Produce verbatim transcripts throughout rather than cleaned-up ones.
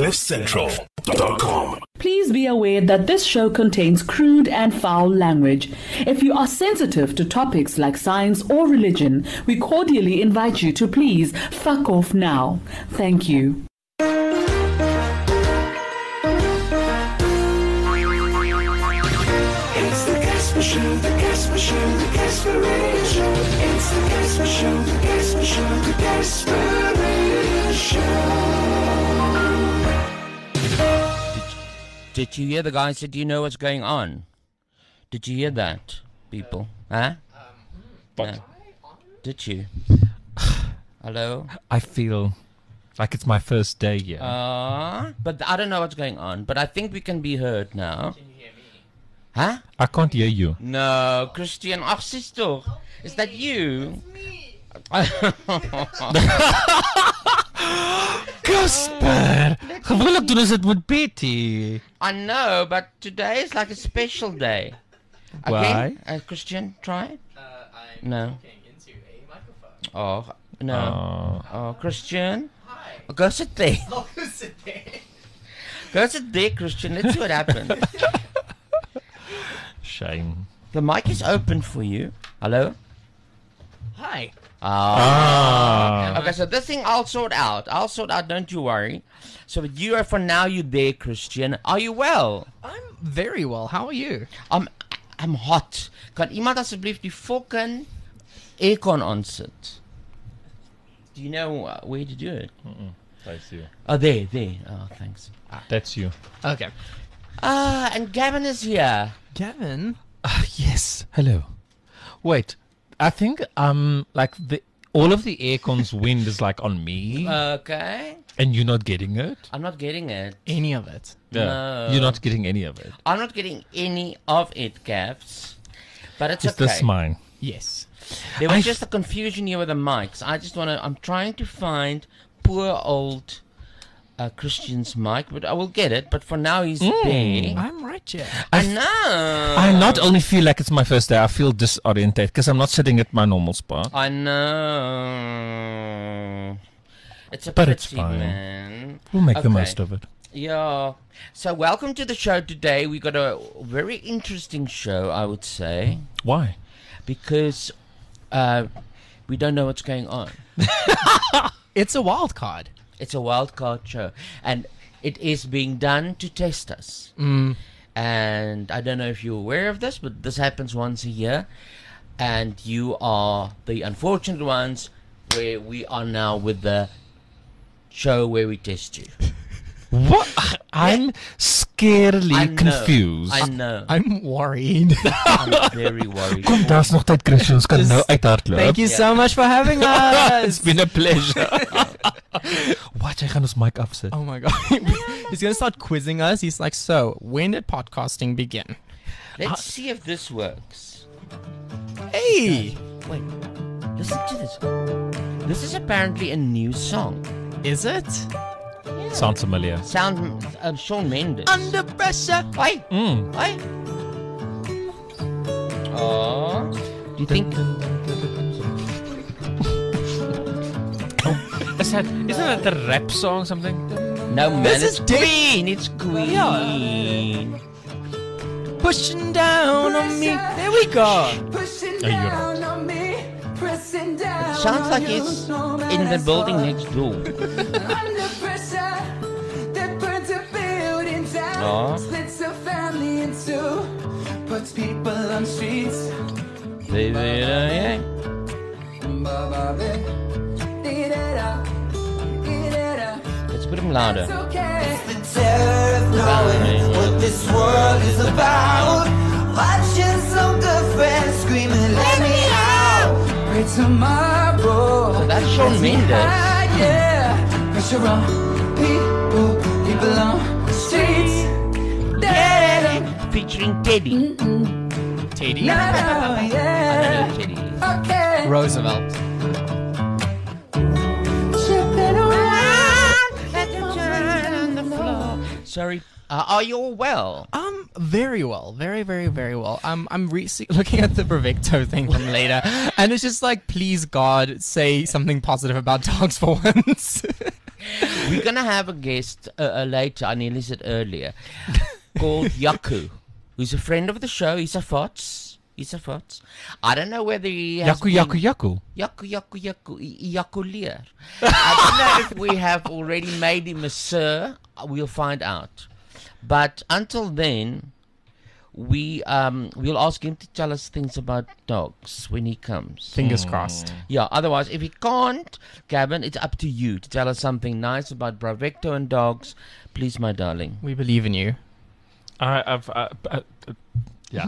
cliff central dot com. Please be aware that this show contains crude and foul language. If you are sensitive to topics like science or religion, we cordially invite you to please fuck off now. Thank you. It's the Casper Show, the Casper Show, the Casper Show. It's the Casper Show, the Casper Show, the Casper Show. Did you hear the guy said, do you know what's going on? Did you hear that, people? Huh? But No. Did you? Hello? I feel like it's my first day here. Uh, but I don't know what's going on. But I think we can be heard now. Can you hear me? Huh? I can't hear you. No, Christian. Ach, sis toch. Is that you? Casper! Gewoonlik doen ons dit met Betty. I know, but today is like a special day. Why? Again? Uh, Christian, try it. Uh, I'm No. talking into a microphone. Oh, no. Oh. Oh, Christian. Hi. Oh, go sit there. Oh, who's it there? Go sit there, Christian. Let's see what happens. Shame. The mic is open for you. Hello? Hi. Ah. Ah. Okay, so this thing I'll sort out. I'll sort out, don't you worry. So you are, for now, you there, Christian. Are you well? I'm very well. How are you? I'm, I'm hot. Kan iemand alsjeblieft die fucking aircon aansit? Do you know uh, where to do it? That's you. Oh, there, there. Oh, thanks. That's you. Okay. Ah, and Gavin is here. Gavin? Ah, yes. Hello. Wait. I think um like the all of the aircon's wind is like on me, Okay. and you're not getting it. I'm not getting it. Any of it? No. You're not getting any of it. I'm not getting any of it, Gavs. But it's Is okay. this mine? Yes. There was I- just a confusion here with the mics. I just want to... I'm trying to find poor old uh, Christian's mic, but I will get it. But for now, he's there. I'm right here. I know. I not only feel like it's my first day, I feel disoriented because I'm not sitting at my normal spot. I know. It's a But pity, it's fine. man. We'll make the Okay. most of it. Yeah. So welcome to the show today. We got a very interesting show, I would say, Why? because uh, we don't know what's going on. It's a wild card. It's a wild card show, and it is being done to test us. Mm. And I don't know if you're aware of this, but this happens once a year, and you are the unfortunate ones where we are now with the show where we test you. What? I'm scarily I know. confused. I know. I'm worried. I'm very worried. Kom, daar's nog tyd, Christian. Ons kan Just- nou uithardloop. Thank you Yeah. so much for having us. It's been a pleasure. Watch, hy gaan ons mic afsit. Oh my god. He's going to start quizzing us. He's like, so, when did podcasting begin? Let's see if this works. Hey! Wait, listen to this. This is apparently a new song. Is it? Sounds familiar. Sound uh, Shawn Mendes. Under pressure. Oi, Mm. oi. Oh, do you think? Is that, isn't that the rap song something? No, man, This it's is Dick- Queen. It's Queen. Pushing down on me. There we go. Pushing Are you down on me, pressing down. Sounds like on you, it's no man in the has building fought. next door. Under pressure, that burns a building down, Oh. splits a family in two, puts people on streets. Yeah. Ba-ba-ba, dee-da-da, dee-da-da. Let's put him louder. It's okay. The terror of knowing what this world is about. Watching some good friends screaming, let me out. Pray tomorrow. So that's Shawn Mendes. Ah, yeah. Pressure on people, people on the streets. Dead. Featuring Teddy. Teddy. No, no, I don't yeah. know who Teddy is. Okay. Roosevelt. Shipping around. Sorry. Uh, are you all well? Um, very well, very, very, very well. Um, I'm re- looking at the Bravecto thing from later, and it's just like, please God, say something positive about dogs for once. We're gonna have a guest uh, uh, later. I nearly said earlier, called Yaku, who's a friend of the show. He's a Fots. He's a Fots. I don't know whether he has Yaku, been- yaku, yaku. Yaku, yaku, yaku, i- yakuleer. I don't know if we have already made him a sir. We'll find out. But until then, we um we'll ask him to tell us things about dogs when he comes. Fingers crossed. Yeah. Otherwise, if he can't, Gavin, it's up to you to tell us something nice about Bravecto and dogs, please, my darling. We believe in you. I, I've, uh, uh, uh, yeah.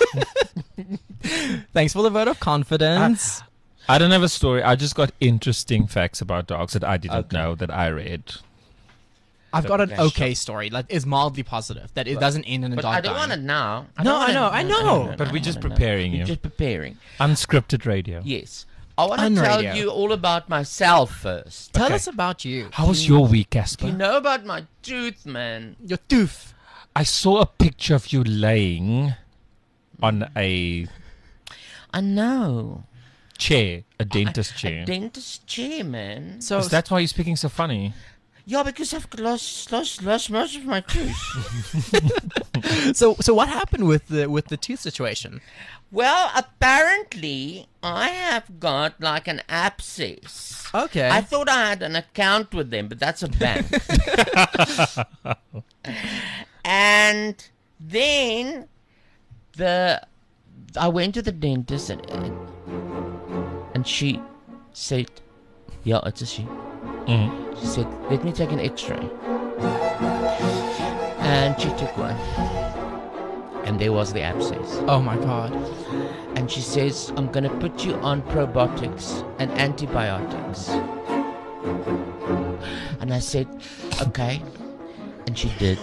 Thanks for the vote of confidence. I don't have a story. I just got interesting facts about dogs that I didn't Okay. know that I read. I've got an Okay. okay story. Like, it's mildly positive. That it doesn't end in a But dog I don't dying. want it now. I No, don't I wanna- know, I no, no, know. no, no, But I we're don't just wanna know. preparing We're you. just preparing. Unscripted radio. Yes. I want to tell Unradio. you all about myself first. Tell Okay. us about you. How was your week, Casper? You know about my tooth, man. Your tooth. I saw a picture of you laying on a I know. chair, a dentist A chair. dentist chair, man. So, Is that why you're speaking so funny? Yeah, because I've lost lost lost most of my tooth. so, so what happened with the with the tooth situation? Well, apparently I have got like an abscess. Okay. I thought I had an account with them, but that's a bank. And then the I went to the dentist and and she said, "Yeah, it's a she." Mm. She said, "Let me take an X-ray." And she took one, and there was the abscess. oh my god. And she says, "I'm gonna put you on probiotics and antibiotics." And I said, "Okay." And she did.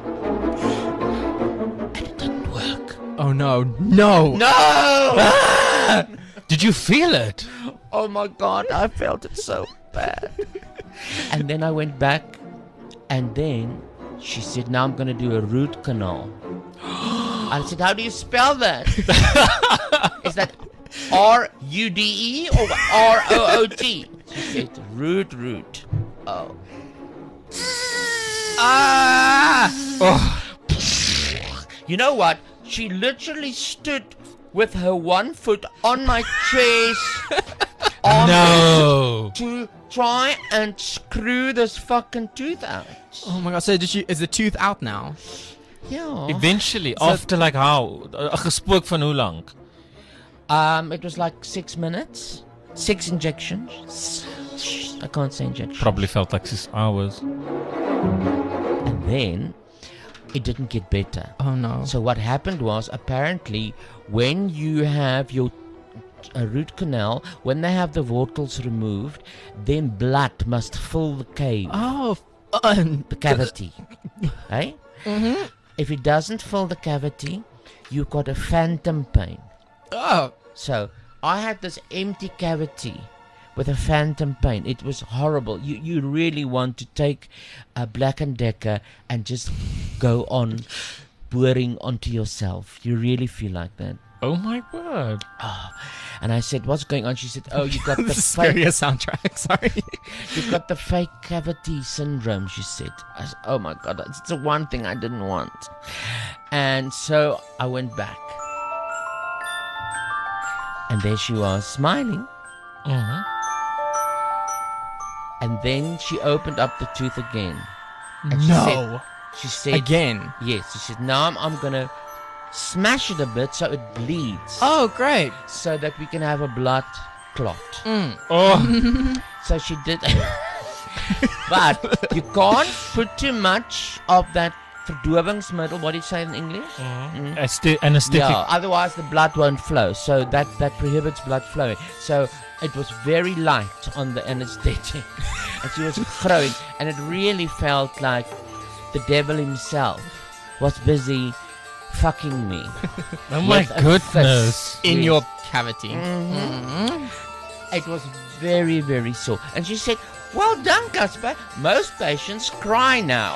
And it didn't work. Oh no. No. No! Did you feel it? Oh my God, I felt it so bad. And then I went back, and then she said, "Now I'm gonna do a root canal." I said, "How do you spell that?" Is that R U D E or R O O T? She said, "Root, root." Oh. Ah! You know what? She literally stood with her one foot on my chest arm No. to try and screw this fucking tooth out. Oh my god. So did you? Is the tooth out now? Yeah. Eventually, after like how? Uh, gesprook van hoe lank? Um, it was like six minutes, six injections. I can't say injections. Probably felt like six hours. And then it didn't get better. Oh no. So what happened was, apparently, when you have your a root canal, when they have the wortles removed, then blood must fill the cave, Oh. Uh, the cavity. Hey? Mm-hmm. If it doesn't fill the cavity, you've got a phantom pain. oh. So I had this empty cavity with a phantom pain. It was horrible. You you really want to take a Black and Decker and just go on boring onto yourself. You really feel like that. Oh my word. And I said, "What's going on?" She said, "Oh, you got the This is fake, scarier soundtrack. Sorry. you got the fake cavity syndrome." She said, I said, "Oh my God, it's the one thing I didn't want." And so I went back, and there she was, smiling. Mhm. And then she opened up the tooth again. And she said, No. she said, Again. yes. She said, "Now I'm, I'm gonna smash it a bit so it bleeds, Oh great. so that we can have a blood clot." Oh. So she did. But you can't put too much of that verdovingsmiddel. What do you say in English? Asti- anesthetic. Yeah, otherwise the blood won't flow. So that, that prohibits blood flowing. So it was very light on the anesthetic. And she was growing. And it really felt like the devil himself was busy fucking me. Oh my with a goodness. fist. In Yes. your cavity. It was very, very sore. And she said, "Well done, Casper. Most patients cry now."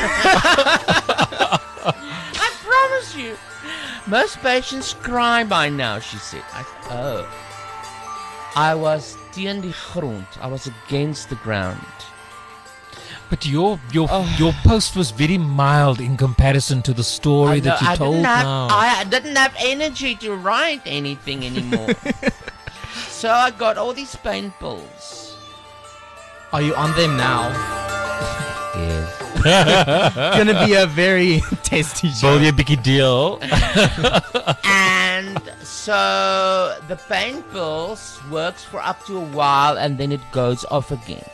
I promise you. Most patients cry by now, she said. I, oh. I was teen die grond. I was against the ground. But your your Oh. your post was very mild in comparison to the story I that know, you I told didn't have, now. I didn't have energy to write anything anymore. So I got all these pain pills. Are you on them now? Yes. It's gonna be a very tasty show. Billy Biggie deal. And so the pain pills works for up to a while and then it goes off again.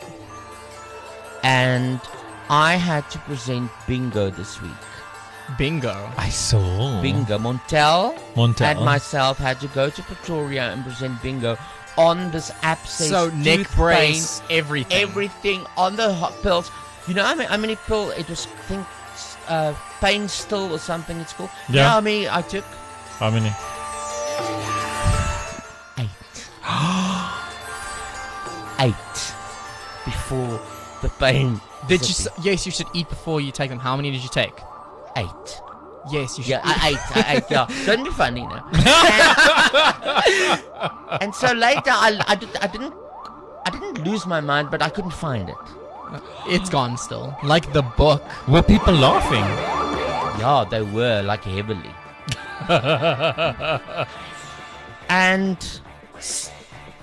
And I had to present bingo this week. Bingo. I saw. Bingo. Montel, Montel. and myself had to go to Pretoria and present bingo on this abscess. So neck tooth brace, pain, everything. everything on the hot pills. You know how many, how many pill it was? I think uh, pain still or something. It's called. You Yeah. know how many I took? How many? Eight. Eight. Before the pain. Did you? set S- yes, you should eat before you take them. How many did you take? in. Eight? Yes, you should. Yeah, I ate. I ate. Yeah, don't be funny now. And, and so later, I, I, did, I didn't, I didn't lose my mind, but I couldn't find it. It's gone still. Like the book. Were people laughing? Yeah, they were like heavily. And s-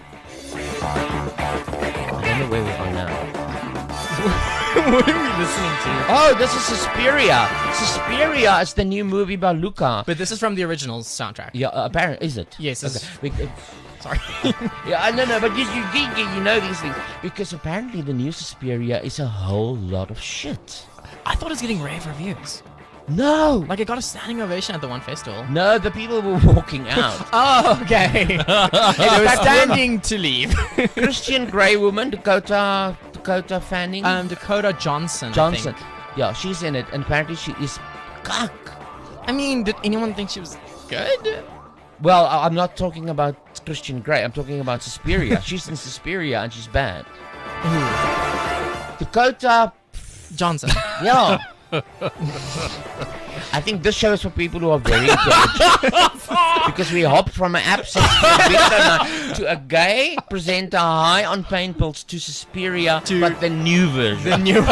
I don't know where we are now. What are we listening to? Oh, this is Suspiria. Suspiria is the new movie by Luca. But this is from the original soundtrack. Yeah, uh, apparently, is it? Yes, this is- We, uh, Sorry. yeah, I no, no, but you, you, you, you know these things because apparently the new Suspiria is a whole lot of shit. I thought it was getting rave reviews. No, Like it got a standing ovation at the one festival. no, the people were walking out. Oh, okay. They were standing to leave. Christian Grey woman, Dakota, Dakota Fanning um, Dakota Johnson. Johnson. I, think. Yeah, she's in it, and apparently she is cuck. I mean, did anyone think she was good? Well, I- I'm not talking about Christian Grey. I'm talking about Suspiria. She's in Suspiria, and she's bad. Dakota, Johnson. yeah. I think this show is for people who are very intelligent. Because we hopped from an absence to a gay presenter high on pain pills to Suspiria, To- but the new version. The new.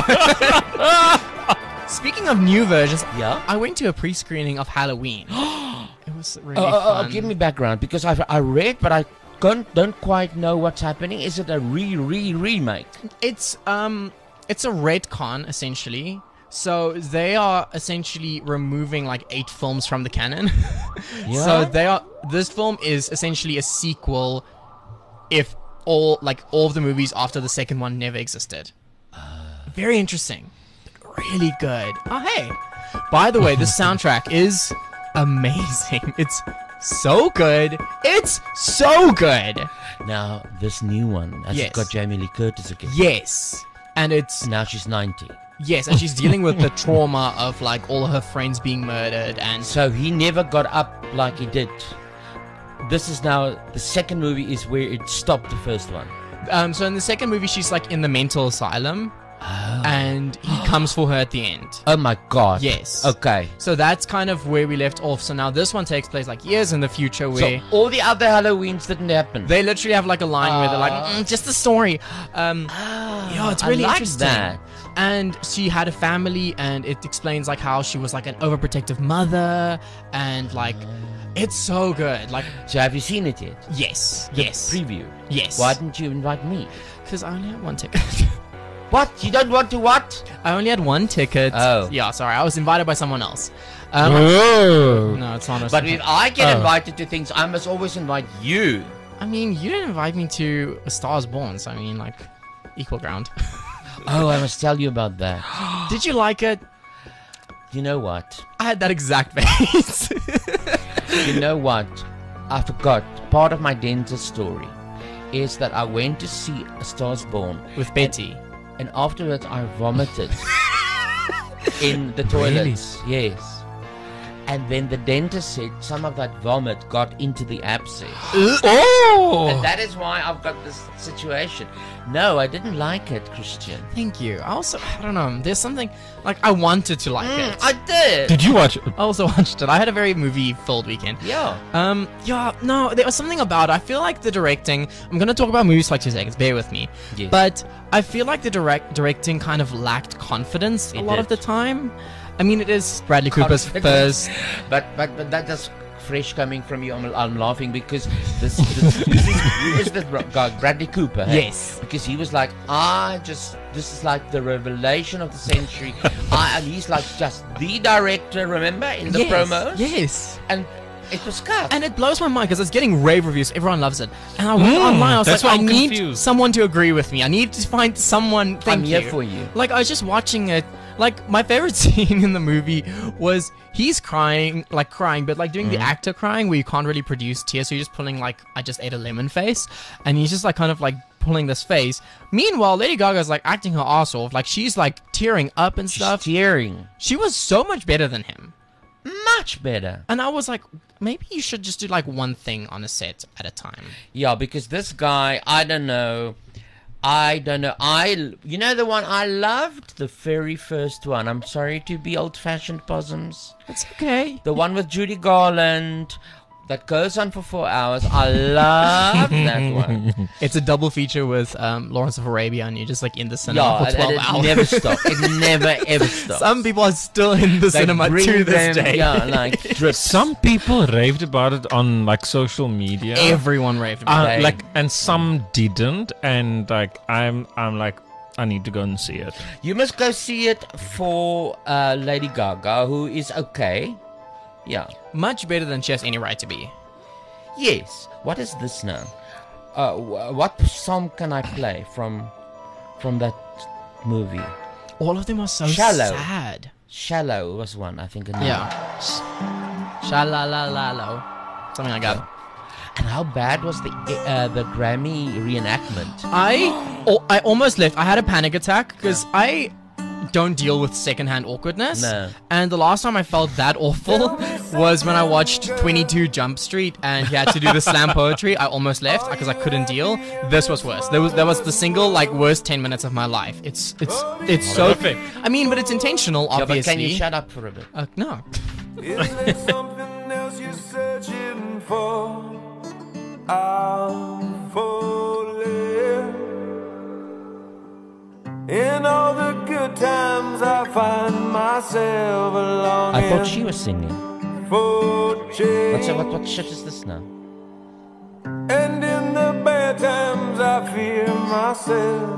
Speaking of new versions, Yeah? I went to a pre-screening of Halloween. It was really Oh, oh, oh, fun. give me background because I've I read, but I don't don't quite know what's happening. Is it a re re remake? It's um, it's a retcon essentially. So they are essentially removing like eight films from the canon. Yeah? So they are. This film is essentially a sequel. If all like all of the movies after the second one never existed. Very interesting. Really good. Oh hey. By the way, the soundtrack is amazing. It's so good. It's so good. Now this new one has Yes. it got Jamie Lee Curtis again. Yes. And it's Now she's ninety. yes, and she's dealing with the trauma of like all her friends being murdered and So he never got up like he did. This is now the second movie is where it stopped the first one. um so in the second movie she's like in the mental asylum and he comes for her at the end. Oh my god. Yes. Okay. So that's kind of where we left off. So now this one takes place like years in the future where So all the other Halloweens didn't happen. they literally have like a line where they're like, Ah. mm, just the story. Um, yeah, it's I really like interesting. that. And she had a family, and it explains like how she was like an overprotective mother, and like, it's so good. Like, So have you seen it yet? yes, The yes, Preview. yes. Why didn't you invite me? Because I only had one ticket. What? You don't want to what? I only had one ticket. Oh. Yeah, sorry. I was invited by someone else. Um, Oh. no, it's not. A But if I get Oh. invited to things, I must always invite you. I mean, you didn't invite me to A Star Is Born, so I mean, like, equal ground. Oh, I must tell you about that. Did you like it? You know what? I had that exact face. You know what? I forgot. Part of my dentist story is that I went to see A Star Is Born, With Betty. and afterwards I vomited in the toilets. Yes. and then the dentist said some of that vomit got into the abscess. Oh! And that is why I've got this situation. No, I didn't like it, Christian. Thank you. I also, I don't know. There's something like I wanted to like Mm, it. I did. Did you watch it? I also watched it. I had a very movie-filled weekend. Yeah. Um, yeah, no, there was something about it. I feel like the directing. I'm gonna talk about movies for like two seconds. Bear with me. Yes. But I feel like the direct directing kind of lacked confidence a It lot of the did. time. I mean, it is Bradley Cooper's Confidence. first. But but but that is fresh coming from you. I'm, I'm laughing because this, this who is, who is the guy, Bradley Cooper? Hey? Yes. Because he was like, I just this is like the revelation of the century. I, and he's like just the director. Remember in the yes, promos? Yes. And it was cut. And it blows my mind because it's getting rave reviews. Everyone loves it. And I went Mm, online. I was that's like, why I I'm need confused. someone to agree with me. I need to find someone. Thank I'm you. here for you. Like I was just watching it. Like my favorite scene in the movie was he's crying, like crying, but like doing the actor crying where you can't really produce tears, so you're just pulling like I just ate a lemon face, and he's just like kind of like pulling this face. Meanwhile, Lady Gaga's like acting her ass off, like she's like tearing up and stuff. Steering. She was so much better than him. Much better. And I was like, maybe you should just do like one thing on a set at a time. Yeah, because this guy, I don't know. I don't know. I, you know, the one I loved, the very first one. I'm sorry to be old-fashioned, Possums. It's okay. The one with Judy Garland that goes on for four hours. I love that one. It's a double feature with um, Lawrence of Arabia, and you're just like in the cinema Yeah, for and, twelve and it hours. never stops. It never ever stops. Some people are still in the They cinema bring to this them, day. Yeah, like drips. Some people raved about it on like social media. Everyone raved about Uh, They- like, and some didn't, and like, I'm, I'm like, I need to go and see it. You must go see it for uh, Lady Gaga, who is okay. Yeah. it. Much better than she has any right to be. Yes. What is this now? Uh, wh- what song can I play from from that movie? All of them are so Shallow. sad. Shallow was one, I think. Yeah. Shalalalalo. Something like that. And how bad was the uh, the Grammy reenactment? I, oh, I almost left. I had a panic attack because I don't deal with secondhand awkwardness. No. And the last time I felt that awful was when I watched twenty-two Jump Street and he had to do the slam poetry. I almost left because I couldn't deal. This was worse. There was that was the single like worst ten minutes of my life. It's it's it's so Perfect. I mean, but it's intentional, Yeah, but obviously. can you shut up for a bit? Uh, no. Is there something else you're searching for? I'm falling. In all the good times I find myself longing I thought she was singing. for What's change. what what shit is this now? And in the bad times I fear myself.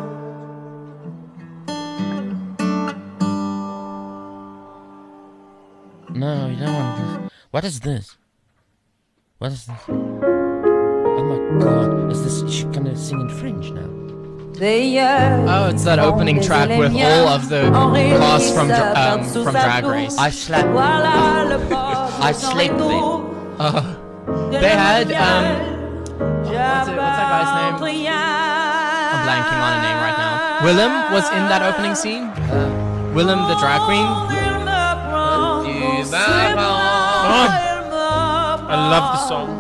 No, you don't want this. What is this? What is this? Oh my god. Is this, is she gonna sing in French now? Oh, it's that opening track with all of the cast from dra- um, from Drag Race. I slept. I slept then. Uh, they had um, what's, it, what's that guy's name? I'm blanking on a name right now. Willem was in that opening scene. Uh, Willem, the drag queen. I love the song.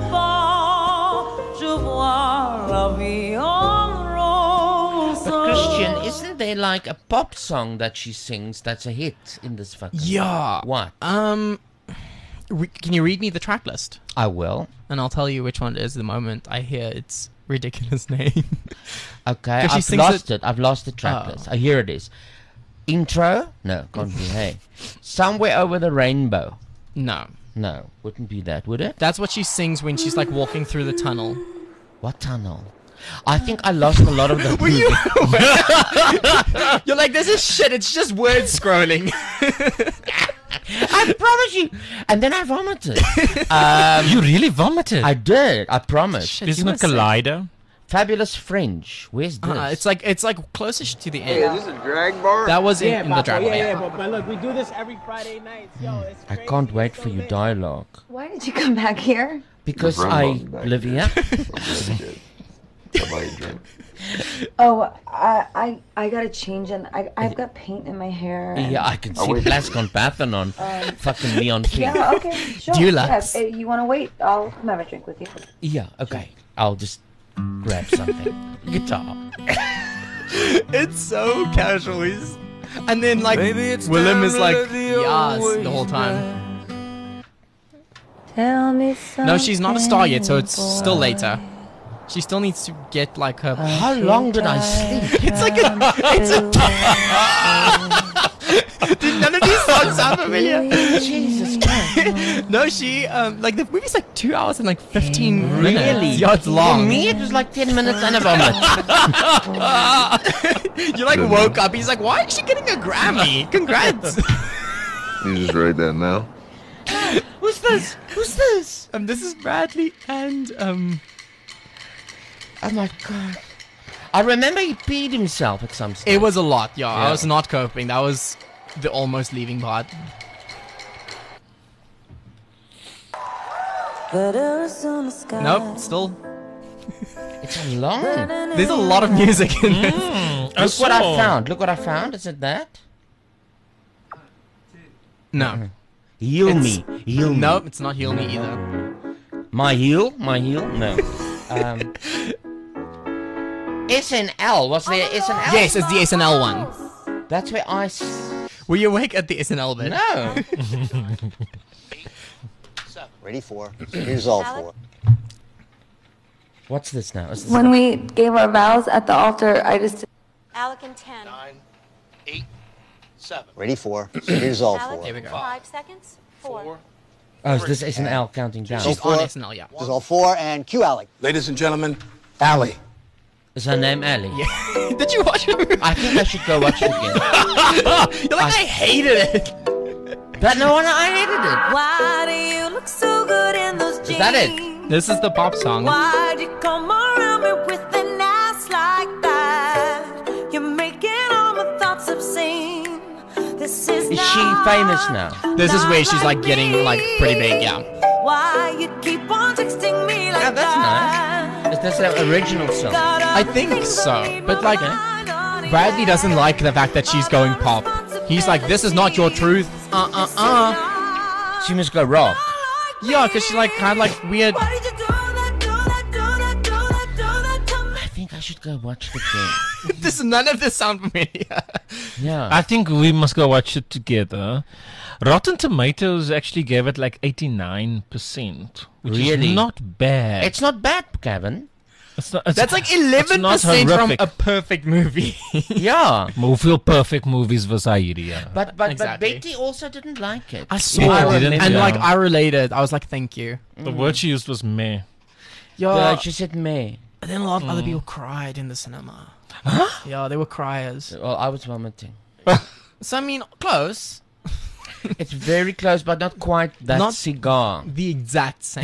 But Christian, isn't there like a pop song that she sings that's a hit in this fucking? Yeah. What? Um, re- can you read me the track list, I will. and I'll tell you which one it is the moment I hear its ridiculous name. Okay, 'Cause she I've sings lost it- it. I've lost the track Oh. list. Oh, here it is. Intro? No, can't be. Hey, Somewhere Over the Rainbow. No, No, wouldn't be that, would it? that's what she sings when she's like walking through the tunnel. What tunnel? I think I lost a lot of the. Were you? You're like, this is shit. It's just word scrolling. I promise you. And then I vomited. um, You really vomited. I did. I promise. Shit, Isn't you it must say- Collider? Fabulous Fringe. Where's this? Uh, it's like it's like closest to the end. Is this a drag bar? That was in, Yeah, in the Papo, drag yeah, bar. yeah, but, but look, we do this every Friday night. Yo, it's I crazy. can't wait It's for so your big. dialogue. Why did you come back here? Because The I Brumbo's back live here. I'll buy you a drink. Oh, I, I, I gotta change, and I, I've got paint in my hair. and- Yeah, I can Oh, see wait. Plascon Parthenon. Um, Fucking neon pink. Yeah, okay, sure. Dulux. Yeah, if you want to wait, I'll come have a drink with you. Yeah, okay. I'll just grab something. Guitar. It's so casual. He's... And then, like, Willem is like, yes, the whole time. Tell me something. No, she's not a star yet, so it's still later. She still needs to get, like, her... How long did I sleep? It's like a... It's a... Did none of these songs sound familiar? Jesus Christ. No, she, um, like, the movie's like two hours and like fifteen Really? minutes. Yeah, it's For long. me, it was like ten minutes and a vomit. You like woke up, he's like, why is she getting a Grammy? Congrats. You just write that now? Who's this? Who's this? um, this is Bradley and, um, Oh my god. I remember he peed himself at some stage. it was a lot, yeah. I Yeah. was not coping. That was the almost leaving part. Nope, still. It's a long. There's a lot of music in this. Look what I found. Look what I found. Is it that? No. Heal It's- me. Heal me. Nope, it's not Heal Me either. My heel? My heel? No. Um, S N L. Was there S N L? Yes, it's the S N L one. That's where I. S- Were you awake at the S N L bit? no. Ready for. Here's all four. What's this now? Is this When we gave our vows at the altar, I just. Alec in ten. Nine, eight, seven. Ready for. Here's all Alec, four. There we go. five seconds. Four. Oh, is this S N L counting down? She's Four. on S N L, yeah. Here's all four, and cue Alec. Ladies and gentlemen, Allie. Is her name Ellie? Yeah. Did you watch it? I think I should go watch it again. You're like, I hated it. But no one, I hated it. Why do you look so good in those jeans? Is that it? This is the pop song. Why'd you come around me with an ass like that? You're making all my thoughts obscene. This is Is she famous now? This is where she's like getting like pretty big, yeah. Why you keep on texting me like Yeah, that's that? nice. Is this the original song? I think so, but like Bradley doesn't like the fact that she's going pop. He's like, this is not your truth. Uh uh uh. She must go rock. Yeah, cause she's like kind of like weird. Why did you do that, do that, do that, do that, do that to me? I think I should go watch the game. This none of this sound familiar. Yeah. I think we must go watch it together. Rotten Tomatoes actually gave it like eighty-nine percent, which Really? is not bad. It's not bad, Kevin. It's not, it's, That's like it's eleven not percent from horrific. a perfect movie. Yeah. Hoeveel perfect movies was hy hierdie jaar? But but Exactly. but Betty also didn't like it. I saw Yeah, it, I didn't, and yeah. like I related. I was like, thank you. The word she used was meh. Yeah. Yeah, she said me. But then a lot of other people cried in the cinema. Huh? Yeah, they were criers. Well, I was vomiting. So I mean, close. It's very close, but not quite that Not- cigar. The exact same.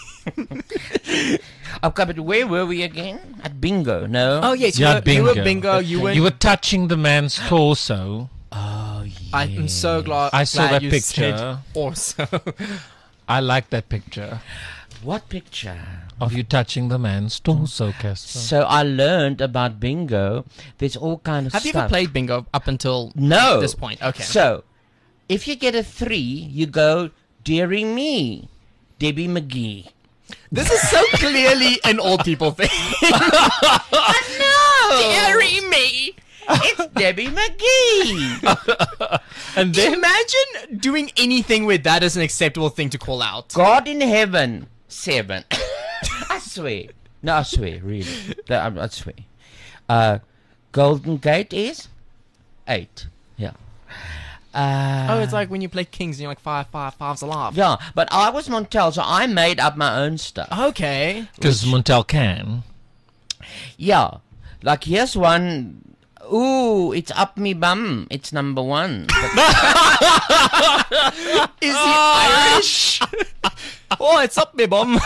Okay, but where were we again? At bingo? No. Oh yes, Yeah, you, were, you bingo. were bingo. You were. You were touching the man's torso. Oh yeah. I'm so glad. I saw glad that you picture. said Also, I like that picture What picture? of you touching the man's torso, Casper. So I learned about bingo. There's all kind of have you stuff. ever played bingo up until No. this point? Okay. So, if you get a three, you go, dearie me, Debbie McGee. This is so clearly an old people thing. No! Deary me. It's Debbie McGee! And then Imagine doing anything with that as an acceptable thing to call out. God in heaven, seven. I swear. No, I swear, really. That- I, I swear. Uh, Golden Gate is eight. Yeah. Uh, Oh, it's like when you play kings and you're like five, five, five's a laugh. Yeah, but I was Montel, so I made up my own stuff. Okay. because Montel can. Yeah. Like, here's one. Ooh, it's up me bum. It's number one. Is he Irish? Oh, it's up me bum.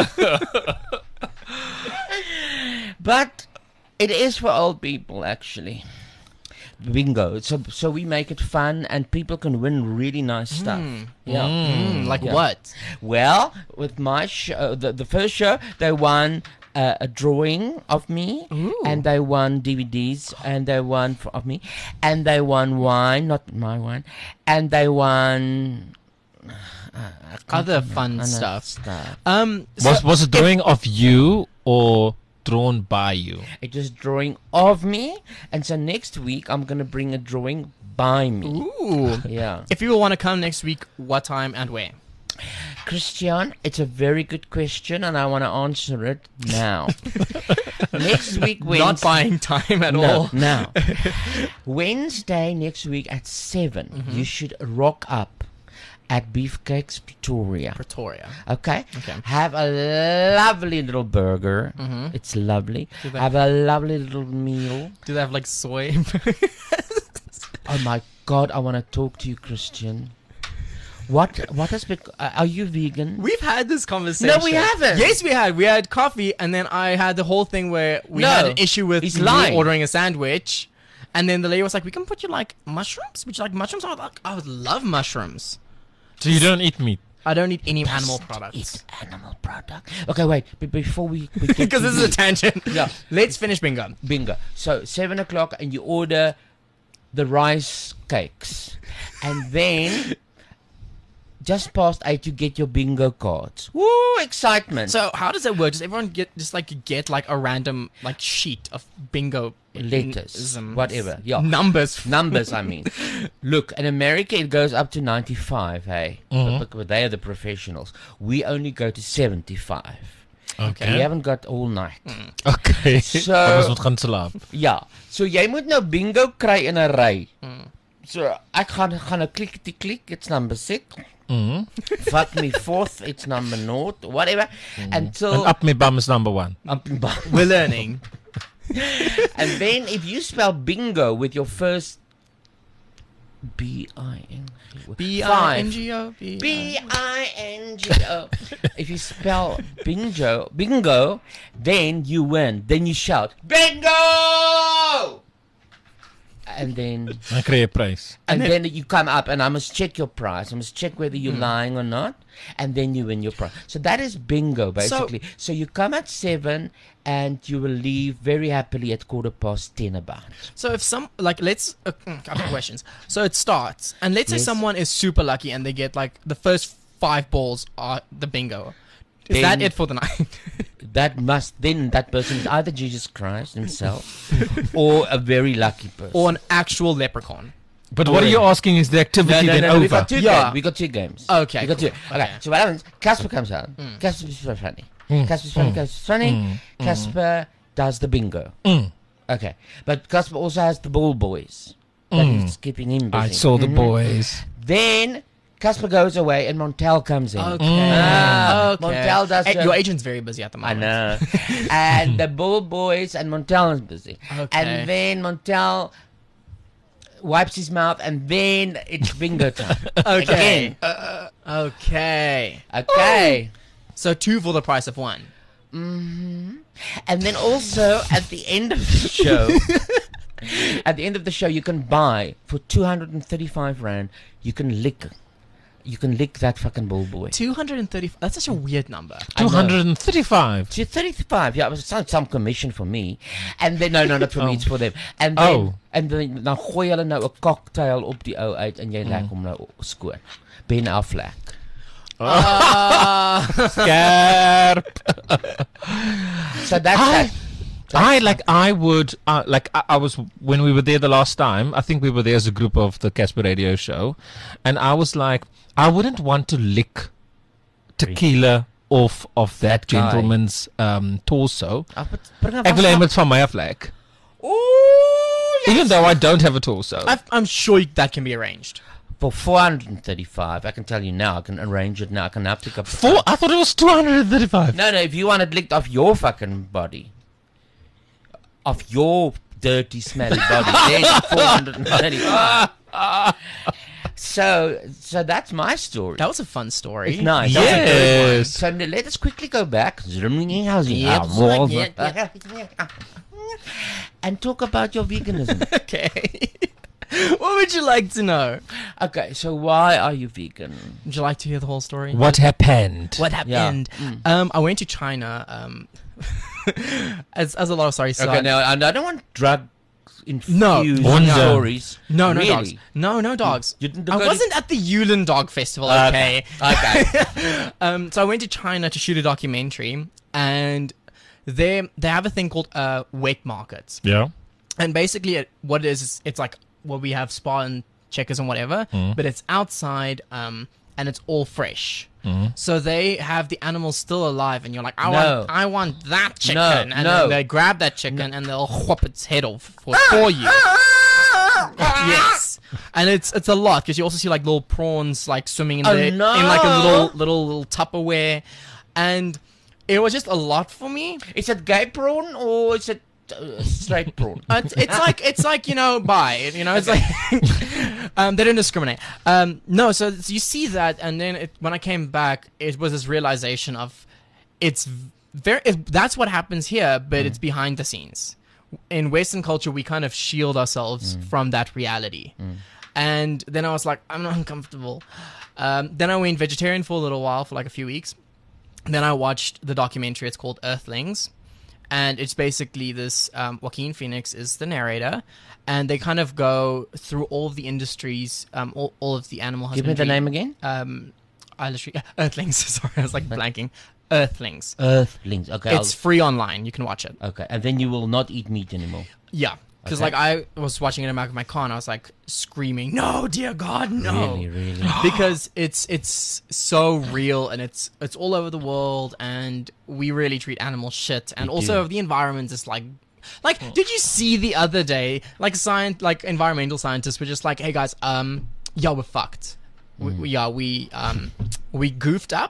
But it is for old people, actually. Bingo. So so we make it fun, and people can win really nice stuff. Yeah. Mm, like Yeah. what? Well, with my show, the, the first show, they won uh, a drawing of me, Ooh. and they won D V Ds, and they won f- of me, and they won wine, not my wine, and they won uh, I can't Other remember, fun other stuff. stuff. Um, so Was was it drawing of you or drawn by you? It was drawing of me, and so next week I'm gonna bring a drawing by me. Ooh. Yeah. If you want to come next week, what time and where? Christian, it's a very good question, and I want to answer it now. Next week, Wednesday. Not buying time at no, all. Now, Wednesday next week at seven, Mm-hmm. you should rock up at Beefcakes Pretoria. Pretoria. Okay? Okay. Have a lovely little burger. Mhm. It's lovely. Do they- Have a lovely little meal. Do they have like soy? Oh my God, I want to talk to you, Christian. What? What has bec- uh, Are you vegan? We've had this conversation. No, we haven't. Yes, we had. We had coffee, and then I had the whole thing where we No, had an issue with he's me lying. ordering a sandwich, and then the lady was like, "We can put you like mushrooms. Would you like mushrooms?" I was like, "I would love mushrooms." So you don't eat meat? I don't eat any Doesn't animal products. Eat animal product. Okay, wait. But before we, we get Because to this is a you- tangent. Yeah. Let's finish bingo. Bingo. So seven o'clock, and you order the rice cakes, and then just past eight, you get your bingo cards. Woo! Excitement. So how does that work? Does everyone get just like get like a random like sheet of bingo letters, isms? whatever. Yeah, Numbers. numbers. I mean, look. In America, it goes up to ninety-five. Hey, Mhm. but, but they are the professionals. We only go to seventy-five. Okay. We haven't got all night. Okay. So- Ons moet gaan slaap. Ja, so jy moet nou bingo kry in 'n ry. Mm. So ek gaan gaan nou klik die klik, it's number six. Mhm. Fuck me fourth, it's number naught, whatever. Until And up me bum is number one. up in bum. We're learning. And then if you spell bingo with your first B I N G B I N G O. B I N G O. If you spell bingo, bingo, then you win. Then you shout bingo, and then Dan kry jy 'n prys. and then you come up, and I must check your price. I must check whether you're lying or not, and then you win your prize. So that is bingo, basically. So, you come at seven, and you will leave very happily at quarter past ten about. So if some like let's uh, mm, couple of questions. So it starts, and let's say Yes. someone is super lucky and they get like the first five balls are the bingo. Is that Then- it for the night? That must then that person is either Jesus Christ himself, or a very lucky person. Or an actual leprechaun? But what are you asking is the activity no, no, then no, over? We got two Yeah. games. We got two games. Okay, We got cool. two. Okay. Okay. So what happens? Casper comes out. Casper is very funny. Casper's funny. Casper's funny. Casper does the bingo. Mm. Okay. But Casper also has the ball boys. That Mm. is keeping him busy. I saw the Mhm. boys. Then Casper goes away and Montel comes in. Okay. Ah, okay. Montel does Eh, the- your agent's very busy at the I moment. know. And the ball boys and Montel is busy. Okay. And then Montel wipes his mouth, and then it's bingo time. Okay. Again. Okay. Okay. So two for the price of one. hmm And then also at the end of the show, at the end of the show, you can buy for two hundred and thirty-five rand. You can lick, you can lick that fucking ball boy. Two hundred and thirty. That's such a weird number. I know. two hundred thirty-five. To thirty-five, yeah, it was some, some commission for me, and then no, no, not for me, Oh. it's for them. And then, Oh. and then dan gooi hulle nou 'n cocktail op die ou uit en jy Mm. lek hom nou skoon. Ben Affleck. Ah. Skerp. So that's I, that. I like I would uh, like I, I was when we were there the last time. I think we were there as a group of the Casper Radio Show, and I was like, I wouldn't want to lick tequila off of that, That guy. gentleman's um, torso. Ah, but bring hom Ek wil hê hy vas- moet van my af lek. Ooh, Even though I don't have a torso. I've, I'm sure that can be arranged. For four hundred thirty-five, I can tell you now, I can arrange it now. I can now pick up. the Four? phone. I thought it was two hundred thirty-five. No, no, if you want it licked off your fucking body, off your dirty, smelly body, then four hundred thirty-five. So, so that's my story. That was a fun story. It's nice. That was a good one. Yes. So n- let us quickly go back and talk about your veganism. Okay. What would you like to know? Okay, so why are you vegan? Would you like to hear the whole story? What happened? What happened? Yeah. Mm. Um, I went to China. Um, as as a lot of stories. So Okay, I- now and I don't want drug No, infused Wonder. stories. No, no really? dogs. No, no dogs. You didn't I go to- wasn't at the Yulin Dog Festival, okay? Okay. um, so I went to China to shoot a documentary, and they they have a thing called uh, wet markets. Yeah. And basically, it, what it is, is it's like well, we have Spa and Checkers and whatever, Mm. but it's outside, um, and it's all fresh. Mm. So they have the animals still alive, and you're like, I No. want, I want that chicken, No, and no. then they grab that chicken and they'll whop its head off for, for you. Yes, and it's it's a lot because you also see like little prawns like swimming in Oh, there no. in like a little little little Tupperware, and it was just a lot for me. Is it gay prawn or is it uh, straight prawn? Uh, it's, it's like it's like you know, bi. You know, it's like um, they don't discriminate. Um, no, so, so you see that, and then it, when I came back, it was this realization of it's very. It, that's what happens here, but it's behind the scenes. In Western culture, we kind of shield ourselves from that reality. And then I was like, I'm not uncomfortable. Um, then I went vegetarian for a little while, for like a few weeks. Then I watched the documentary. It's called Earthlings. And it's basically this, um, Joaquin Phoenix is the narrator. And they kind of go through all of the industries, um, all, all of the animal Give me husbandry. the name again. Um, I literally, Earthlings. Sorry, I was like blanking. Earthlings. Earthlings. Okay. It's free online. You can watch it. I'll- okay, and then you will not eat meat anymore. Yeah. Because, Okay. like, I was watching it in the back of my car and I was, like, screaming, no, dear God, no. Really, really. Because it's it's so real and it's it's all over the world and we really treat animals shit. And We also do. the environment is, like... Like, did you see the other day, like, science, like environmental scientists were just like, hey, guys, um, yeah, we're fucked. We, we, yeah, we, um, we goofed up.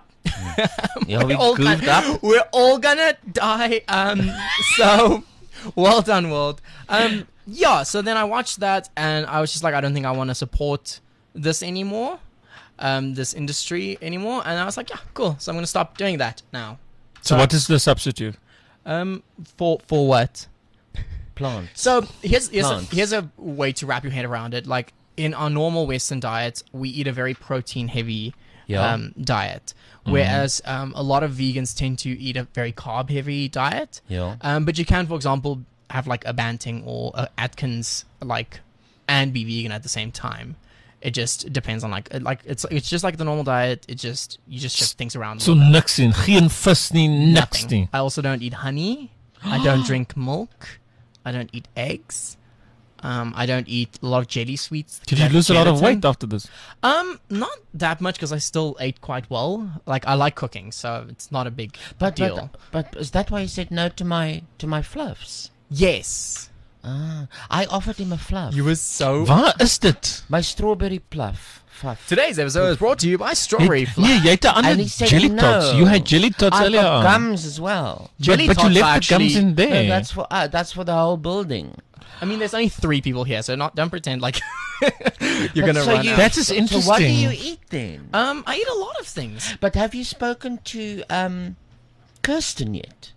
Yeah, we We're all goofed gonna- up. We're all gonna die. Um, so well done, world. Um, yeah. So then I watched that, and I was just like, I don't think I want to support this anymore, um, this industry anymore. And I was like, yeah, cool. So I'm gonna stop doing that now. So what is the substitute? Um, for for what? Plants. So here's here's a, Plants. here's a way to wrap your head around it. Like in our normal Western diet, we eat a very protein heavy Yeah. um, diet, whereas um, a lot of vegans tend to eat a very carb heavy diet. Yeah. Um, but you can, for example, have like a Banting or a Atkins like and be vegan at the same time. It just depends on like like it's it's just like the normal diet. It just you just shift things around. a So little bit. niks in, geen vis nie, niks Nothing. nie. I also don't eat honey. I don't drink milk. I don't eat eggs. Um, I don't eat a lot of jelly sweets. Did you like lose a lot of gelatin. weight after this? Um, not that much because I still ate quite well. Like I like cooking, so it's not a big But, deal. but but is that why you said no to my to my fluffs? Yes. Ah, I offered him a fluff. You were so. Waar is dit? My strawberry pluff. Fluff. Today's episode is brought to you by Strawberry Het- Fluff. Nee, jy het 'n And ander he said jelly no. tots. You had jelly tots I've earlier got on. gums as well. Jelly but, but you tots left are the gums actually- in there. No, that's for uh, that's for the whole building. I mean, there's only three people here, so not don't pretend like you're But gonna so run you- out. That is So what do interesting. you eat then? Um, I eat a lot of things. But have you spoken to um, Kirsten yet?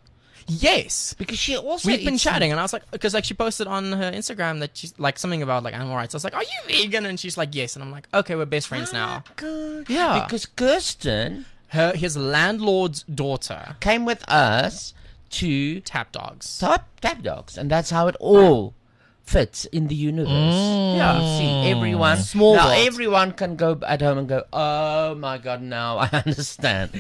Yes. Because she also We've been eats- chatting, and I was like, because like she posted on her Instagram that she's like something about like animal rights. I was like, "Are you vegan?" And she's like, "Yes." And I'm like, "Okay, we're best friends now." Good. Yeah. Because Kirsten Her his landlord's daughter came with us to tap dogs. Top Tap Dogs, and that's how it all fits in the universe. Yeah. You see, everyone, Small now world. everyone can go at home and go, "Oh my god, now I understand."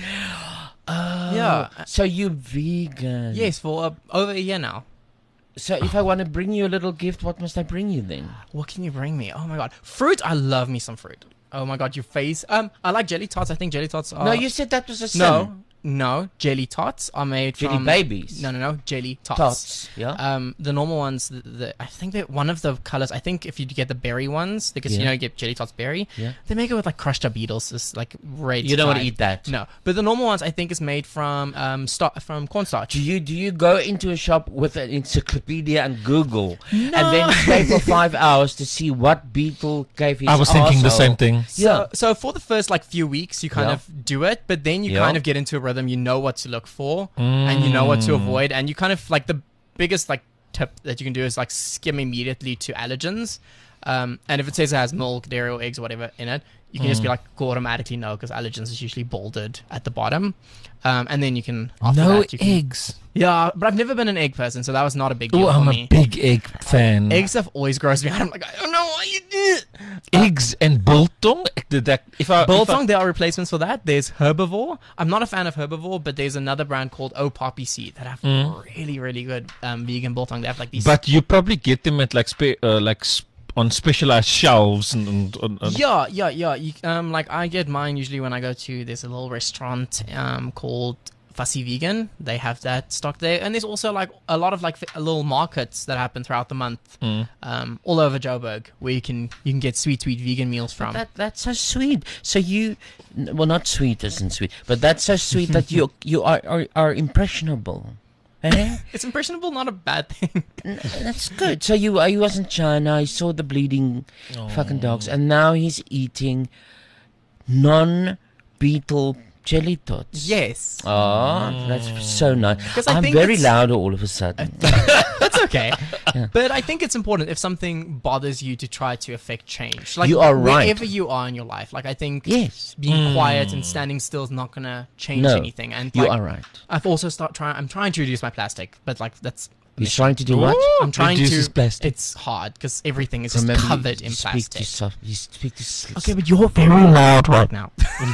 Oh, Yeah. So you're vegan? Yes, for uh, over a year now. So if I want to bring you a little gift, what must I bring you then? What can you bring me? Oh my god, fruit! I love me some fruit. Oh my god, your face. Um, I like jelly tots. I think jelly tots are. no, you said that was a sin. No, no. Jelly tots are made Jelly from babies. No, no, no. Jelly tots. Tots, yeah. Um, the normal ones. The, the I think that one of the colors. I think if you get the berry ones, because you Yeah. know you get jelly tots berry. Yeah. They make it with like crushed up beetles. It's like red. You don't want to dye. eat that. No, but the normal ones I think is made from um star- from cornstarch. Do you do you go into a shop with an encyclopedia and Google and then stay for five hours to see what beetle gave his I was thinking the arsehole? same thing. So, Yeah. so for the first like few weeks, you kind Yeah. of do it, but then you Yeah. kind of get into a rhythm. You know what to look for, and you know what to avoid, and you kind of like the biggest like tip that you can do is like skim immediately to allergens. Um, and if it says it has milk, dairy, or eggs or whatever in it, you can just be like, go automatically no, because allergens is usually bolded at the bottom. Um, and then you can after No that, you can, eggs. Yeah, but I've never been an egg person, so that was not a big deal Oh, for I'm me. a big egg fan. Egg stuff always grows me out. I'm like, I don't know why you do it. Eggs and biltong. Ek did that. If I, if I Biltong, there are replacements for that. There's Herbivore. I'm not a fan of Herbivore, but there's another brand called Oh Poppy Seed that have Mm. really, really good um, vegan biltong. They have like these. but you probably get them at like spe- uh, like sp- on specialized shelves and, and, and, and Yeah, yeah, yeah. You, um, like I get mine usually when I go to there's a little restaurant um called Fussy Vegan. They have that stock there, and there's also like a lot of like fi- little markets that happen throughout the month, Mm. um, all over Joburg, where you can you can get sweet, sweet vegan meals from. That that's so sweet. So you, n- well, not sweet isn't sweet, but that's so sweet that you you are are, are impressionable. Eh? It's impressionable, not a bad thing. N- That's good. So you uh, he was in China. He saw the bleeding fucking dogs, and now he's eating non-beetle jelly tots. Yes. Oh, that's so nice. 'Cause I I'm think very it's- loud all of a sudden. That's okay. Yeah. But I think it's important if something bothers you to try to affect change. Like You are right. wherever you are in your life. Like I think Yes. being Mm. quiet and standing still is not gonna change No, anything. And you like, are right. I've also start trying. I'm trying to reduce my plastic, but like that's. a He's mission. trying to do what? I'm trying Reduces to. plastic. It's hard because everything is just Remember, you- covered you in speak plastic. To soft, you speak to s- Okay, but you're very loud right now.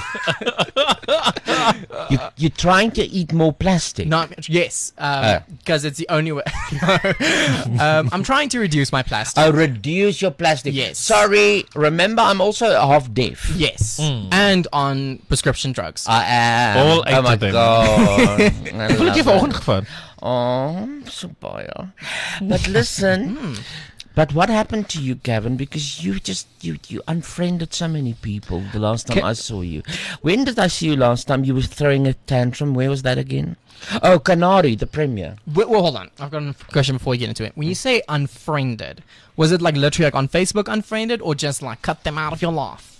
you, you're trying to eat more plastic. Not yes, Oh. because it's the only way. No. um, I'm trying to reduce my plastic. Oh, reduce your plastic. Yes. Sorry. Remember, I'm also half deaf. Yes, Mm. and on prescription drugs. I am. All eight oh my of them. god. I Ek wil dit love vir it. ongeval. Oh, so baie. But listen. But what happened to you, Gavin? Because you just you you unfriended so many people the last time Ca- I saw you. When did I see you last time? You were throwing a tantrum. Where was that again? Oh, Canary, the premiere. Wait, well, hold on. I've got a question before we get into it. When you say unfriended, was it like literally like on Facebook unfriended, or just like cut them out of your life?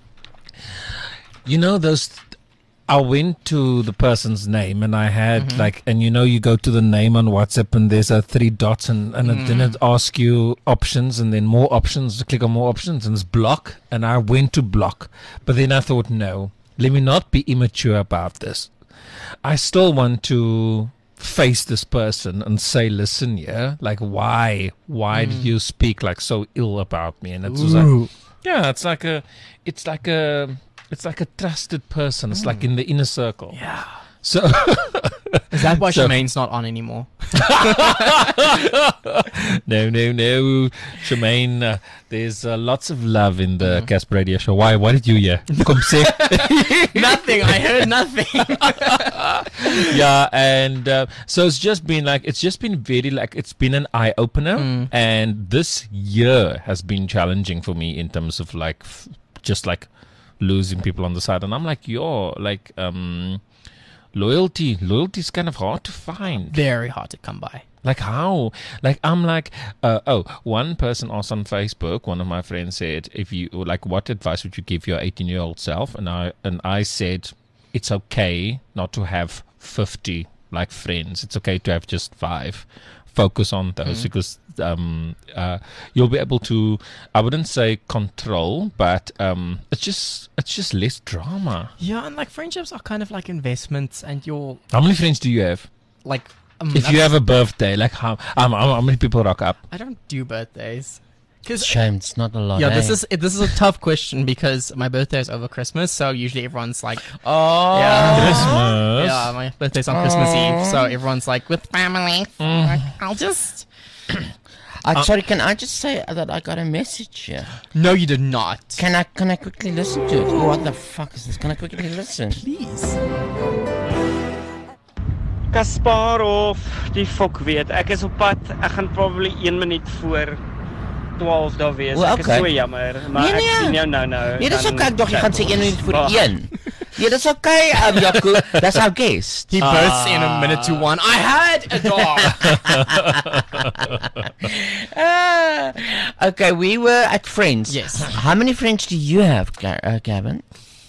You know those. I went to the person's name and I had Mhm. like, and you know, you go to the name on WhatsApp and there's a three dots and, and it, then Mm. it asks you options and then more options. Click on more options and it's block. And I went to block. But then I thought, no, let me not be immature about this. I still want to face this person and say, listen, yeah, like why? Why did Mm. you speak like so ill about me? And it's Ooh. like, yeah, it's like a, it's like a, it's like a trusted person. It's like in the inner circle. Yeah. So Is that why So- Charmaine's not on anymore? no, no, no, Shemaine. Uh, there's uh, lots of love in the Mhm. Casper Radio Show. Why? What did you hear? Come say. Nothing. I heard nothing. Yeah, and uh, so it's just been like it's just been very like it's been an eye opener, Mm. and this year has been challenging for me in terms of like f- just like losing people on the side, and I'm like, yo, like um, loyalty, loyalty is kind of hard to find. Very hard to come by. Like how? Like I'm like, uh, oh, one person asked on Facebook. One of my friends said, "If you like, what advice would you give your eighteen-year-old self?" And I and I said, "It's okay not to have fifty like friends. It's okay to have just five. Focus on those Mhm. because um, uh, you'll be able to. I wouldn't say control, but um, it's just it's just less drama. Yeah, and like friendships are kind of like investments, and you're How many friends do you have? like. Um, If you that's- have a birthday, like how um, how, how many people rock up? I don't do birthdays. Cause Shame, it's not a lot. yeah, eh? this is it, this is a tough question because my birthday is over Christmas, so usually everyone's like, Oh, yeah, Christmas. yeah, my birthday's on Christmas Eve, so everyone's like with family. Mm. I'll just. I, sorry, can I just say that I got a message here? No, you did not. Can I can I quickly listen to it? What the fuck is this? Can I quickly listen? Please. Kasparov, die fok weet. Ek is op pad. Ek gaan probably een minuut voor twaalf daar wees. Well, Ek okay. is so jammer, maar Nee, ek nee. sien jou nou nou. Nee, dis dan okay, ek dog jy gaan sê chat een ons. minuut voor Bye. een. Nee, dis okay, um, Jaco. That's our guest. He bursts in a minute to one. I had a dog. Ah, okay, we were at Friends. Yes. How many friends do you have, Ga- uh, Gavin?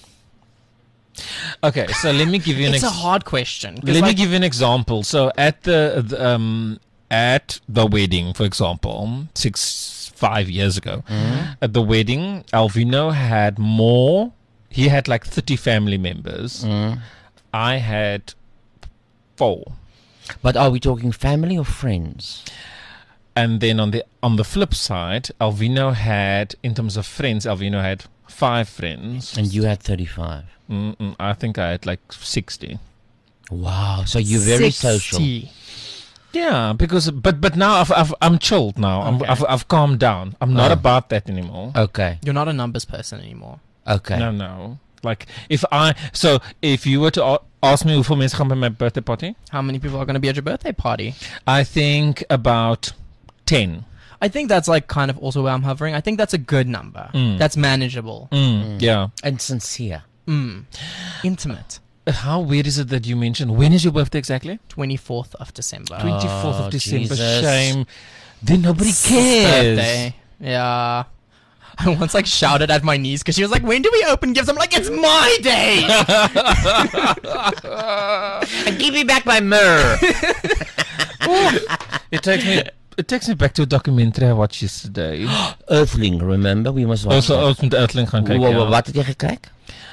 Okay, so let me give you an It's a ex- hard question. 'cause, Let me like, give you an example. So at the, the um at the wedding, for example, six, five years ago, Mm. at the wedding, Alvino had more. He had like thirty family members. Mm. I had four. But are we talking family or friends? And then on the on the flip side, Alvino had, in terms of friends, Alvino had five friends. And you had thirty-five. Mm-mm, I think I had like sixty. Wow, so you're very social. sixty. Yeah, because but but now I've, I've I'm chilled now. I'm, Okay. I've I've calmed down. I'm not Oh. about that anymore. Okay, You're not a numbers person anymore. okay. No, no. Like if I so if you were to a- ask me hoeveel mensen gaan by my birthday party, How many people are going to be at your birthday party? I think about ten. I think that's like kind of also where I'm hovering. I think that's a good number. Mm. That's manageable. Mm, Yeah. And sincere. Mm. Intimate. How weird is it that you mentioned when is your birthday exactly? twenty-fourth of December. twenty-fourth Oh, of December. Jesus. Shame. Then nobody It's cares. birthday. Yeah. I once like shouted at my niece because she was like, "When do we open gifts?" I'm like, "It's my day." And give me back my myrrh. It takes me it takes me back to a documentary I watched yesterday. Earthling, remember? We must watch Also, that. ook met Earthling gaan kijken. Wa- wa- ja. Wat het jy gekyk?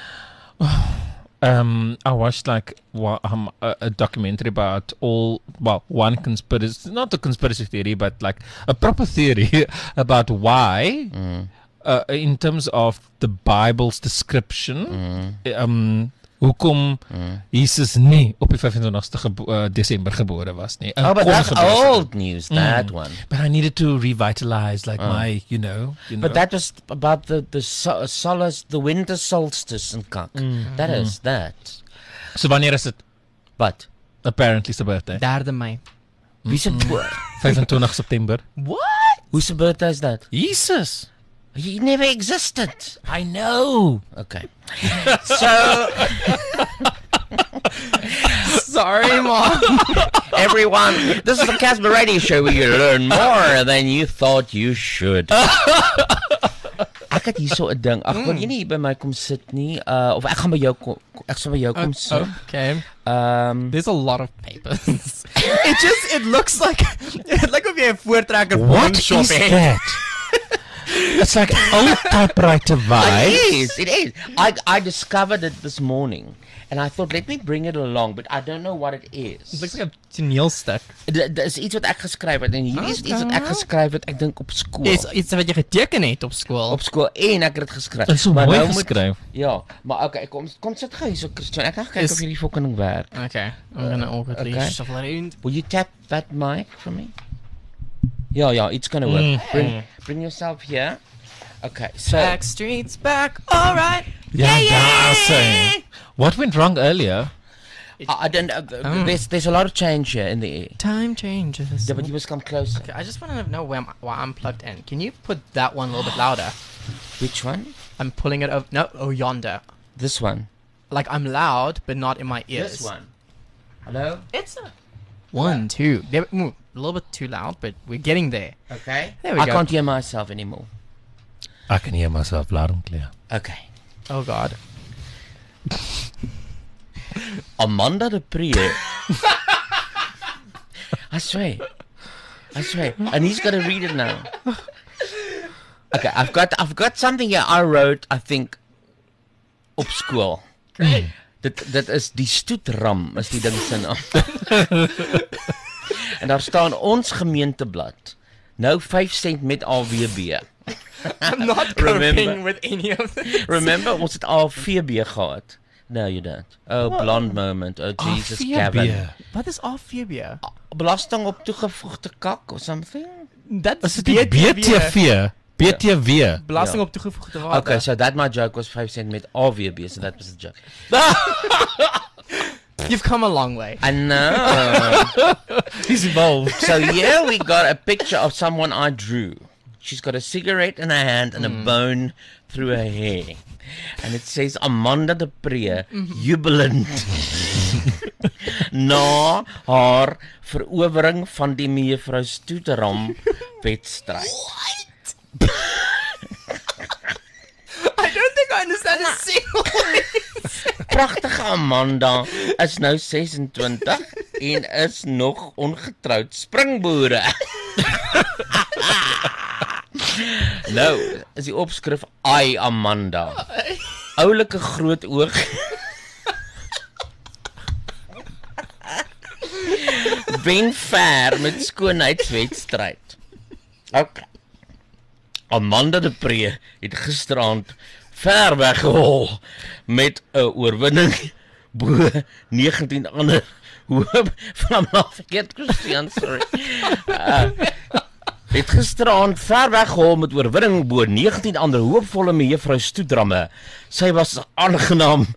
Um, I watched like wa- um, a, a documentary about all, well, one conspiracy, not a conspiracy theory, but like a proper theory about why, Mm. uh, in terms of the Bible's description, Mm. um, hoekom Jesus nie op die vyfentwintigste gebo- uh, Desember gebore was nie. Oh, but Kon that's gebore het. old news, that one. But I needed to revitalize like Oh. my, you know, you know. But that was about the the so- solace, the winter solstice and kak. Mm. That Mm. is that. So wanneer is het? But Apparently it's the birthday. Derde Mei. wie se vyfentwintig September. What? Whose birthday is that? Jesus. He never existed. I know. Okay. So Sorry, Mom. everyone, this is the Casper Radio Show where you learn more than you thought you should. Ek het hier so 'n ding. Ag, wil jy nie hier by my kom sit nie? Uh of ek gaan by jou kom ek sal by jou kom sit. Okay. Um There's a lot of papers. It just it looks like like of jy 'n voortrekker What shop is het. that? It's like old typewriter It vibes. is, it is. I I discovered it this morning and I thought let me bring it along, but I don't know what it is. It looks like a toneelstuk. Dit is iets wat ek geskryf het en hierdie is iets wat ek geskryf het, ek dink op skool. Is iets wat jy geteken het op skool. Op skool en ek het dit geskryf. Dit is so Maar mooi nou moet- geskryf. Ja, maar okay, kom kom sit gou hier so Christian. Ek gaan kyk Is- of hierdie fucking ding werk. Okay, I'm gonna awkwardly okay. shuffle around. Will you tap that mic for me? Yeah, yeah, it's gonna work. Mm. Bring bring yourself here. Okay, so Backstreet's back, alright. Yeah, yeah, saying. What went wrong earlier? I, I don't know. th- Oh. There's there's a lot of change here in the air. Time changes. Yeah, but you must come closer. Okay, I just want to know where, my, why I'm plugged in. Can you put that one a little bit louder? Which one? I'm pulling it over. No, oh yonder. This one. Like I'm loud, but not in my ears. This one. Hello? It's a one, two. There, mm, a little bit too loud, but we're getting there. Okay. There we I go. can't hear myself anymore. I can hear myself loud and clear. Okay. Oh God. Amanda de Pre. I swear. I swear. And he's gonna read it now. Okay, I've got I've got something here I wrote, I think, op school. Dit dit is die stoetram is die ding se naam. En daar staan ons gemeenteblad. Nou vyf sent met A W B. I'm not Remember. coping with any of this. Remember ons het A V B gehad. No, you don't. Oh, blonde moment. Oh, Jesus, A V B. Gavin. What is amphibia? Belasting op toegevoegde kak or something? That's Is dit die B T V? B T V. Belasting Ja. op toegevoegde waarde. Okay, so that my joke was five cent met A V B, so that was the joke. You've come a long way. I know. He's evolved. So here we got a picture of someone I drew. She's got a cigarette in her hand and a bone through her hair. And it says Amanda de Pre, jubilant. Na haar verowering van die mevrou Stoeteram wedstryd. I don't think I understand a single word. Pragtige Amanda is nou sesentwintig en is nog ongetroud springboere. Nou, is die opskrif Ai Amanda. Oulike groot oog. Ben ver met skoonheidswedstryd. Okay. Amanda de Pre het gisteraand ver weggehol met 'n oorwinning bo negentien ander hoop van verkeerd Christian, sorry. Uh, het gisteraand ver weggehol met oorwinning bo negentien ander hoopvolle mevrou Stoedramme. Sy was aangenaam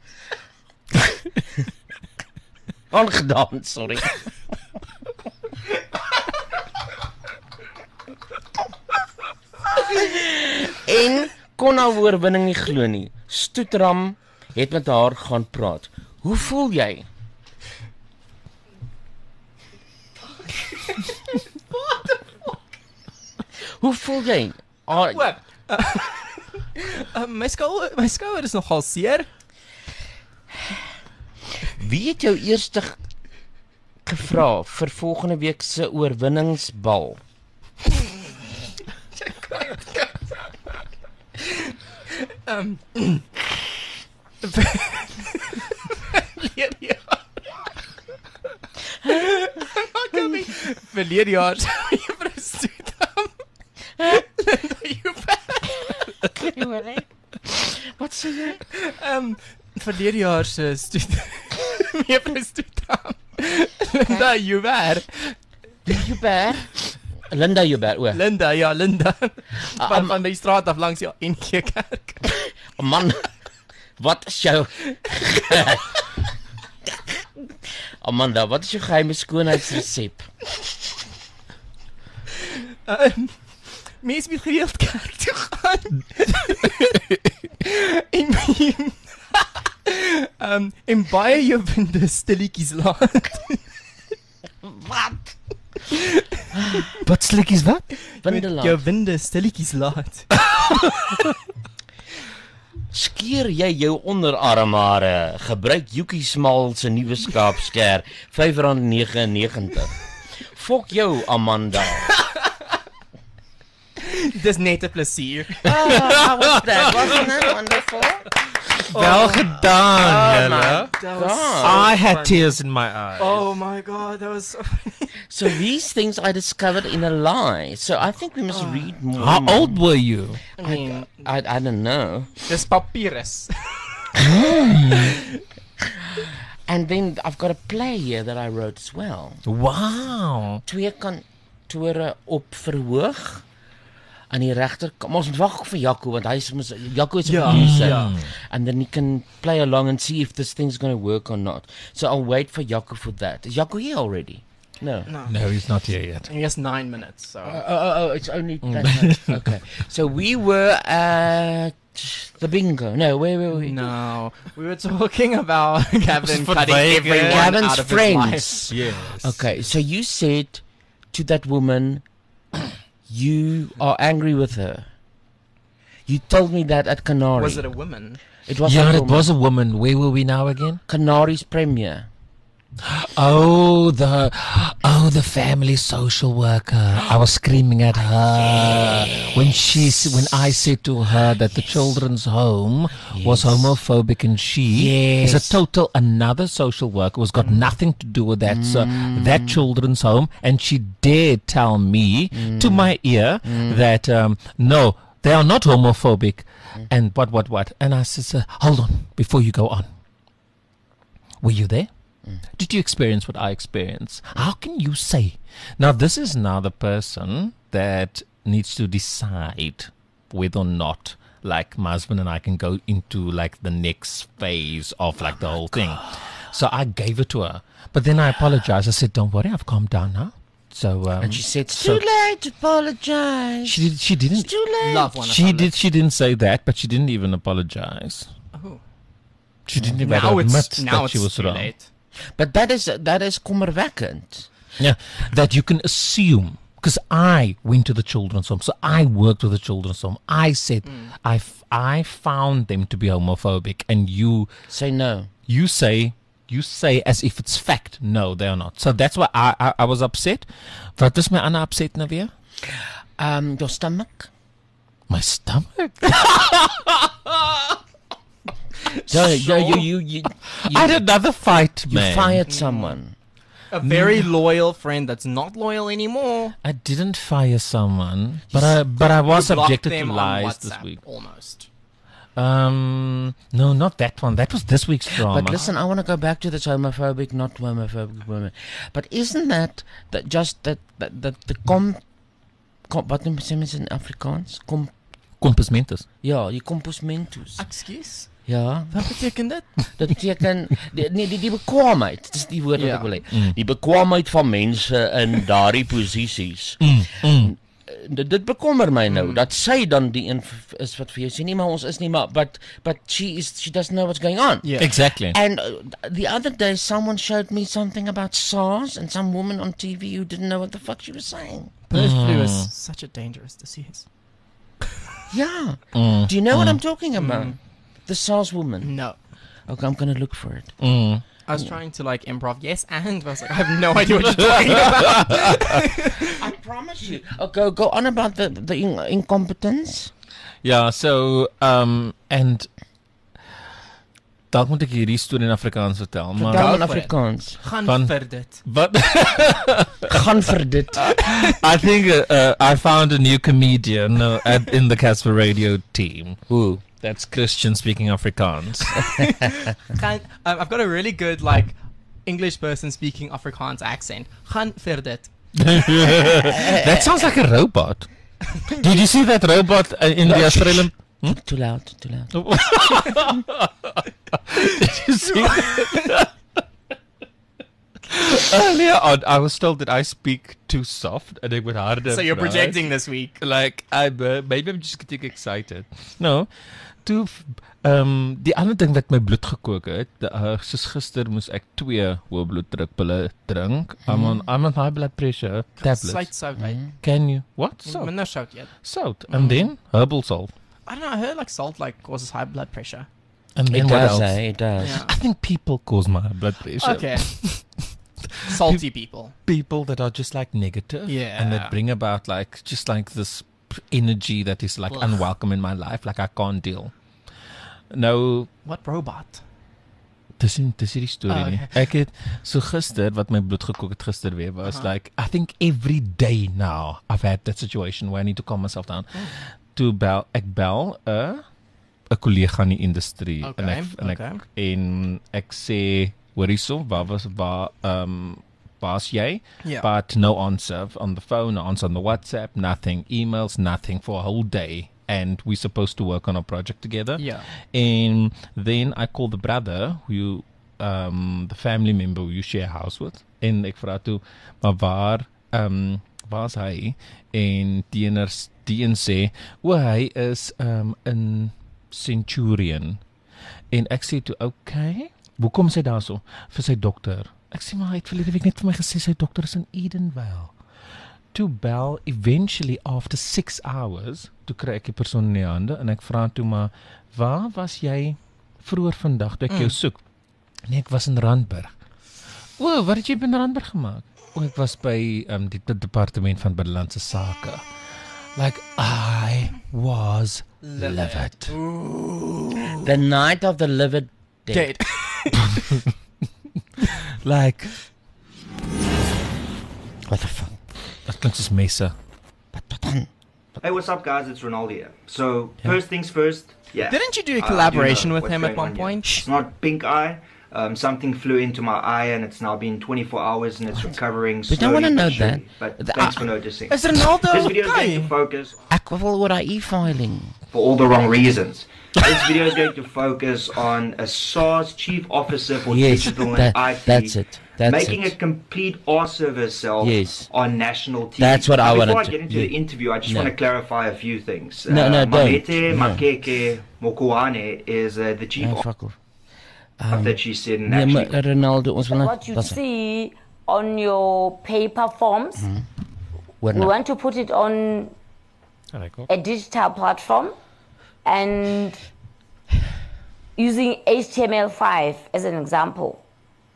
aangedaan, sorry. En kon haar oorwinning nie glo nie. Stoetram het met haar gaan praat. Hoe voel jy? What the fuck? Hoe voel jy? Ah, Wat? Uh, uh, my skouer, my skouer is nogal seer. Wie het jou eerste gevra vir volgende week se oorwinningsbal? Um, verlede jaar. Verlede jaar juffrou Stoetram. Linda Joubert. Wat sê jy? Um, verlede jaar se juffrou Stoetram. Linda Joubert. Joubert? Linda Joubert, o. Linda, ja, Linda. Ah, Van, am- van die straat af langs die N G Kerk. Man, wat is jou... Amanda, wat is jou geheime skoonheidsresep? Um, Mens moet gereeld kerk toe gaan. en, um, en baie jou winde stilletjies laat. Wat? Wat slikkies wat? Winde laat. Jou winde stilletjies laat. Skeer jy jou onderarmhare? Gebruik Yuki Small se nuwe skaapsker, vyf rand negenennegentig. Fok jou, Amanda. Dis net 'n plesier. Oh, how was that? Wasn't it wonderful? Wel gedaan, Oh julle. That was so I had funny. tears in my eyes. Oh my god, that was so funny. So these things I discovered in a lie. So I think we must read more. How old were you? I mean, I, I don't know. dis papyrus. And then I've got a play here that I wrote as well. Wow. Twee kantore op verhoog. Aan die regter, ons moet wag vir Jaco want hy is mos Jaco is 'n Ja, producer. ja. And then he can play along and see if this thing's going to work or not. So I'll wait for Jaco for that. Is Jaco here already? No. No. No, he's not here yet. And he has nine minutes, so. Oh, oh, oh, it's only that much. Okay. So we were at the bingo. No, where were we? No, we were talking about Gavin For cutting Vegas. everyone Gavin's out of friends. his life. Yes. Okay, so you said to that woman, you are angry with her. You told me that at Canary. Was it a woman? It was Yeah, a it woman. was a woman. Where were we now again? Canary's premiere. Oh, the oh the family social worker. I was screaming at her when she s- when I said to her that the children's home was homophobic and she is Yes. a total another social worker was got nothing to do with that so that children's home, and she dared tell me to my ear that um, no, they are not homophobic and what what what and I said, hold on before you go on. Were you there? Did you experience what I experienced? How can you say? Now, this is now the person that needs to decide whether or not, like, my husband and I can go into, like, the next phase of, like, the whole thing. So I gave it to her. But then I apologized. I said, don't worry, I've calmed down now. So, um, And she said, it's so- too late to apologize. she, did, she didn't. It's too late. Love one She did. She didn't say that, but she didn't even apologize. Oh. She didn't even Now admit it's now that it's she was too wrong. late. But that is that is kommerwekkend. Yeah, that you can assume. Because I went to the children's home, so I worked with the children's home. I said I, f- I found them to be homophobic, and you Say no. you say you say as if it's fact. No, they are not. So that's why I I, I was upset. Wat is my ander upset nou weer? Um, your stomach. My stomach. So, so you, you, you, you, I had another fight, you man. fired someone. A very loyal friend that's not loyal anymore. I didn't fire someone, but I but I was You blocked subjected to them on lies this WhatsApp, week. Almost. Um, no, not that one. That was this week's drama. But listen, I want to go back to this homophobic, not homophobic women. But isn't that, that just that, that, that the com, com... Wat noem jy mens in Afrikaans? Com... Compasmentus. Ja, die compasmentus. Excuse? Ja. Wat beteken dit? Dit beteken die, nee, die, die bekwaamheid. Dis die woord wat Ja. ek wil hê. Mm. Die bekwaamheid van mense in daardie posisies. Mm, mm. Dit, dit bekommer my nou dat sy dan die een v- is wat vir jou sê nie maar ons is nie maar but but she is she doesn't know what's going on. Yeah. Exactly. And uh, the other day someone showed me something about SARS and some woman on T V who didn't know what the fuck she was saying. Bird flu Mm. is such a dangerous disease. Yeah. Mm, Do you know what mm. I'm talking about? The SARS woman. No. Okay, I'm gonna look for it. Mm. I was trying to like improv yes and I was like I have no idea what you're talking about. I promise you. Oh, go go on about the the in- incompetence. Yeah, so um and dalk moet ek hierdie storie in Afrikaans vertel, maar Vertel in for it. Afrikaans. Gaan Van- vir dit. Wat Gaan vir dit. I think uh, uh, I found a new comedian uh, at, in the Casper Radio team. Who? That's Christian speaking Afrikaans. Gaan, um, I've got a really good like English person speaking Afrikaans accent. Gaan vir dit. That sounds like a robot. Did you see that robot uh, in the Australian? Hmm? Too loud, too loud. Did you see that? Earlier on, I was told that I speak too soft and ek moet harder. So you're praat. projecting this week. Like, I'm, uh, maybe I'm just getting excited. No, toe, f- um, die ander ding wat my bloed gekook het, de, uh, soos gister moes ek twee hoë bloeddrukpille drink. I'm on, I'm on high blood pressure tablets. Slight sout, right? Can you, what? So. Salt. Minder sout yet. Salt. And then herbal salt. I don't know, I heard like salt like causes high blood pressure. And then It what does, else? eh? It does. Yeah. I think people cause my high blood pressure. Okay. Salty people. People that are just like negative. And that Yeah. bring about like, just like this p- energy that is like Ugh. unwelcome in my life. Like I can't deal. Nou, What robot? dis nie, dis hierdie storie Oh, nie. okay. Ek het so gister wat my bloed gekook het gister weer was Uh-huh. like I think every day now I've had that situation where I need to calm myself down. Oh. Toe bel ek bel 'n 'n kollega in die industrie Okay, en ek en ek okay. en ek sê hoorie so waar was waar ehm um, was jy? Yeah. But no answer on the phone, no answer on the WhatsApp, nothing, emails, nothing for a whole day. And we're supposed to work on a project together. Yeah. And then I called the brother who you, um, the family member who you share a house with. En ek vra toe, maar waar, um, waar is hy? En die ene die een sê, o, hy is um, in Centurion. En ek sê toe, okay, hoekom sê daar so? Vir sy dokter. Ek sê, maar hy het verlede week net vir my gesê, sy dokter is in Edenvale. Toe bel, eventually after six hours, toe kry ek die persoon in die hande, en ek vra toe maar, waar was jy vroeër vandag, toe ek jou Mm. soek? Nee, ek was in Randburg. O, wat het jy in Randburg gemaak? O, ek was by um, die, die departement van Binnelandse Sake. Like, I was livid. The night of the livid dead. Dead. Like, What the fuck? dat klink soos messe. Hey, what's up, guys? It's Ronaldo here. So, first things first. Yeah. Didn't you do a I- I collaboration know with what's him at going one on here. point? It's not pink eye. Um, something flew into my eye, and it's now been twenty-four hours, and it's recovering We don't slowly wanna but know surely. that. But The- thanks I- for noticing. Is Ronaldo This video is going okay? to focus Ek wil oor hy e-filing. for all the wrong reasons. This video is going to focus on a SARS chief officer for Yes, digital that- and I T, that's it. That's making it. a complete arse of herself Yes. on national T V. That's what I Now, wanted Before I to- get into yeah. the interview, I just No. want to clarify a few things. No, no, don't. Mamete No. Makeke Mokoane is uh, the chief Oh, officer fuck off. Um, that she said in nee, actually. maar Ronaldo, ons wil nou... What you wat sê? see on your paper forms, Hoor we nou. want to put it on a digital platform and using H T M L five as an example.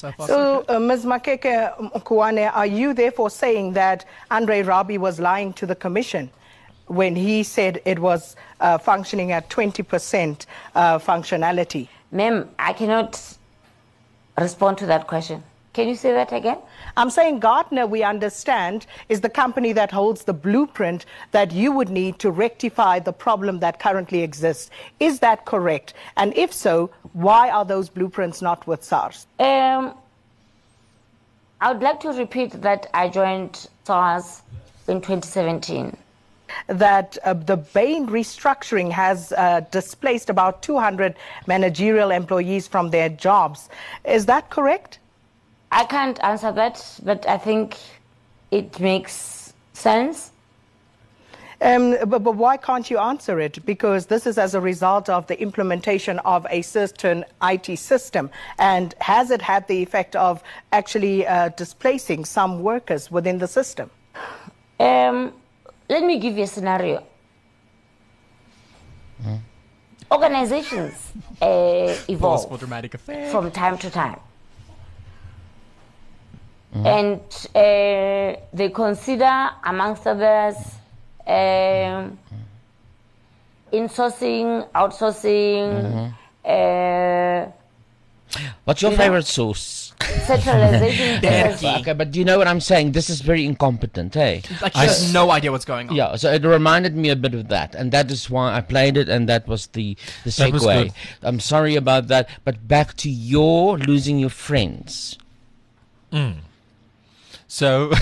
So far, So, uh, Miz Makeke Mkuane, are you therefore saying that Andre Rabi was lying to the commission when he said it was uh, functioning at twenty percent uh, functionality? Ma'am, I cannot respond to that question. Can you say that again? I'm saying Gartner, we understand, is the company that holds the blueprint that you would need to rectify the problem that currently exists. Is that correct? And if so, why are those blueprints not with SARS? Um, I would like to repeat that I joined SARS in twenty seventeen. That uh, the Bain restructuring has uh, displaced about two hundred managerial employees from their jobs. Is that correct? I can't answer that, but I think it makes sense. Um, but, but why can't you answer it? Because this is as a result of the implementation of a certain I T system. And has it had the effect of actually uh, displacing some workers within the system? Um, let me give you a scenario. Hmm. Organizations uh, evolve for dramatic effect. from time to time. Mm-hmm. And uh, they consider, amongst others, um, insourcing, outsourcing, Mm-hmm. uh, What's your you know, favorite sauce? centralization. versus- Okay, but you know what I'm saying? This is very incompetent, hey? Like, she has no idea what's going on. Yeah, so it reminded me a bit of that, and that is why I played it, and that was the, the That was segue. good. I'm sorry about that, but back to your losing your friends. Mm. So,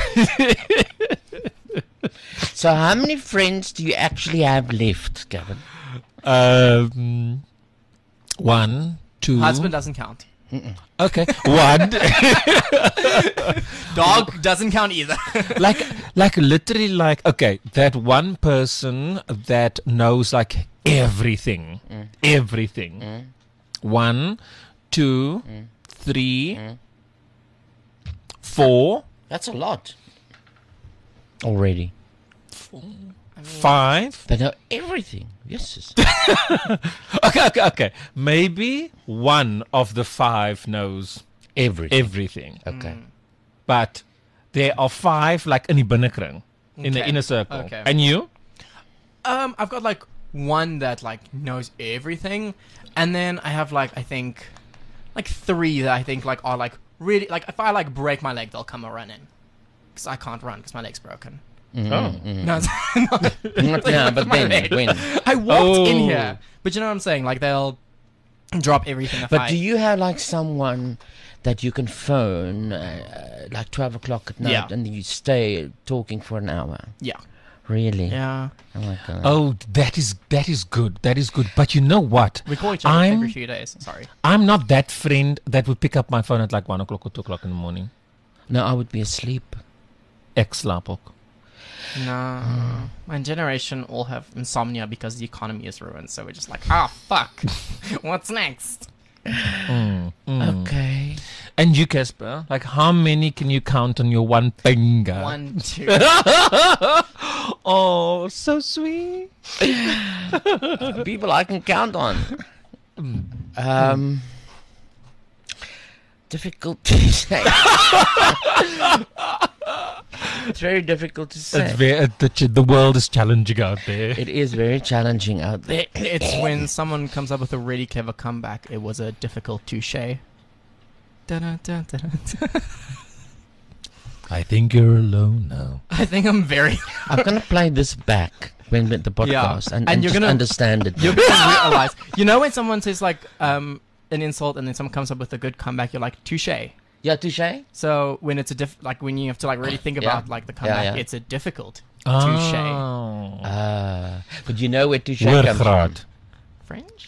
so how many friends do you actually have left, Gavin? um, one, two. Husband doesn't count. Mm-mm. Okay, one. Dog doesn't count either. like, like literally, like okay, that one person that knows like everything, Mm. everything. Mm. One, two, Mm. three, Mm. four. That's a lot. Already. Five. They know everything. Yes. okay, okay, okay. Maybe one of the five knows everything. Everything. Okay. But there are five like in die binnekring, in the Okay. inner circle. Okay. And you? Um, I've got like one that like knows everything, and then I have like I think like three that I think like are like really like if I like break my leg, they'll come a running because I can't run because my leg's broken. Mhm, Oh. mhm. No, it's not, Not now, but my when, leg. when? I walked in Oh. here, but you know what I'm saying? Like they'll drop everything. If But I, do you have like someone that you can phone uh, like twelve o'clock at night Yeah. and you stay talking for an hour? Yeah. Really? Yeah. Oh my god. Oh, that is that is good. That is good. But you know what? We call each other I'm, every few days. Sorry. I'm not that friend that would pick up my phone at like one o'clock or two o'clock in the morning. No, I would be asleep. Ek slaap ook. No, my generation all have insomnia because the economy is ruined. So we're just like, ah, fuck. What's next? Mm, mm. Okay. And you, Casper, like how many can you count on your one finger? One, two. Oh, so sweet. People I can count on. Um, difficult to say. It's very difficult to say. It's very, uh, the, ch- the world is challenging out there. It is very challenging out there. It's when someone comes up with a really clever comeback. It was a difficult touche. Dun-dun-dun-dun-dun. I think you're alone now. I think I'm very. I'm gonna play this back when with the podcast Yeah. and, And and you're just gonna- understand it. You're gonna realize. You know when someone says like um an insult and then someone comes up with a good comeback, you're like touche. Yeah, touche. So when it's a diff, like when you have to like really think Yeah. about like the Yeah, comeback, yeah. it's a difficult Oh. touche. Ah, but you know where touche Word comes from. graad. French.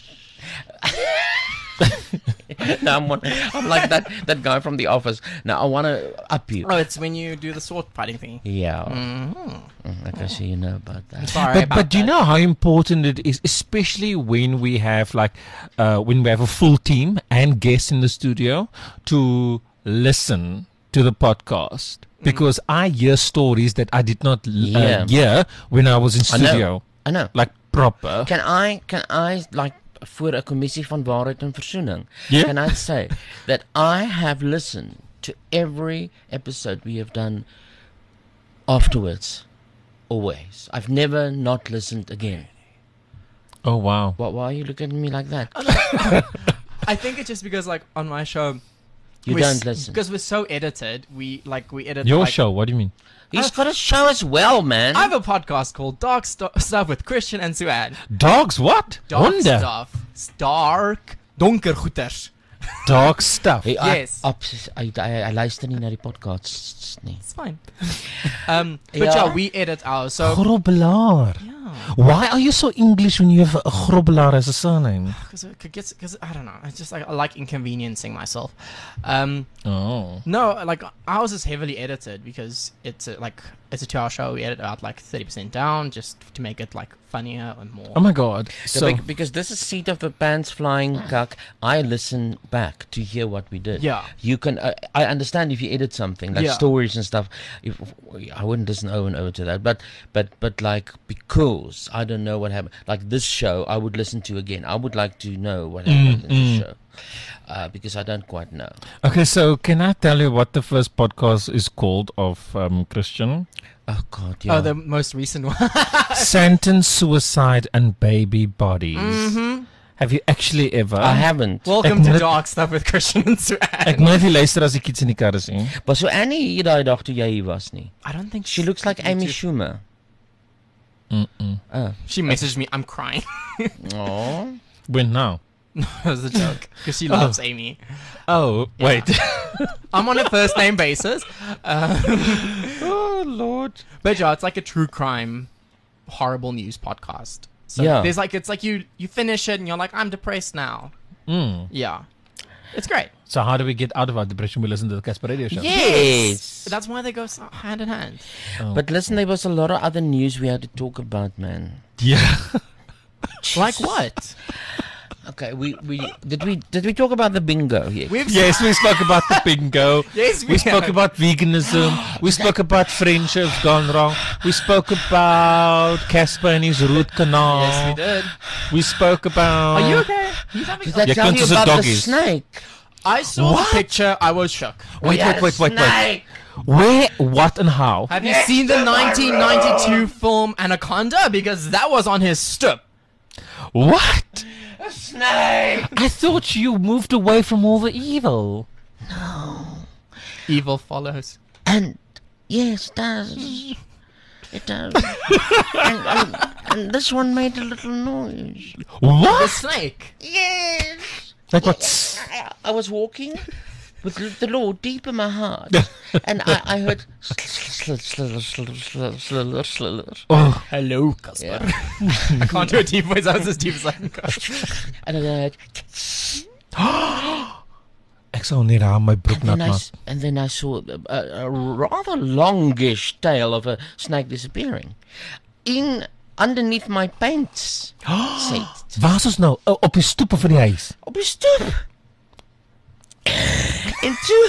No, I'm, one, I'm like that that guy from The Office. Now I want to up you. Oh, it's when you do the sword fighting thing. Yeah. Mhm. Mm, Like I see you know about that. Sorry But about but do you that. know how important it is, especially when we have like uh, when we have a full team and guests in the studio to listen to the podcast, because I hear stories that I did not l- Yeah. uh, hear when I was in I know. studio. I know. Like proper. Can I can I like voor 'n kommissie van waarheid en versoening. Yeah. Can I say that I have listened to every episode we have done afterwards, always. I've never not listened again. Oh wow! Why, why are you looking at me like that? I think it's just because like on my show, You we're don't s- listen. because we're so edited. We like we edit Your like, show? What do you mean? He's got a show as well, man. I have a podcast called Dark St- Stuff with Christian and Suad. Dogs what? Dark Honde. stuff. Dark. Donker goeters. Dark stuff. Hey, I- Yes. ups- I, I, I luister nie na die podcasts nie. It's fine. um, but Ja. yeah, we edit ours. So Grobbelaar. Why are you so English when you have a Grobbelaar as a surname? because I don't know. It's just like I like inconveniencing myself. Um, Oh. no, like ours is heavily edited because it's a, like it's a two-hour show. We edit out like thirty percent down just to make it like funnier and more. Oh my god. So, So bec- because this is Seat of the Pants Flying Cuck, I listen back to hear what we did. Yeah. You can, uh, I understand if you edit something, like Yeah. stories and stuff, if, I wouldn't listen over and over to that, but, but, but like, because I don't know what happened, like this show, I would listen to again. I would like to know what happened Mm, in the mm. show. Uh, because I don't quite know. okay, so can I tell you what the first podcast is called of um, Christian? Oh God, yeah. Oh, the most recent one. Sentence, Suicide, and Baby Bodies. Mhm. Have you actually ever? I haven't. Welcome Ek to moet- Dark Stuff with Christian and Suad. Ek moet net luister as ek iets in die kar is nie. Was so Annie hier daai dag toe jy hier was nie? I don't think She looks like Amy Schumer. Mm-mm. Oh. She messaged me. I'm crying. Oh. When now? No, it was a joke because she Oh. loves Amy. Oh, wait. I'm on a first name basis. Um, oh Lord! But yeah, it's like a true crime, horrible news podcast. So Yeah. there's like it's like you you finish it and you're like I'm depressed now. Mm. Yeah, it's great. So how do we get out of our depression? We listen to the Casper Radio Show. Yes. That's why they go so hand in hand. Oh. But listen, there was a lot of other news we had to talk about, man. Yeah. Like what? Okay, we, we did we did we talk about the bingo here? We've Yes, we spoke about the bingo. Yes, we we spoke have. about veganism. We spoke about friendships gone wrong. We spoke about Casper and his root canal. Yes, we did. We spoke about. Are you okay? He's having. Did I Jy tell kunt you soos 'n about the doggies. snake? I saw What? the picture. I was shook. Wait, We had wait, wait, a wait, wait. snake. Where, what, and how? Have you seen the nineteen ninety-two film Anaconda? Because that was on his stoop. What? A snake. I thought you moved away from all the evil. Evil follows. And yes, it does. It does. and, and, and this one made a little noise. The What? snake. Yes. Like what? I, I was walking with the Lord deep in my heart, and I, I heard slither, slither, slither, slither, slither, slither. Oh. Hello, Casper. Yeah. I can't do a deep voice. I was as deep as I can go. And then I heard, Ek sal nie raam my broek and then, nat I, maak. s- and then I saw a, a, a rather longish tail of a snake disappearing in underneath my paint set. Waar is ons nou? Oh, op die stoep van die huis. Op die stoep. En toe,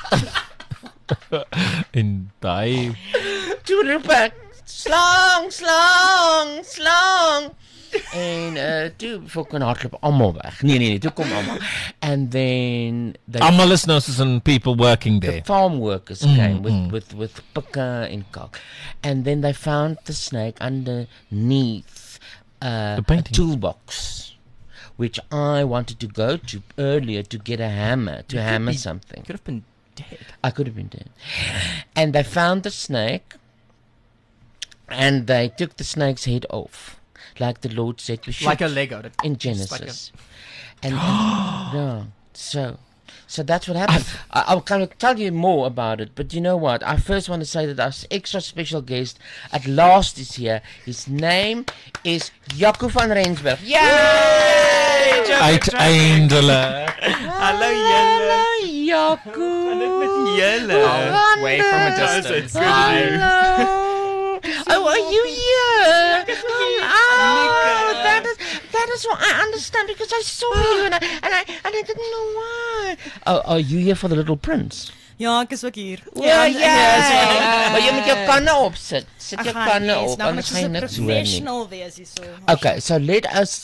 En daai toe roep ek, slang, slang, slang. En uh, toe fucking hardloop almal weg. Nee, nee, nee, toe kom almal. And then they almal is nou soos in people working the there. farm workers Mm, came with, mm. with, with picker and cock. And then they found the snake underneath uh, The a painting. toolbox, which I wanted to go to earlier to get a hammer, to You could hammer be- something. Could have been dead. I could have been dead. And they found the snake, and they took the snake's head off. Like the Lord said we should. Like a Lego. In Just like Genesis. And, and no, so so that's what happened. I, I'll kind of tell you more about it, but you know what? I first want to say that our extra special guest at last is here. His name is Jaco van Rensburg. Yay! Uiteindelik. Hallo, Jelle. Jaco. Jelle. Way from a distance. Hello. Oh, are you here? Oh, that is that is what I understand because I saw you and I and I and I didn't know why. Oh, are you here for the Little Prince? Ja, ek is ook hier. Ja, ja. ja. Maar jy moet jou kanne opsit. Sit jou Ag, kanne yes, op nou moet anders jy gaan jy so niks hoor nie. professional wees hierso. Okay, so let us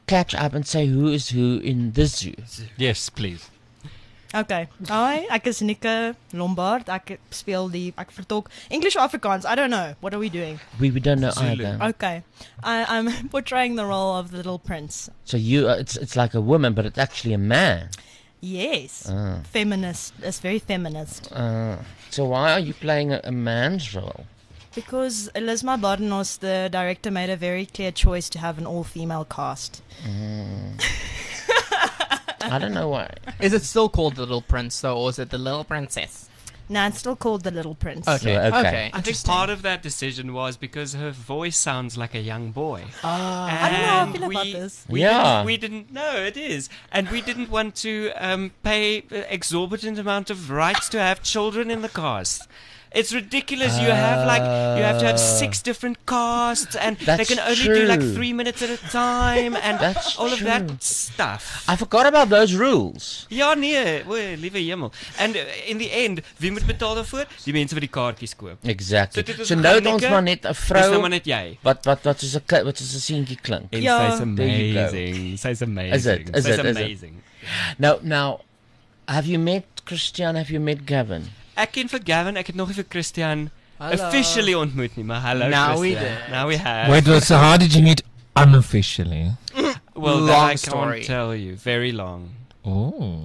catch up and say who is who in this zoo? Yes, please. Okay. Hi, ek is Nika Lombard. Ek speel die ek vertolk English or Afrikaans. I don't know. What are we doing? We, we don't know Zulu. either. Okay. I, I'm portraying the role of the little prince. So you, uh, it's it's like a woman, but it's actually a man. Yes. Ah. Feminist. It's very feminist. Uh, so why are you playing a, a man's role? Because Elisma Bardenos, the director, made a very clear choice to have an all-female cast. Mm. I don't know why. Is it still called The Little Prince, though, or is it The Little Princess? No, it's still called The Little Prince. Okay, Yeah, okay. okay. I think part of that decision was because her voice sounds like a young boy. Ah. I don't know how I And feel about we- this. We Yeah. didn't, we didn't know it is, and we didn't want to um, pay uh, exorbitant amount of rights to have children in the cast. It's ridiculous. You have like you have to have six different casts, and they That's can only do like true. three minutes at a time, and That's all of true. that stuff. I forgot about those rules. Ja nee, o, liewe hemel. And uh, in the end, wie moet betaal daarvoor? Die mense wat die kaartjies koop. Exactly. So dit is So een nou het Ganneke, ons maar net 'n dis vrou nou maar net jy. wat wat wat soos 'n ki- wat soos 'n seentjie klink. En Ja. sy's There you go. amazing. Sy's amazing. Is it? Is sy's it? Is it? amazing. Now now have you met Christian? Have you met Gavin? Ek ken vir Gavin, ek het nog nie vir Christian Hallo. officially ontmoet nie, maar hallo Now we Christian. did. Now we have. Wait, so how did you meet unofficially? well, that Long I story. can't tell you. Very long. Oh.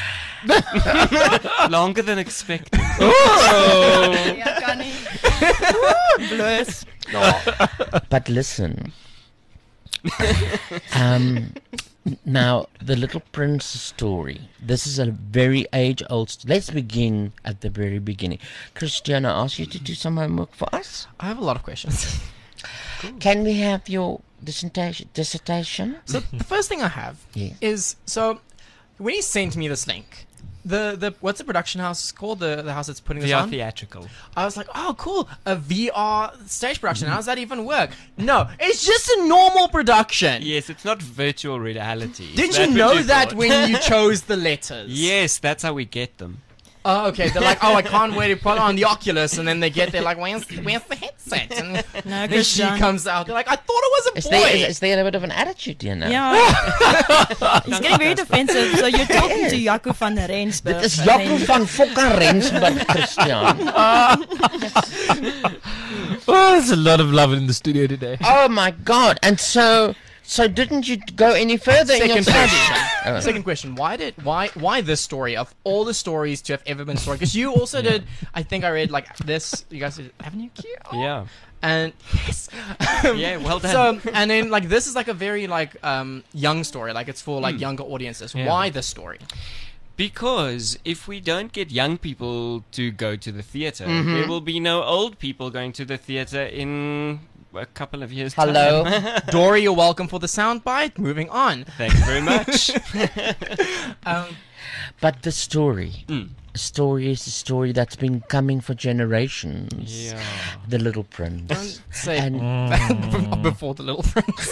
Longer than expected. Oh. Ja, kan nie. Bloos. But listen. um now the Little Prince story. This is a very age old st- let's begin at the very beginning. Christian, I asked you to do some homework for us. I have a lot of questions. Can we have your dissertation dissertation? So the first thing I have Yeah. is so when he sent me this link, the the what's the production house called? The the house that's putting this V R on? theatrical. I was like, oh, cool, a V R stage production. How does that even work? No, it's just a normal production. Yes, it's not virtual reality. Did Is you that what know you that thought? when you chose the letters? Yes, that's how we get them. Oh, okay. They're like, oh, I can't wait to put on the Oculus, and then they get there like, where's where's the headset? And No, then she Christian. comes out. They're like, I thought it was a Is boy. there, is, is there a bit of an attitude here now? Yeah. He's getting very defensive. So you're talking to Jaco van Rensburg. Dit is and Jaco then- van fucking Rensburg, Christian. Oh, there's a lot of love in the studio today. Oh my god. And so so didn't you go any further in your Second study? question. Oh. Second question. Why did why why this story of all the stories to have ever been story? Because you also did. I think I read like this. You guys did Avenue Q. Yeah. And yes. Yeah, well done. So and then like this is like a very like um young story. Like it's for like Mm. younger audiences. Yeah. Why this story? Because if we don't get young people to go to the theater, Mhm. there will be no old people going to the theater in a couple of years. Hello. time. Dory, you're welcome for the soundbite. Moving on. Thank you very much. um, But the story. Mm. A story is a story that's been coming for generations. Yeah. The Little Prince. Don't say And- before the Little Prince.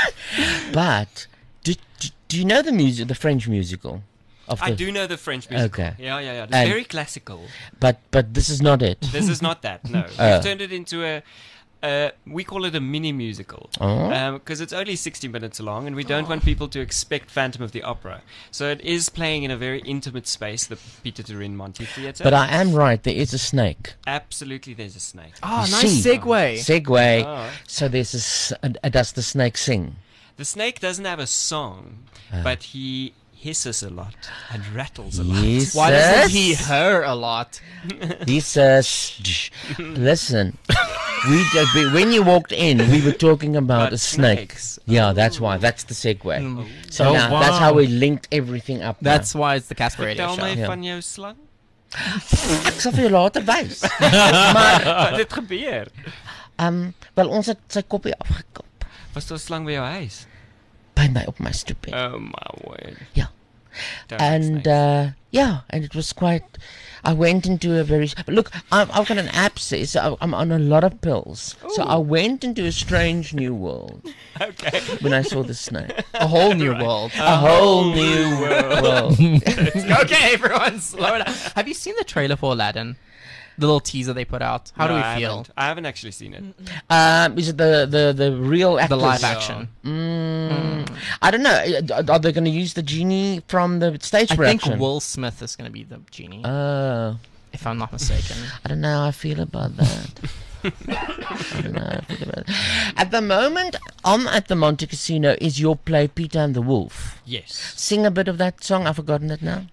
But do, do, do you know the music, the French musical? Of I the- do know the French musical. Okay. Yeah, yeah, yeah. It's And- very classical. But but this is not it. This is not that. No, Oh. we've turned it into a. Uh, we call it a mini musical Oh. because it's only sixty minutes long, and we don't want people to expect Phantom of the Opera. So it is playing in a very intimate space, the Peter Turin Monty Theatre. But I am right. There is a snake. Absolutely, there's a snake. Ah, You nice see? segue. Segue. Oh. So there's a, s- uh, uh, does the snake sing? The snake doesn't have a song, Ah. but he hisses a lot and rattles a lot. Yes, Why doesn't he sis. her a lot? He says, listen, we just, we- when you walked in, we were talking about About a snake. snakes. Yeah, that's why. That's the segue. Mm. So Oh, now, that's wow. how we linked everything up. now. That's why it's the Casper Radio Vertel Show. my Ja. van jou slang. Ek sal vir jou later wys. maar Wat het gebeur? um, wel ons het sy koppie afgekap Was daar 'n slang by jou huis? by my op my stoep. Oh my word. Yeah. Don't like And snakes. uh, yeah, and it was quite. I went into a very. But look, I'm, I've got an abscess. I- I'm on a lot of pills, so I went into a strange new world Okay. when I saw the snake. A whole new world. A whole new world. Okay, everyone, slow down. Have you seen the trailer for Aladdin? The little teaser they put out. How No, do we I feel? haven't. I haven't actually seen it. Um, is it the, the, the real actors? live action. Mm, I don't know. Are- Are they going to use the genie from the stage I production? think Will Smith is going to be the genie. Oh. If I'm not mistaken. I don't know how I feel about that. I don't know how I feel about it. At the moment, on at the Monte Casino is your play Peter and the Wolf. Yes. Sing a bit of that song. I've forgotten it now.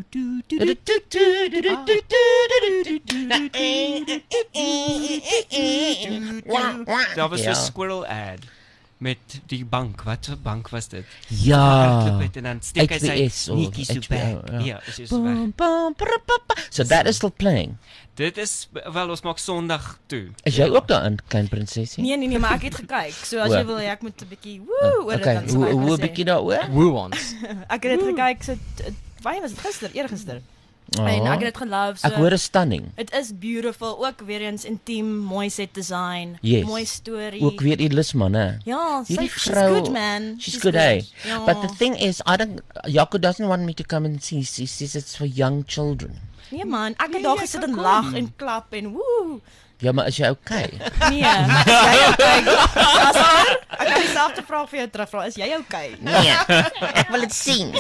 Daar was 'n Ja. squirrel ad met die bank. Wat 'n bank was dit? Ja. Hardloop het en dan steek hy H B sy S of netjies so H B O, weg. ja. Ja, is so weg. Bum, bum, brr, brr, brr. So that is still playing. Dit is wel ons maak Sondag toe. Is jy ook daar in Klein Prinsesie? Nee nee nee, maar ek het gekyk. So as O. jy wil hê ek moet 'n bietjie woe oor dit Okay, dan sal hoe ek maar hoe 'n sê. bietjie daaroor? Woo ons. Ek het dit gekyk so t- baie was dit gister, eergister. Oh. En ek het dit geloof so. Ek hoor 'n stunning. It is beautiful, ook weer eens intiem, mooi set design, Yes. mooi storie. Ook weer Elisman, hè? Ja, Hierdie sy- she's vrou- good, man. She's, She's good, good. eh? Ja. But the thing is, I don't. Jaco doesn't want me to come and see. She says it's for young children. Nee man, ek Nee, het daar jy gesit kan en kom. lag en klap en woe. Ja, maar is jy okay? Nee, maar is jy okay? Jasper, ek kan dieselfde vraag vir jou terugvra. Is jy okay? Nee, ek wil dit sien.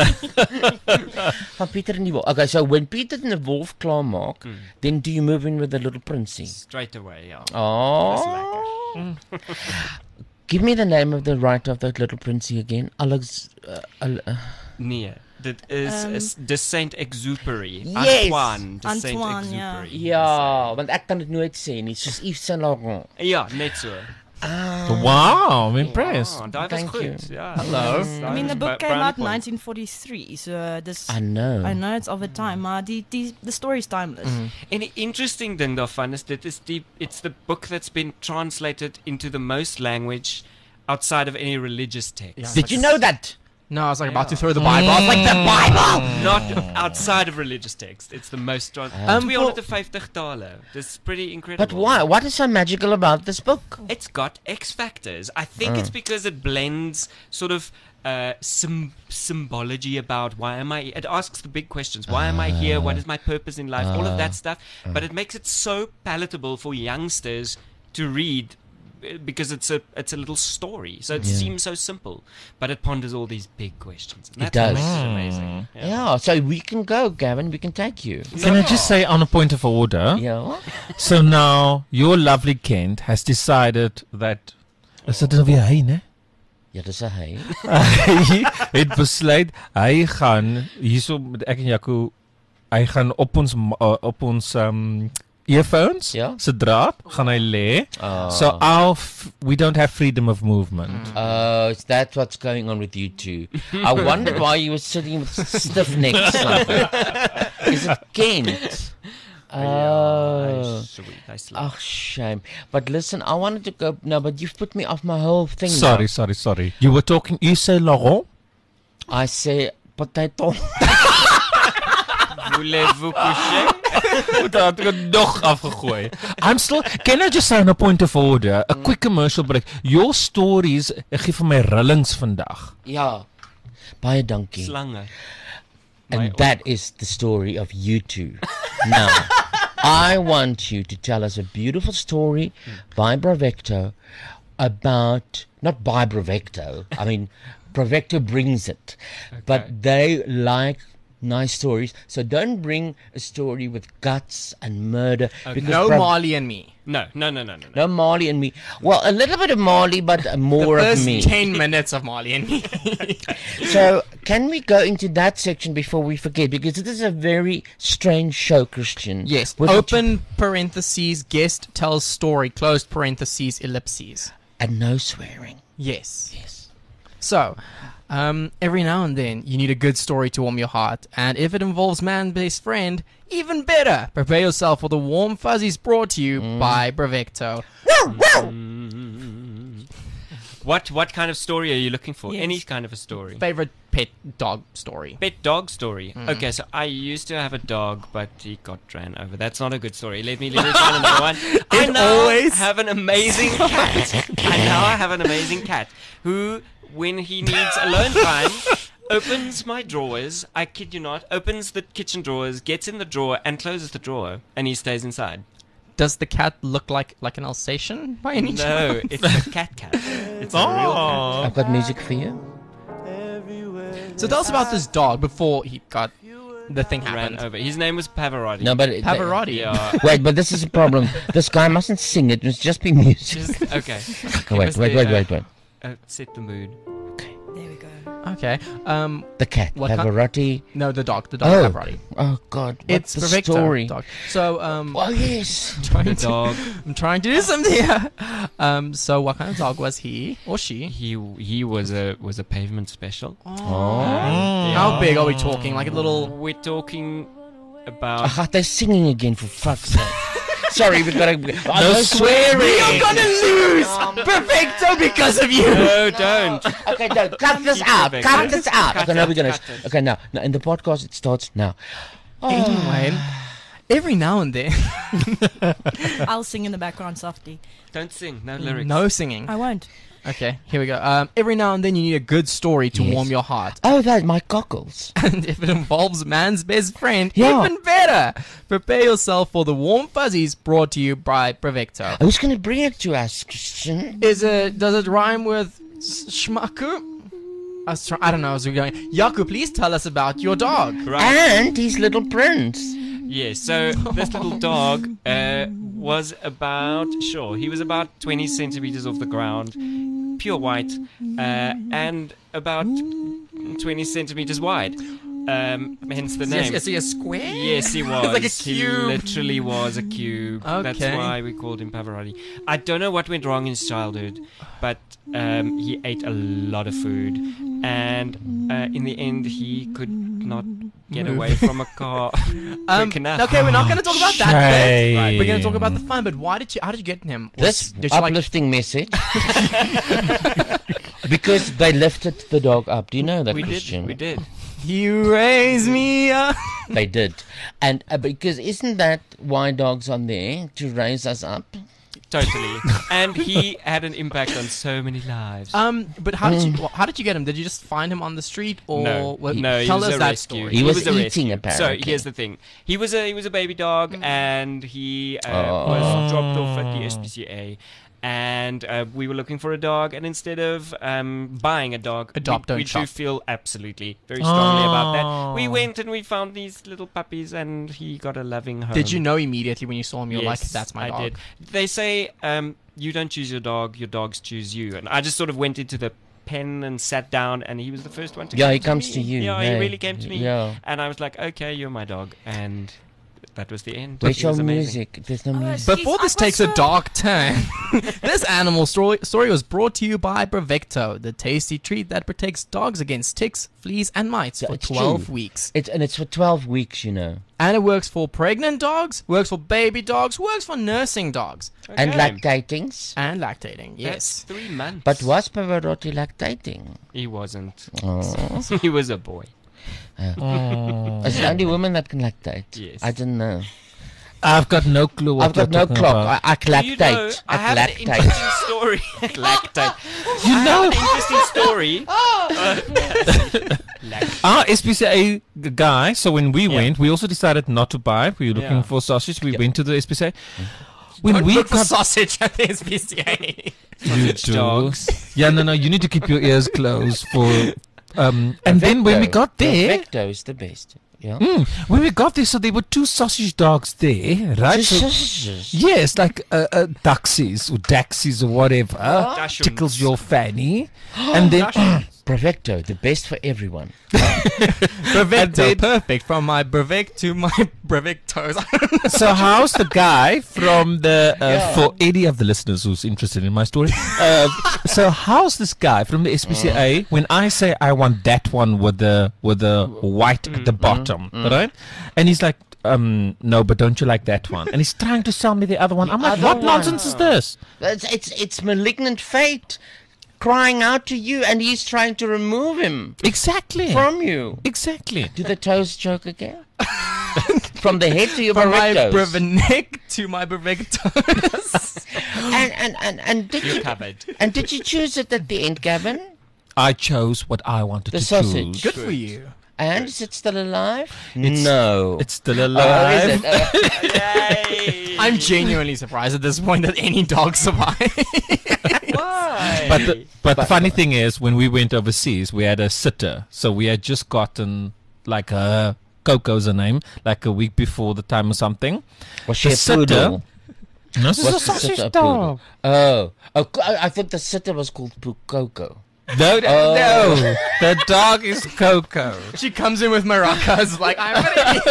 Van Pieter en die Wolf. Okay, so when Peter and the Wolf klaar maak, Mm. then do you move in with the little princey? Straight away, ja. Oh. Dis lekker. Give me the name of the writer of that little princey again. Alex. Uh, Al- uh, Nee, dit is Um, is de Saint-Exupéry. Yes. Antoine de Antoine, Saint-Exupéry. ja, want ek kan dit nooit sê nie, soos Yves Saint Laurent. Ja, net so. Ah. Wow, I'm impressed. Oh, daai was Thank goed. you. Ja. Hello. Yes, I daai mean, was the book bra- came brownie out points. nineteen forty-three, so this I know. I know it's of a time, maar die die the story's timeless. En die interesting ding daarvan is dit is die it's the book that's been translated into the most language outside of any religious text. Did you know that? No, I was like about to Yeah. throw the Bible. I was like, the Bible! Not outside of religious text. It's the most trans- Um, tweehonderd vyftig tale. That's pretty incredible. But why? What is so magical about this book? It's got X factors. I think Oh. it's because it blends sort of uh, some symbology about why am I. It asks the big questions. Why am I here? What is my purpose in life? All of that stuff. But it makes it so palatable for youngsters to read. uh, Because it's a it's a little story, so it Yeah. seems so simple, but it ponders all these big questions. And It that's what does. makes it amazing. Yeah. so we can go, Gavin. We can take you. Can I just say on a point of order? Yeah. So now your lovely Kent has decided that. Is dit nou weer hy, né? Ja, dis 'n hy. Hy het besluit hy gaan hierso met ek en Jaco hy gaan op ons ma- uh, op ons um earphones Ja. se draad gaan hy lê. Oh. So our f- we don't have freedom of movement. Oh, is that what's going on with you two? I wondered why you were sitting with stiff necks like that. Is it Kent? Oh, Hy's sweet. Hy's sweet. oh, shame. But listen, I wanted to go. No, but you've put me off my whole thing. Sorry, now. sorry, sorry. You were talking you say Laurent? I say potato. Voulez-vous coucher? Dat het nog afgegooi. I'm still. Can I just say on a point of order, a quick commercial break. Your stories gee vir my rillings vandag. Ja, baie dankie. Slange. And that is the story of you two. Now, I want you to tell us a beautiful story by Bravecto about, not by Bravecto, I mean, Bravecto brings it, but they like nice stories. So don't bring a story with guts and murder. Okay. No Brav- Marley and me. No, no, no, no, no. no. No Marley and me. Well, a little bit of Marley, but uh, more the of first me. ten minutes of Marley and me. So, can we go into that section before we forget? Because it is a very strange show, Christian. Yes. With Open parentheses, guest tells story, closed parentheses, ellipses. And no swearing. Yes. Yes. So, um, every now and then, you need a good story to warm your heart, and if it involves man's best friend, even better. Prepare yourself for the warm fuzzies brought to you by Bravecto. What what kind of story are you looking for? Yes. Any kind of a story. Favorite pet dog story. Pet dog story. Mhm. Okay, so I used to have a dog, but he got ran over. That's not a good story. Let me let me find another one. I It now always- have an amazing cat. I now have an amazing cat who, when he needs alone time, opens my drawers. I kid you not. Opens the kitchen drawers, gets in the drawer, and closes the drawer, and he stays inside. Does the cat look like like an Alsatian by any No, chance? it's a cat cat. It's a real cat. I've got music for you. So tell us about this dog before he got the thing happened. Ran over. His name was Pavarotti. No, but it- Pavarotti. Yeah. Wait, but this is a problem. This guy mustn't sing. It must just be music. Just, okay. Okay, wait, wait, wait, wait, wait. Uh, set the mood. Okay. Um, The cat, what ki- Pavarotti. No, the dog. The dog Oh, Pavarotti. oh God, It's what's the Perfecto story? Dog. So, um. Oh yes, I'm trying The to, dog. I'm trying to do something here. Um. So, what kind of dog was he or she? He he was a was a pavement special. Oh. How big are we talking? Like a little. We're talking about. Ah, they're singing again for fuck's sake. Sorry, we've got to. No swearing. You're gonna lose. Perfecto because of you. No, don't. Okay, no, cut this out. Cut this out. Okay, no, we're gonna. Okay, now, now, in the podcast, it starts now. Anyway, every now and then. I'll sing in the background softly. Don't sing. No lyrics. No singing. I won't. Okay, here we go. Um, every now and then you need a good story to Yes. warm your heart. Oh, that my cockles. And if it involves man's best friend, Yeah. even better. Prepare yourself for the warm fuzzies brought to you by Prevecto. Who's gonna bring it to us, Christian? Is it? Does it rhyme with s- Schmaku? I, was try- I don't know. I was going. Yaku, please tell us about your dog. Right. And his little prince. Yes, so this little dog uh, was about, sure, he was about twenty centimeters off the ground, pure white, uh, and about twenty centimeters wide. Um, hence the Is name. he, is he a square? Yes, he was. Like a He cube. literally was a cube. That's Okay. why we called him Pavarotti. I don't know what went wrong in his childhood, but um, he ate a lot of food, and uh, in the end, he could not get Move. away from a car Um, quick enough. okay, we're not going to talk about that Shame. bit. Right, we're going to talk about the fun. But why did you? How did you get him? Was- This did you like? uplifting message. Because they lifted the dog up. Do you know that, We Christian? did. We did. You raise me up. They did. And uh, because isn't that why dogs are there? To raise us up? Totally. And he had an impact on so many lives. Um, but how did you? well, How did you get him? Did you just find him on the street, or no, what, no, he tell was us a that rescue. story? He was a eating, rescue. apparently. So here's the thing: he was a he was a baby dog, and he uh, Oh. was dropped off at the S P C A. And uh, we were looking for a dog, and instead of um, buying a dog, Adopt, we, don't we do shop. feel absolutely very strongly about that. We Oh. went and we found these little puppies, and he got a loving home. Did you know immediately when you saw him? You're like, Yes, "That's my I dog." did. They say um, you don't choose your dog; your dogs choose you. And I just sort of went into the pen and sat down, and he was the first one to Yeah, come he to comes me. to you, Yeah, hey. he really came to me. Yeah. And I was like, okay, you're my dog, and that was the end. Where's It your was amazing. music? There's no Oh, music. Before Jeez, this I takes was a so- dark turn, this animal story, story was brought to you by Brevecto, the tasty treat that protects dogs against ticks, fleas, and mites Yeah, for it's twelve true. weeks. It's and it's for twelve weeks, you know. And it works for pregnant dogs, works for baby dogs, works for nursing dogs, And Okay. lactatings. and lactating. That's Yes. three months. But was Pavarotti lactating? he wasn't. Oh. He was a boy. Oh. It's the only woman that can lactate. Yes. I didn't know. I've got no clue what I've got you're no talking clock. about. I, I Do you know, lactate. I I have an lactate. interesting story. Lactate. You I know, have an interesting story. Uh, Lactate. our S P C A g- guy, so when we Yeah. went, we also decided not to buy. We were looking Yeah. for sausage. We went to the S P C A. When Don't we look for got sausage at the S P C A. you Sausage dogs. Yeah, no, no. You need to keep your ears closed for. Um, and then when we Perfecto. got there, Perfecto is the best. Yeah. mm, when we got there, so there were two sausage dogs there, right? Just So- sausages. yes, like uh, uh, duxies or daxies or whatever. Dashuns. Tickles your fanny, and then Perfecto, the best for everyone. Brevecto, then- perfect. From my Brevect to my Brevectos. so how's the guy from the uh, Yeah. for any of the listeners who's interested in my story? Uh, so how's this guy from the S P C A when I say I want that one with the with the white at the bottom, right? And he's like, um, no, but don't you like that one? And he's trying to sell me the other one. I'm like, other what one. nonsense is this? It's, it's it's malignant fate crying out to you, and he's trying to remove him Exactly. from you. Exactly. Do the toes joke again? From the head to your From my Barrettos. Brevenek to my Brevectos. and, and, and, and did You're you covered. and did you choose it at the end, Gavin? I chose what I wanted The to sausage. choose. Good for you. And is it still alive? It's- no. It's still Oh, alive. is it? Uh, I'm genuinely surprised at this point that any dog survived. Why? But the, but the funny thing is, when we went overseas, we had a sitter. So we had just gotten like a Coco's a name, like a week before the time or something. Was she The a poodle? No, this is Was a the sausage sitter a dog. poodle? Oh, oh, co- I I thought the sitter was called Coco. No, no, Oh. no. The dog is Coco. She comes in with maracas like, I'm ready.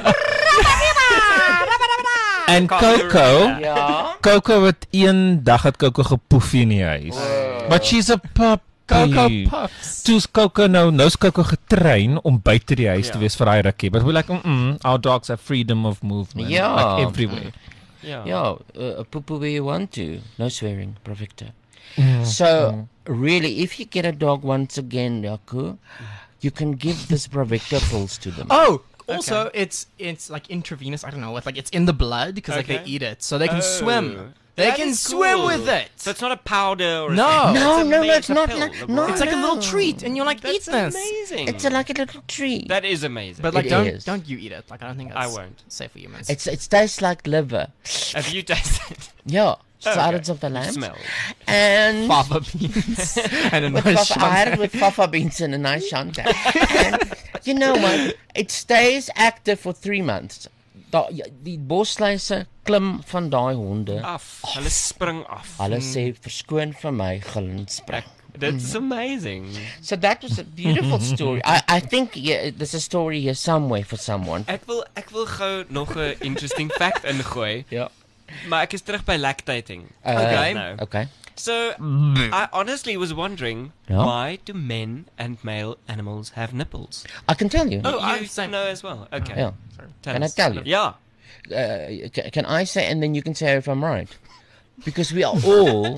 En Coco, Ja. Coco het een dag het Coco gepoef in die huis. But she's a puppy. Coco puffs. Toe's Coco nou, nou's Coco getrain om buite die huis Ja. te wees vir daai rukkie. But we're like, mm, -mm our dogs have freedom of movement. Ja. Like everywhere. Ja. Yeah, uh, poo poo where you want to. No swearing, Pravictor. Mm, So, really, if you get a dog once again, Yaku, you can give this Pravictor pills to them. Oh, also it's it's like intravenous. I don't know what, like it's in the blood because like they Okay. eat it, so they can Oh. swim. They That can is swim cool. with it. So it's not a powder or a No. thing. No, a no, ma- no, it's a not pill, like- the no, It's like a no. little treat, and you're like, That's eat this. amazing. It's a, like a little treat. That is amazing. But like, It don't is. don't you eat it? Like, I don't think I that's won't. safe for humans. It's it tastes like liver. Have you tasted? Yeah, Oh, sides okay. of the lamb. Smell. And fava beans and a with nice fava, I had it shanta. with fava beans and a nice shanta. And you know what? It stays active for three months. Da, ja, die bosluise klim van daai honde. Af. Hulle spring af. Hulle sê verskoon vir my glinspring. That's amazing. So that was a beautiful story. I I think yeah, there's a story here somewhere for someone. Ek wil ek wil gou nog 'n interesting fact ingooi. Ja. Maar ek is terug by lactating. Uh, okay. Nou. Okay. So I honestly was wondering Ja. why do men and male animals have nipples? I can tell you. Oh, I- you same. know as well. Okay. Yeah. Tell Can I us. tell you? Yeah. Uh, ca- can I say, and then you can say if I'm right, because we are all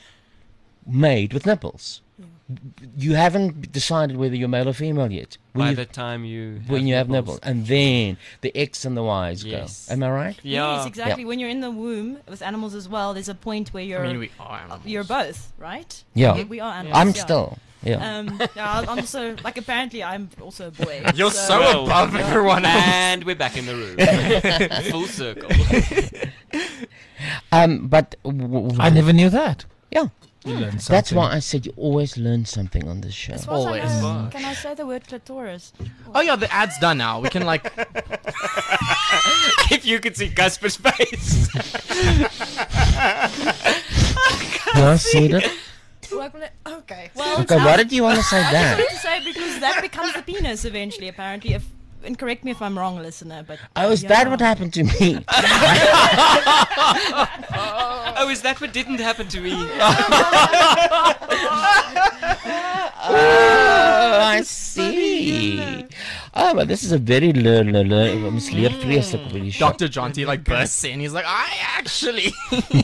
made with nipples. You haven't decided whether you're male or female yet. When By you, the time you have when you have nipples, nipples. and then the X and the Y's Yes. go. Am I right? Yeah. Yes, exactly. Yeah. When you're in the womb with animals as well, there's a point where you're I mean, we are animals. you're both, right? Yeah. We, we are animals. I'm yeah. still. Yeah. Um, yeah, I'm also like apparently I'm also a boy. You're so Well, above everyone else. And we're back in the room. Full circle. Um, but w- w- I never knew that. Yeah. You learn That's something. why I said you always learn something on this show. As far as I Always. know, can I say the word clitoris? Oh yeah, the ad's done now. We can like. If you could see Casper's face. Ja, sê dit. Well, okay. Well, Okay, why did you want to say I just that? wanted to say because that becomes the penis eventually, apparently. If and correct me if I'm wrong, listener, but Oh, is yeah. that what happened to me? Oh, is that what didn't happen to me? Oh, I see. Oh, but this is a very lear lear lear mens leer vreeslik op hierdie show. Doctor John T like bursts in. He's like, I actually.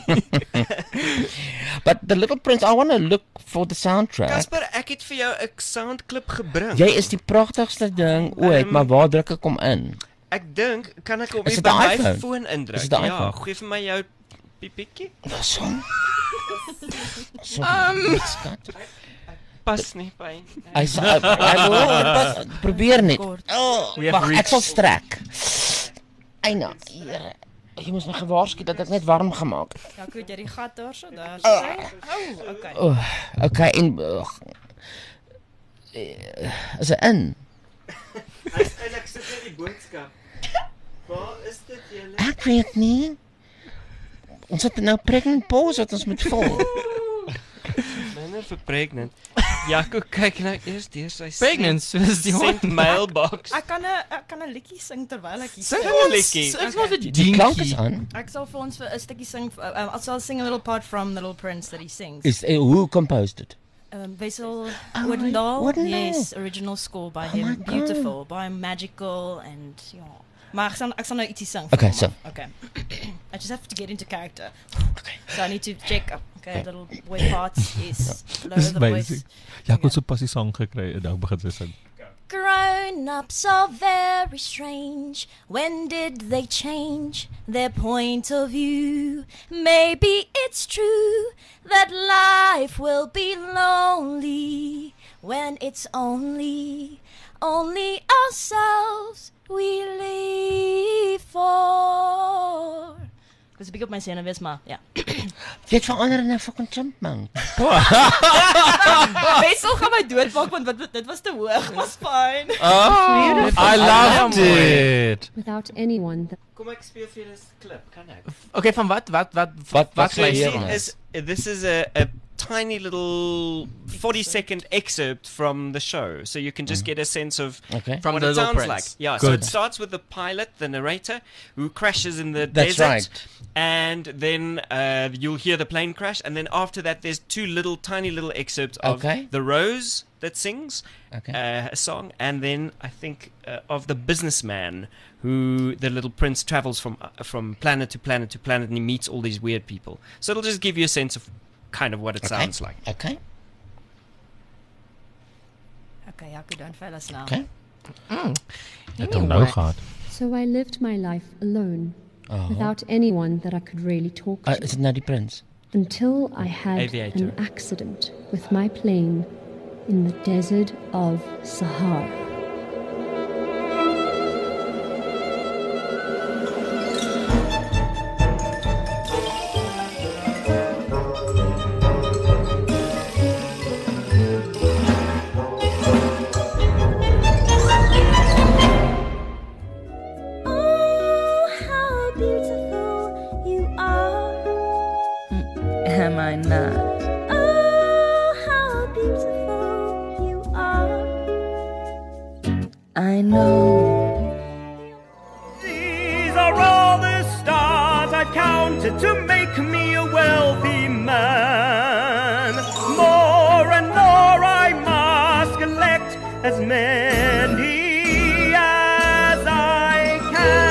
But the Little Prince, I want to look for the soundtrack. Casper, ek het vir jou 'n soundklip gebring. Jy is die pragtigste ding ooit, Um, maar waar druk ek hom in? Ek dink, kan ek hom Is nie dit by een my iPhone? foon indruk? Is dit een Ja, iPhone? gee vir my jou piepiekie. So. So. Um, Skat. Pas nie by. Hy sê hy hy wil probeer net. Kort. Oh, We have wag, ek reached- sal strek. Eina, Here. Jy moes my gewaarsku dat ek net warm gemaak het. Ja, goed, jy die gat daar so, daar so. Oh, okay. Oh, okay, en uh, is hy in? En ek sit net die boodskap. Waar is dit julle? Ek weet nie. Ons het nou pregnant pause wat ons moet vol. Minder vir pregnant. Jaco, kyk nou eers deur sy Pregnant, soos die sent hond. mailbox. Ek kan 'n ek kan 'n liedjie sing terwyl ek hier Sing sit. ons. liedjie. Sing ons 'n Die klank is dinkie. aan. Ek sal vir ons vir 'n stukkie sing. Uh, um, I shall sing a little part from The Little Prince that he sings. Is uh, who composed it? Um, Basil Oh, Woodendahl. Woodendahl. Yes, original score by Oh my him. God. Beautiful, by magical and yeah. Maar ek sal ek sal nou ietsie sing. Okay, vir hom. sing. Okay. I just have to get into character. Okay. So I need to check up. Okay, little boy parts is lower Dis the voice. amazing. Jaco het so pas die song gekry en dan begin sy sing. Grown-ups are very strange. When did they change their point of view? Maybe it's true that life will be lonely when it's only, only ourselves we live for. Ek was 'n bietjie op my senuwees, maar ja. Jy het verander in 'n fucking chipmunk. Wessel gaan my doodmaak want wat dit was te hoog, was fyn. Oh, I loved it. Without anyone that Kom ek speel vir julle 'n klip, kan ek? Okay, van wat wat wat Wat wat So you lees see, ons? is, this is a, a tiny little forty second excerpt from the show, so you can just get a sense of Okay. From what the it Little sounds Prince. like. Yeah, so Good. it starts with the pilot, the narrator, who crashes in the That's desert, right. and then uh, you'll hear the plane crash, and then after that, there's two little, tiny little excerpts of Okay. the Rose that sings Okay. uh, a song, and then I think uh, of the businessman who the little prince travels from uh, from planet to planet to planet, and he meets all these weird people. So it'll just give you a sense of kind of what it Okay. sounds like. Okay. Okay, ja, ek doen vir hulle nou. Okay. Mm. Ek het nou gehad. So I lived my life alone, Uh-huh. without anyone that I could really talk to. Uh, is it nou die prins? Until I had Aviator. an accident with my plane in the desert of Sahara. Oh, how beautiful you are. Am I not? Oh, how beautiful you are. I know. These are all the stars I counted to make me a wealthy man. More and more I must collect as many as I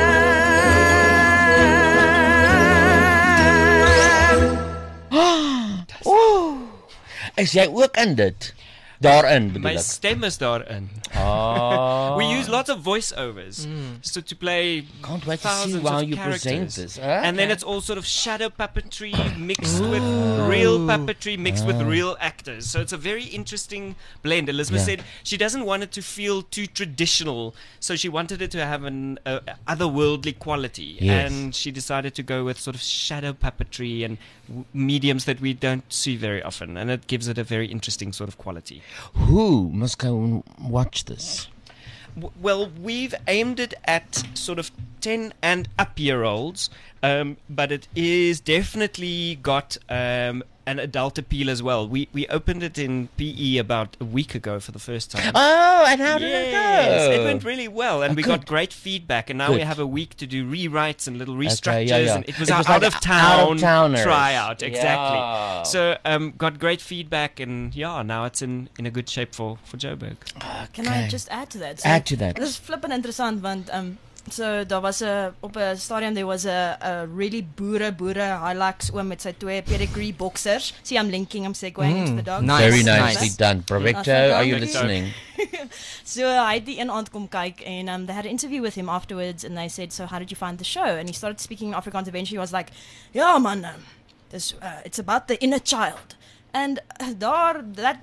can. Ooh. Is jy ook in dit? Daarin bedoel My ek. stem is daarin. Ah. We use lots of voiceovers so to play Can't wait to see thousands how of you characters. present this. And then Okay. it's all sort of shadow puppetry mixed with real puppetry mixed with Ah. real actors. So it's a very interesting blend. Elizabeth Yeah. said she doesn't want it to feel too traditional, so she wanted it to have an uh, otherworldly quality. Yes. And she decided to go with sort of shadow puppetry and w- mediums that we don't see very often, and it gives it a very interesting sort of quality. Who must go and watch this? W- Well, we've aimed it at sort of ten and up year olds, um, but it is definitely got um, an adult appeal as well. We we opened it in P E about a week ago for the first time. Oh, and how did it Yes, go? it went really well, and Oh, we good. got great feedback. And now we Good. have a week to do rewrites and little restructures. Okay, yeah, yeah. And it was It our was out like of a town out-of-towners. tryout, exactly. Yeah. So um, got great feedback, and yeah, now it's in in a good shape for for Joburg. Can I just add to that? Add to that. Dit is flippend interessant want um so daar was 'n op 'n stadium there was a a really boere boere Hilux oom met sy twee pedigree boxers. See, I'm linking, I'm segueing Mm, into the dogs. nice, Very nicely nice. done. Provecto, Ah, are you dankie. listening? So hy het die een aand kom kyk and um, they had an interview with him afterwards and they said, so how did you find the show? And he started speaking in Afrikaans. Eventually he was like, yeah man, um, this, uh, it's about the inner child. And uh, daar, that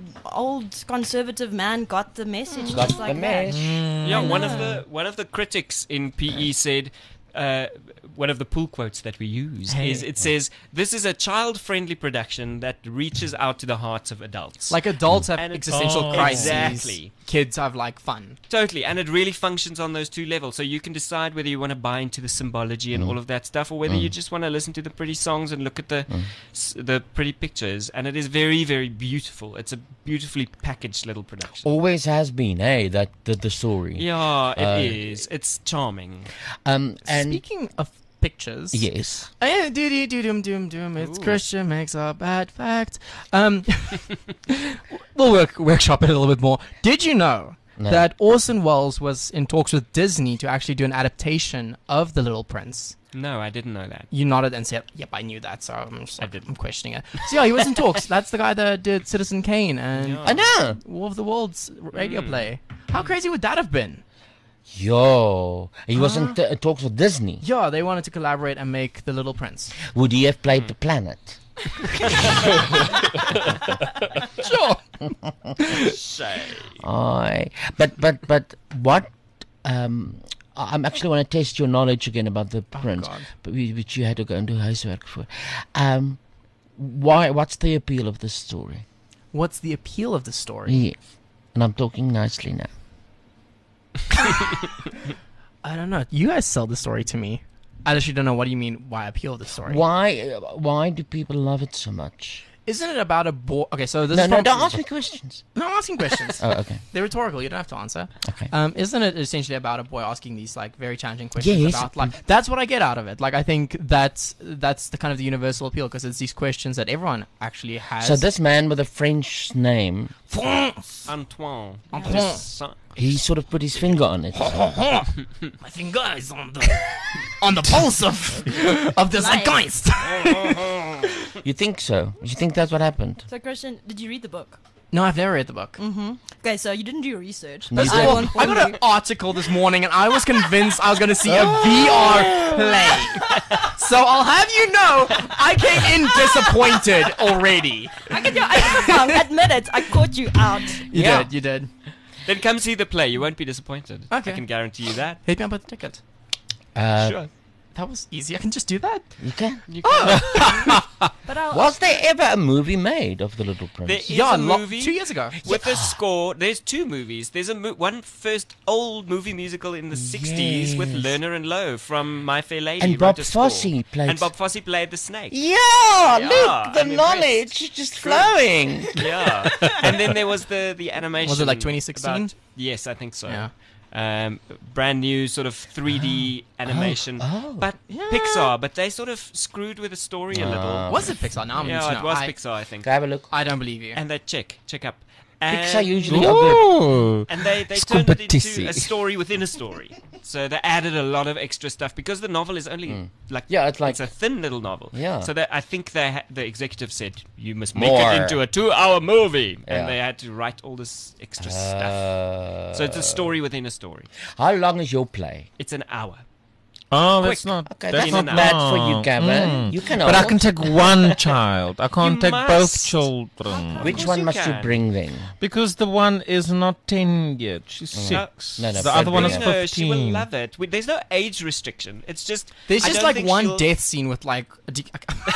old conservative man got the message Got just like the that. Yeah, I one of know. the one of the critics in P E said, uh, one of the pull quotes that we use Hey. is it says, "This is a child-friendly production that reaches out to the hearts of adults." Like adults have And it's- existential Oh. crises. Exactly. Kids have like fun. Totally, and it really functions on those two levels. So you can decide whether you want to buy into the symbology and Mm. all of that stuff, or whether Mm. you just want to listen to the pretty songs and look at the s- the pretty pictures. And it is very, very beautiful. It's a beautifully packaged little production. Always has been, hey, that the, the story. Yeah, it Uh, is. It's charming. Um, and Speaking of pictures, yes. Oh, yeah, do do do doom doom doom. It's Christian makes a bad fact. Um, we'll work workshop it a little bit more. Did you know No. that Orson Welles was in talks with Disney to actually do an adaptation of The Little Prince? No, I didn't know that. You nodded and said, "Yep, I knew that." So I'm, just, like, I'm questioning it. So yeah, he was in talks. That's the guy that did Citizen Kane and Yeah. I know. War of the Worlds radio Mm. play. How crazy would that have been? Yo, he was in t- talks with Disney. Yeah, they wanted to collaborate and make The Little Prince. Would he have played the planet? Sure. Shame. Aye. But but but what? Um, I I'm actually want to test your knowledge again about the prince, God. but we, which you had to go and do huiswerk for. Um, why? What's the appeal of this story? What's the appeal of the story? Yes, and I'm talking nicely now. I don't know. You guys sell the story to me. I actually don't know what do you mean. Why appeal of the story? Why? Uh, why do people love it so much? Isn't it about a boy? Okay, so this No, is no, from- don't ask me questions. No, I'm asking questions. Oh, okay. They're rhetorical. You don't have to answer. Okay. Um, isn't it essentially about a boy asking these like very challenging questions Yes. about like that's what I get out of it. Like I think that's that's the kind of the universal appeal because it's these questions that everyone actually has. So this man with a French name, France. Antoine. Antoine. His son- he sort of put his finger on it. My finger is on the on the pulse of of the zeitgeist. You think so? You think that's what happened? So, Christian, did you read the book? No, I've never read the book. Mm-hmm. Okay, so you didn't do your research. No, but you I, didn't. will I inform got you. an article this morning and I was convinced I was going to see a V R play. So I'll have you know, I came in disappointed already. I can do. I can admit it. I caught you out. You Yeah. did, you did. Then come see the play. You won't be disappointed. Okay. I can guarantee you that. Hit me up with the ticket. Uh, Sure. That was easy. I can just do that. You can. You can. But I'll, Was there ever a movie made of The Little Prince? There is Yeah, a lo- movie two years ago. with a score. There's two movies. There's a mo- one first old movie musical in the sixties with Yes. Lerner and Lowe from My Fair Lady. And wrote Bob a score. Fosse played- And Bob Fosse played the snake. Yeah, Yeah, look, the I'm knowledge is just flowing. Yeah. And then there was the the animation. Was it like twenty sixteen? about- Yes, I think so. Yeah. Um, brand new sort of three D animation, oh. but Pixar. But they sort of screwed with the story a little. Ah. Was it Pixar? Now I'm yeah, to it know. was I, Pixar, I think. Go have a look. I don't believe you. And they check, check up. Pixar And- usually are good. Ooh. And they, they It's turned it into competitie. a story within a story. So they added a lot of extra stuff because the novel is only like Yeah, it's like- it's a thin little novel. Yeah. So that I think they ha- the executive said you must make More. it into a two-hour movie, Yeah. and they had to write all this extra stuff. Uh, So it's a story within a story. How long is your play? It's an hour. Oh, Quick. that's not. Okay, that's that's not not bad for you, oh, Gavin. mm. You can But I hold. can take one child. I can't You take both must. children. Which course one you must you can. bring then? Because the one is not ten yet. She's six. No, no, the but other one bring is her. No, she will fifteen. love it. We, there's no age restriction. It's just There's I just don't like think one she'll- death scene with like a de-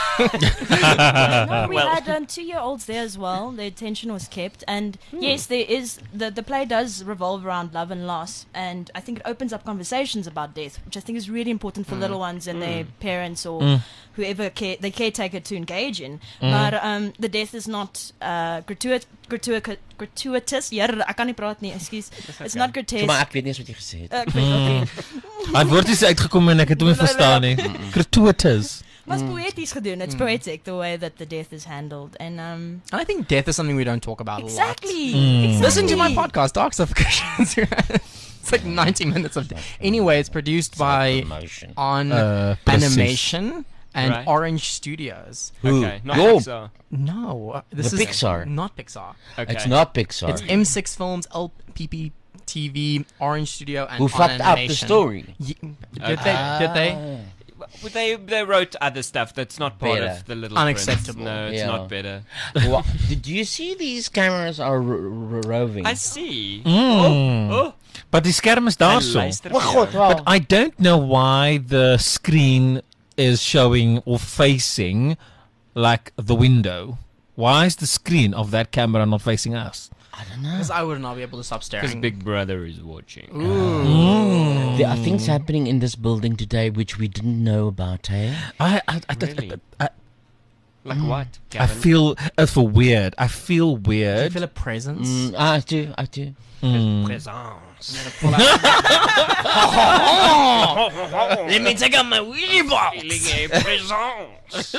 no, we Well- had um, two-year-olds there as well. Their attention was kept, and yes, there is the the play does revolve around love and loss, and I think it opens up conversations about death, which I think is really important for little ones and their parents or Mm. whoever care, the caretaker to engage in. Mm. But um, the death is not uh, gratuit, gratuit, gratuitous. Ja, ek kan nie praat nie. Excuse. It's not gratuitous. Maar ek weet nie eens wat jy gesê het. Uh, ek weet ook nie. Hy het woordjies uitgekom en ek het hom nie verstaan nie. Gratuitous. Maar it's poëties gedoen. It's poetic the way that the death is handled, and um. I think death is something we don't talk about Exactly. a lot. Mm. Exactly. Listen to my podcast, Dark Suffocations. It's like ninety minutes of. Anyway, it's produced by Promotion. On Uh, precies. Animation and Right. Orange Studios. Okay, not Yo. Pixar. No, uh, this The is Pixar. not Pixar. Okay. It's not Pixar. It's M six Films, L P P T V, Orange Studio, and Who On fucked up the Animation. story? Ye- did they? Did they? Well, They they wrote other stuff that's not part Better. of the Little Unacceptable. Prince. No, it's Yeah. not better. Wha- Did you see these cameras are r- r- roving? I see. Mm. Oh, oh. But die skerm is daarso. Hy luister Well, vir God, jou. well, But I don't know why the screen is showing or facing like the window. Why is the screen of that camera not facing us? I don't know. Because I would not be able to stop Because staring. Big Brother is watching. Mm. There are things happening in this building today which we didn't know about, eh? I, I, I, Really? I, I, Like what? I Gavin? feel I feel weird. I feel Do you weird. feel a presence? Mm, I do, I do. Mm. Présence. Let me take out my Ouija box. Feeling a présence.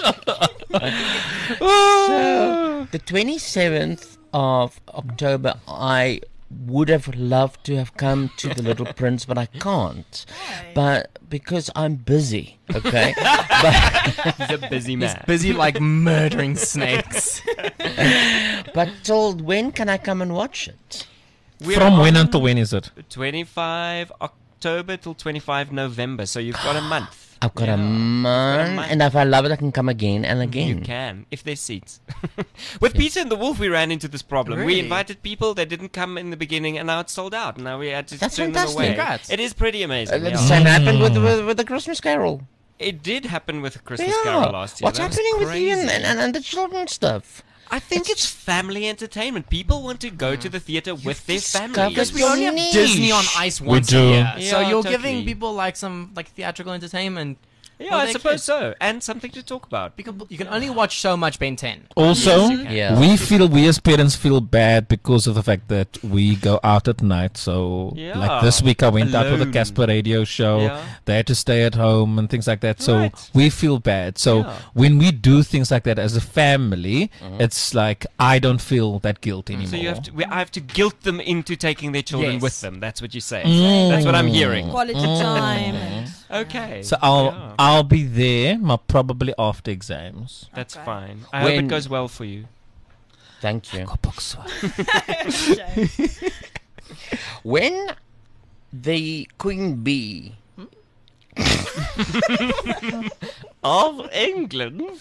So, the twenty-seventh of October, I would have loved to have come to the Little Prince, but I can't. But because I'm busy, okay? but, He's a busy He's man. busy like murdering snakes. but till when can I come and watch it? We're From when on until when is it? twenty-five October till twenty-five November, so you've got a month. I've got a man, and if I love it, I can come again and again. You can, if there's seats. With Peter and the Wolf, we ran into this problem. We Really? invited people, they didn't come in the beginning, and now it's sold out. Now we had to That's turn fantastic. them away. Congrats. It is pretty amazing. Uh, the yeah. same happened with, with with the Christmas Carol. It did happen with Christmas Yeah. Carol last year. What's That was happening with you and, crazy. and, and the children stuff? I think it's, family entertainment. People want to go to the theater with their discovered family. Because we only have niche. Disney on Ice We once do. a year, so Yeah, you're totally. giving people like some like theatrical entertainment. Yeah, for I their suppose kids. so. And something to talk about. Because you can only watch so much Ben ten. Also, Yeah. we feel we as parents feel bad because of the fact that we go out at night. So, Yeah. like this week, I went out with the Alone. Casper Radio show. Yeah. They had to stay at home and things like that. So Right. we feel bad. So Yeah. when we do things like that as a family, it's like I don't feel that guilt anymore. So you have to, we, I have to guilt them into taking their children Yes. with them. That's what you're saying. Mm. That's what I'm hearing. Quality time. and- Okay. So I'll Yeah. I'll be there, but probably after exams. That's Okay. fine. I When- hope it goes well for you. Thank you. When the queen bee Of England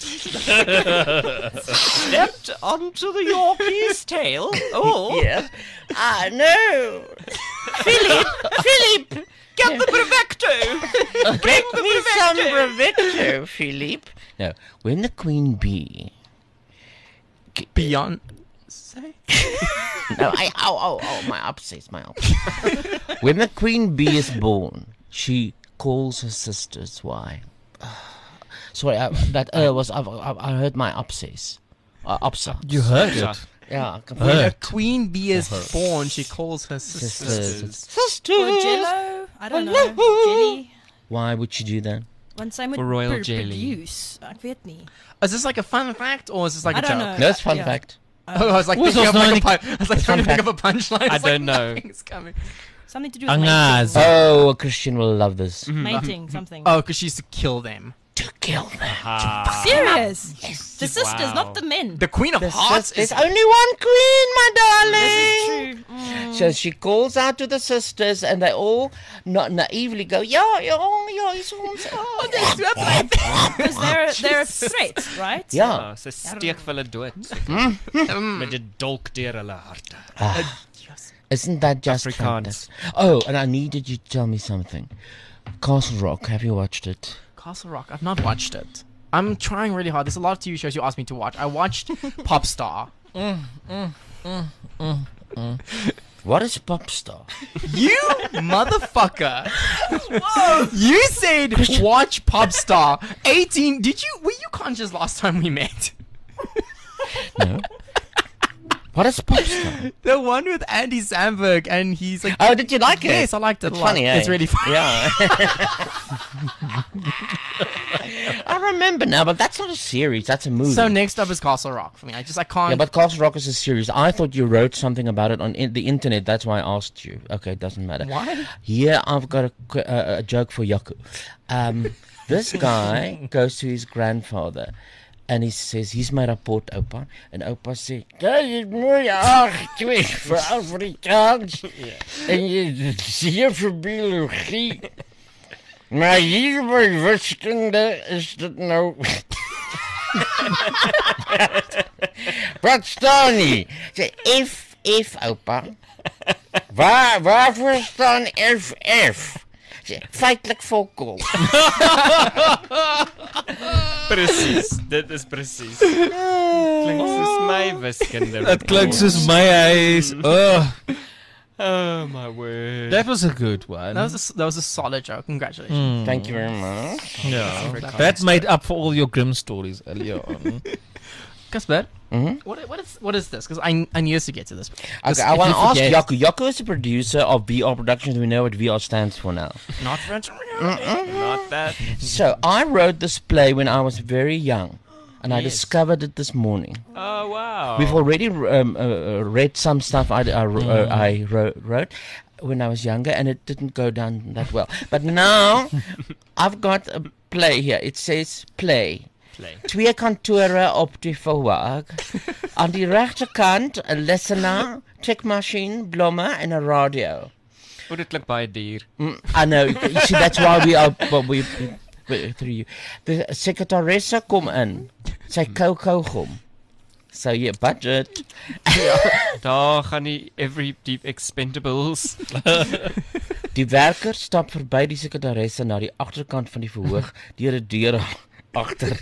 stepped onto the Yorkie's tail. Oh, yes, I know. Philip, Philip, get the Brevecto. Get me some Brevecto, Philippe. No, when the queen bee. Beyond. No, I oh oh oh my upset, my upset. When the queen bee is born, she calls her sisters. Why? Sorry, I, that uh, was I, I, I heard my upset. Uh, upset. You heard it. Yeah. When a Heard. queen bee is born, she calls her sisters. Sisters. For Jello? I don't know. Jelly? Why would she do that? Want sy moet For royal pr- jelly. produce. Ek weet nie. Is this like a fun fact or is this like I a don't joke? know. That's fun Yeah. fact. Oh, I was like Was thinking of also like a not pun- I was like trying to think of a punchline. I It's like don't know. nothing's coming. Something to do with Angaz. mating. Oh, Christian will love this. Mating, something. Oh, because she used to kill them. To kill them. Ah. Serious? Yes. The sisters, Wow. not the men. The Queen of There's, Hearts there's is only one queen, my darling. This is true. Mm. So she calls out to the sisters, and they all na- naively go, "Yeah, yeah, yeah, it's ons." Oh, Because they're, they're a threat, right? Yeah. Ah, sy steek vir hulle dood. Mm. Met 'n dolk deur hulle harte. Ah, isn't that just Afrikaans. fantastic? Oh, and I needed you to tell me something. Castle Rock, have you watched it? Castle Rock. I've not watched it. I'm trying really hard. There's a lot of T V shows you asked me to watch. I watched Popstar. What is Popstar? You motherfucker! You said watch Popstar. eighteen. Did you? Were you conscious last time we met? No. What is Popstar? The one with Andy Samberg, and he's like. Oh, did you like it? Yes, I liked it. It's a lot. funny, eh? It's really funny. Yeah. I remember now, but that's not a series. That's a movie. So next up is Castle Rock for me. I just I can't. Yeah, but Castle Rock is a series. I thought you wrote something about it on in the internet. That's why I asked you. Okay, it doesn't matter. Why? Here, I've got a, qu- uh, a joke for Yaku. Um, this guy goes to his grandfather. En hy says, hier's my rapport, oupa. En oupa sê, "Jy is mooi aangetrek vir Afrikaans. En jy is hier vir biologie. Maar hier by wiskunde is dit nou..." Wat staan nie? Sê, F, F, oupa. Waar, waarvoor staan F, F? Sê, feitlik volkol. Presies, dit is presies. Klink soos my wiskunde. Dit klink soos my huis. Oh, Oh my word. that was a good one. That was a, that was a solid joke. Congratulations. Thank you very much. Yeah, that made up for all your grim stories earlier on. Casper, Mhm. what what is what is this? Because I I need us to get to this. 'Cause Okay, I if want you to ask forget- Yaku. Yaku is the producer of V R Productions. We know what V R stands for now. Not French. Not that. So I wrote this play when I was very young, and I Yes. discovered it this morning. Oh wow. We've already um, uh, read some stuff I, I, uh, I wrote, wrote when I was younger, and it didn't go down that well. But now I've got a play here. It says play. Play. Twee kantore op die verhoog. Aan die regterkant 'n lesenaar, tikmasjien, blomme en 'n radio. Oh, dit klink baie duur. Mm, I know. You see, that's why we are. Well, we but through you. The secretaresse kom in. Sy kou kaugom. So yeah, budget. Ja, daar gaan die every deep expendables. Die werker stap verby die sekretaresse na die agterkant van die verhoog deur 'n deur agter.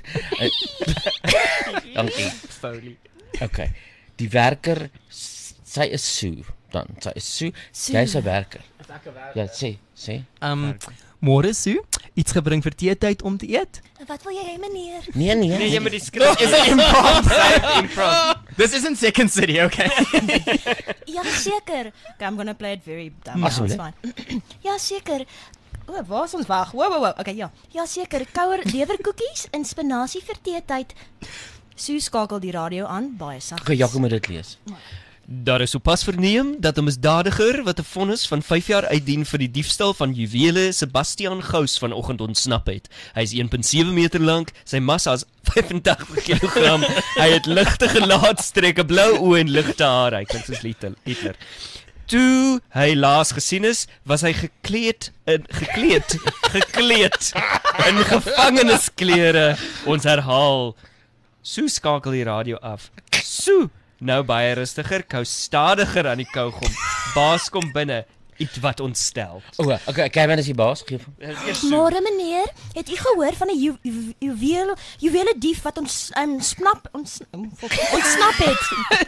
Dankie. Foley. Okay. Die werker, sy is Sue dan. Sy is Sue. Jy's 'n werker. Ja, sê, sê. Um, môre Sue, iets gebring vir teetyd om te eet? Wat wil jy hê, meneer? Nee, nee. Nee, jy moet die skrif. Is it improv? improv. This isn't Second City, okay? Ja, seker. Okay, I'm gonna play it very dumb. Ag, so It's lê. fine. Ja, seker. O, oh, waar is ons wag? Wow, wow, wow. Okay, ja. Ja, seker. Kouer lewerkoekies en spinasie vir teetyd. Sue skakel die radio aan, baie sag. Okay, Jaco moet dit lees. Daar is sopas verneem dat 'n misdadiger wat 'n vonnis van vyf jaar uitdien vir die diefstal van juwele, Sebastian Gous, vanoggend ontsnap het. Hy is een komma sewe meter lank, sy massa is vyfentagtig kilogram. Hy het ligte gelaatstrekke, blou oë en ligte hare. Hy klink soos Hitler. Toe hy laas gesien is, was hy gekleed in gekleed, gekleed in gevangenisklere. Ons herhaal. Sue skakel die radio af. Sue nou baie rustiger, kou stadiger aan die kougom. Baas kom binne, iets wat ontstel. O, oh, okay, Kevin is die baas, geef hom. Môre meneer, het u gehoor van 'n ju ju juweel juwele dief wat ons um, snap ons ontsnap het?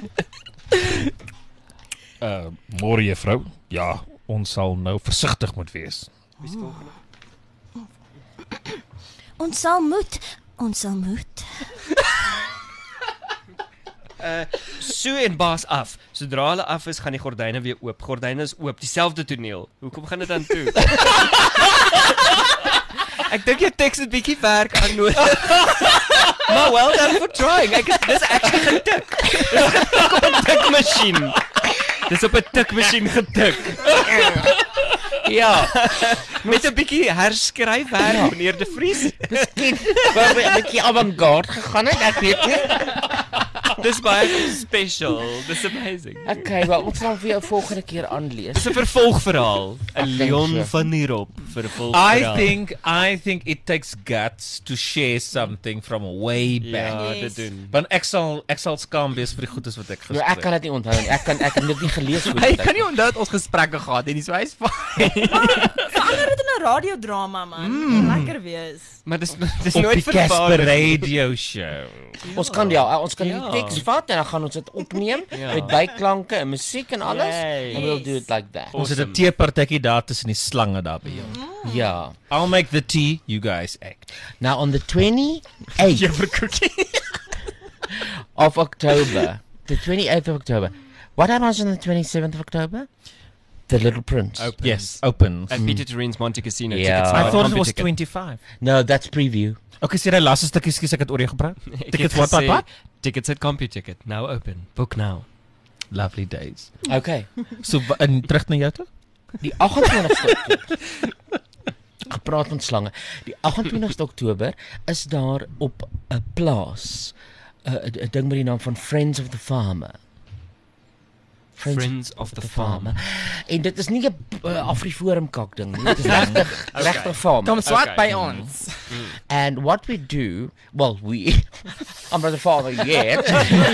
Uh, môre juffrou. Ja, ons sal nou versigtig moet wees. Wie is volgende? Ons sal moet, ons sal moet. Uh, Sue en baas af. Sodra hulle af is, gaan die gordyne weer oop. Gordyne is oop, dieselfde toneel. Hoekom gaan dit dan toe? Ek dink jou teks het bietjie werk aan nodig. Maar well done for trying. Ek is dis actually getik. Dis getik op 'n tikmasjien. Dis op 'n tikmasjien getik. Ja. Met 'n bietjie herskryfwerk, ja. Meneer De Vries. Miskien wou 'n bietjie avant-garde gegaan het, ek weet nie. Dis baie special. Dis amazing. Okay, wel ons gaan vir jou volgende keer aanlees. Dis 'n vervolgverhaal. 'n Leon van der Rop vervolgverhaal. I think I think it takes guts to share something from way back. Ja, dit doen. Want ek sal ek sal skaam wees vir die goedes wat ek gesê het. Ja, ek kan dit nie onthou nie. Ek kan ek het dit nie gelees hoe. Hy kan nie onthou dat ons gesprekke gehad het nie, so hy's fine. Verander dit in 'n radiodrama man. Mm. Lekker wees. Maar dis dis Op nooit die verbaas. Casper Radio Show. Ja. Ons kan ja, ons kan Ja. die teks vat en dan gaan ons dit opneem Ja. met byklanke en musiek en alles. Yay. And we'll do it like that. Ons het 'n teepartytjie daar tussen die slange daar by jou. Ja. I'll make the tea, you guys act. Now on the twenty-eighth of October, the twenty-eighth of October. What happens on the twenty-seventh of October? The Little Prince. Open. Yes, opens. At Peter Terrine's Monte Casino. Ja. Tickets I now at thought it was CompuTicket. twenty-five. No, that's preview. Okay, sê jy laaste stukkie skies ek het oor jou gepraat? Ek Tickets het what what gesê, what? Tickets at CompuTicket. Now open. Book now. Lovely days. Okay. So wa- en terug na jou toe? Die agt-en-twintigste Oktober. Gepraat van slange. Die agt-en-twintigste Oktober is daar op 'n plaas 'n 'n ding met die naam van Friends of the Farmer. Friends of the Farmer. En dit is nie 'n uh, Afriforum kak ding nie. Dit is regtig Okay. regtig farm. Kom swat Okay. by ons. And what we do, well, we, I'm not a farmer yet.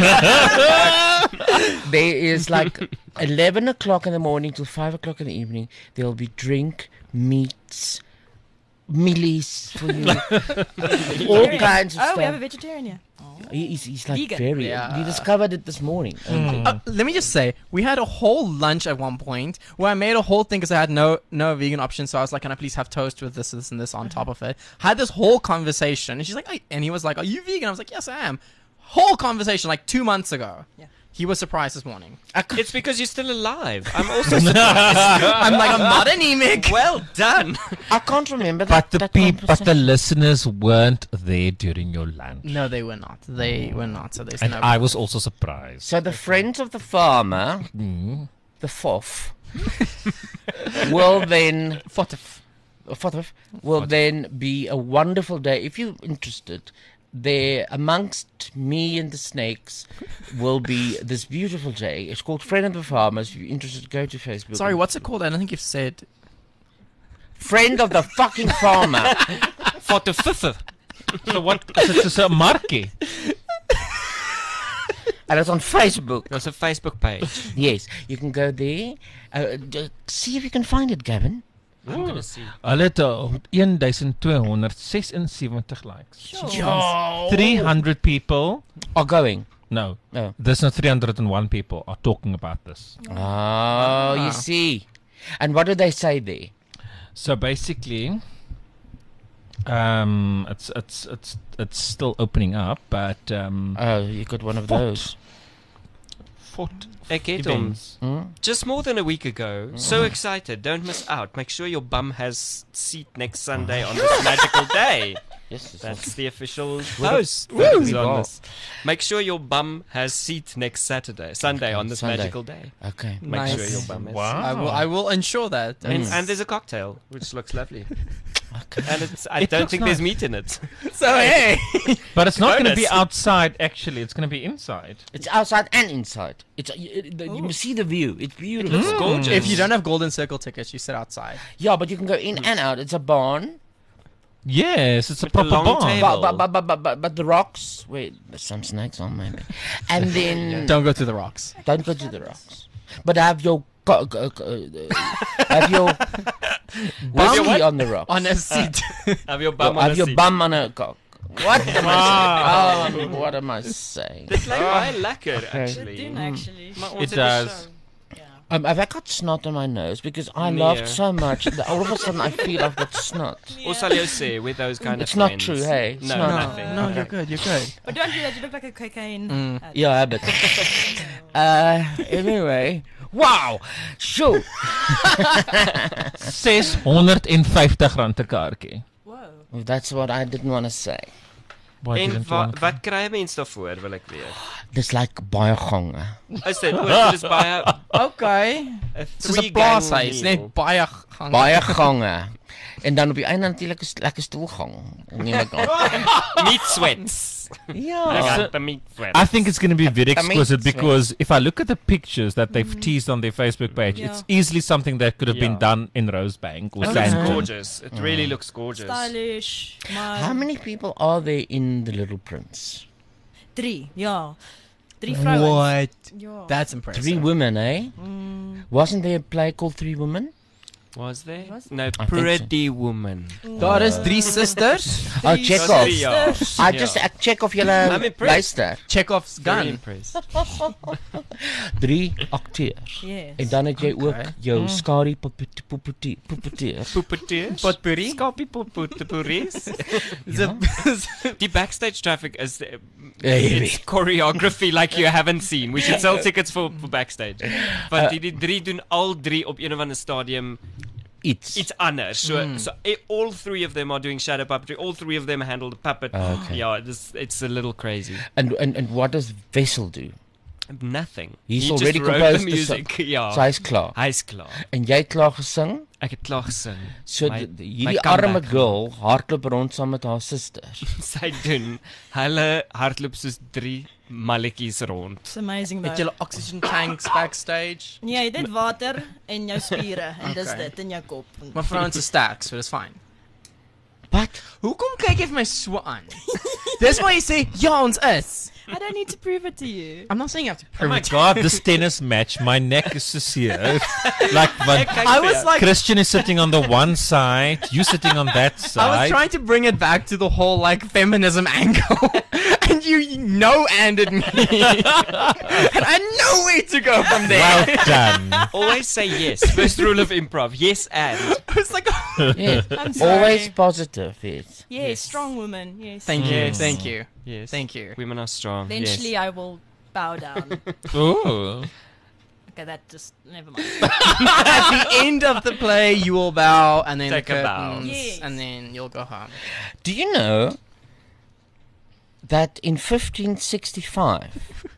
There is like eleven o'clock in the morning till five o'clock in the evening. There'll be drink, meats, millies for you, all kinds of Oh, we have a stuff. vegetarian here. He- He's, he's like Vegan. very. Yeah. We discovered it this morning. only. Uh, let me just say, we had a whole lunch at one point where I made a whole thing because I had no no vegan options. So I was like, "Can I please have toast with this, this, and this on top of it?" Had this whole conversation, and she's like, "Are- and he was like, "Are you vegan?" I was like, "Yes, I am." Whole conversation like two months ago. Yeah. He was surprised this morning. It's because you're still alive. I'm also surprised. I'm like, I'm not anemic. Well done. I can't remember that. But the that people, but the conversation. listeners weren't there during your lunch. No, they were not. They were not. So there's And no. I was also surprised. So the Friends of the Farmer, Mm. the F O F, will then Fotif. F O F will then be a wonderful day. If you're interested, there amongst me and the snakes will be this beautiful day. It's called Friend of the Farmers. If you're interested, go to Facebook. Sorry, what's it called? I don't think you've said. Friend of the fucking Farmer. Foto fiffe. So what? Is it a markie? And it's on Facebook. There's a Facebook page. Yes, you can go there. Uh, d- see if you can find it, Gavin. I'm gonna see. Hulle het uh, twaalf seventy-six likes. Sure. three hundred people are going. No. No. There's no three hundred one people are talking about this. Oh, ah. you see. And what do they say there? So basically, um, it's it's it's it's still opening up, but um, oh, you got one of Fort. those. Fort Ek het hom events. Hmm? just more than a week ago. So excited. Don't miss out. Make sure your bum has seat next Sunday on this magical day. Yes, that's the official Woo. post. Woo. that is Woo. on this. Make sure your bum has seat next Saturday, Sunday on this Sunday. magical day. Okay. Make Nice. sure your bum has Wow. seat. I will, I will ensure that. And, That's- and there's a cocktail, which looks lovely. And it's, I It don't looks think there's nice. meat in it. So, hey. But it's not going to be Bonus. outside. Actually, it's going to be inside. It's outside and inside. It's uh, you, the, you must see the view. It's beautiful. It's gorgeous. If you don't have Golden Circle tickets, you sit outside. Yeah, but you can go in and out. It's a barn. Yes, it's a With the proper long barn. table. But, but, but, but, but, but the rocks. Wait, there's some snakes on maybe. And then Don't go to the rocks. don't go to the rocks. But have your co- co- co- uh, have your Have your whiskey what? on the rocks. On a seat. Have your bum Well, on have a your seat. bum on a cock. What am I saying? Oh, what am I saying? Dit lyk baie lekker actually. Dit doen actually. Maar ons It het 'n does. show. Um, have I got snot on my nose? Because I Nee. laughed so much that all of a sudden I feel I've got snot. Ons sal jou sê with those kind It's of not friends. true, hey? It's No, not. nothing. No, Okay. you're good. You're good. But don't do that. You look like a cocaine. Mm. addict. Yeah, but uh, anyway, wow, sure. six hundred fifty rand 'n kaartjie. Whoa. That's what I didn't want to say. Why En didn't you wa, want- wat kry mense daarvoor wil ek weet. Dis like baie gange. Is dit oor dis baie Okay. 'n Dis 'n three plaashuis, gang net baie gang. Baie gange. En dan op die einde natuurlik 'n lekker stoelgang. Neem ek aan. meat sweats. Ja. I So- got the meat sweats. I think it's going to be very I mean, exquisite it's because if I look at the pictures that they've teased on their Facebook page, it's easily something that could have been Yeah. done in Rosebank or It looks Sandton. gorgeous. It really looks gorgeous. Stylish. Maar How many people are there in The Little Prince? Drie, ja. Drie vrouwens. What? Ja. That's impressive. Three women, eh? Mm. Wasn't there a play called Three Women? Was there? Was No, think so. Pretty Woman. Daar is drie sisters. Oh, Drie Chekhov. Three, ja. I Ja. just ek check of julle I'm impressed. luister. Chekhov's Very gun. impressed. Drie akteurs. Yes. En dan het jy ook Okay. jou Mm. skare puppet- puppeteer puppeteer. Puppeteers. Potpourri. Skapie potpourris. Ja. Die backstage traffic is uh, Hey, it's choreography like you haven't seen. We should sell tickets for, for backstage. Want die, die drie doen al drie op een of ander stadium Iets. iets anders. So, Mm. so eh, all three of them are doing shadow puppetry. All three of them handle the puppet. Okay. Yeah, this, it's a little crazy. And, and and what does Wessel do? Nothing. He's He already just wrote composed the the music. song. Ja. So hy's klaar. Hy's klaar. En jy het klaar gesing? Ek het klaar gesing. So My- die- die- my hierdie comeback arme girl hardloop rond saam met haar suster. Sy doen hulle hardloop soos drie malletjies rond. It's amazing though. Het julle oxygen tanks backstage? Nee, jy het water in jou spiere en dis Okay. dit in jou kop. Maar vrouens is sterk, so dis fyn. Wat? Hoekom kyk jy vir my so aan? Dis why jy sê ja, ons is. I don't need to prove it to you. I'm not saying you have to Oh prove my it to god, this tennis match, my neck is so sear. Like, but I was like Christian is sitting on the one side, you sitting on that side. I was trying to bring it back to the whole like feminism angle, and you no anded me, and I had no way to go from there. Well done. Always say yes. First rule of improv. Yes and. I was like, Yes. I'm sorry. Always positive, yes. Yes, Yes. strong woman. Yes. thank you, Yes. thank you, Yes. thank you. Women are strong. Eventually, yes. I will bow down. Ooh. Okay, that just never mind. At the end of the play, you will bow, and then Take the a bow. curtains, Yes. and then you'll go home. Do you know that in fifteen sixty-five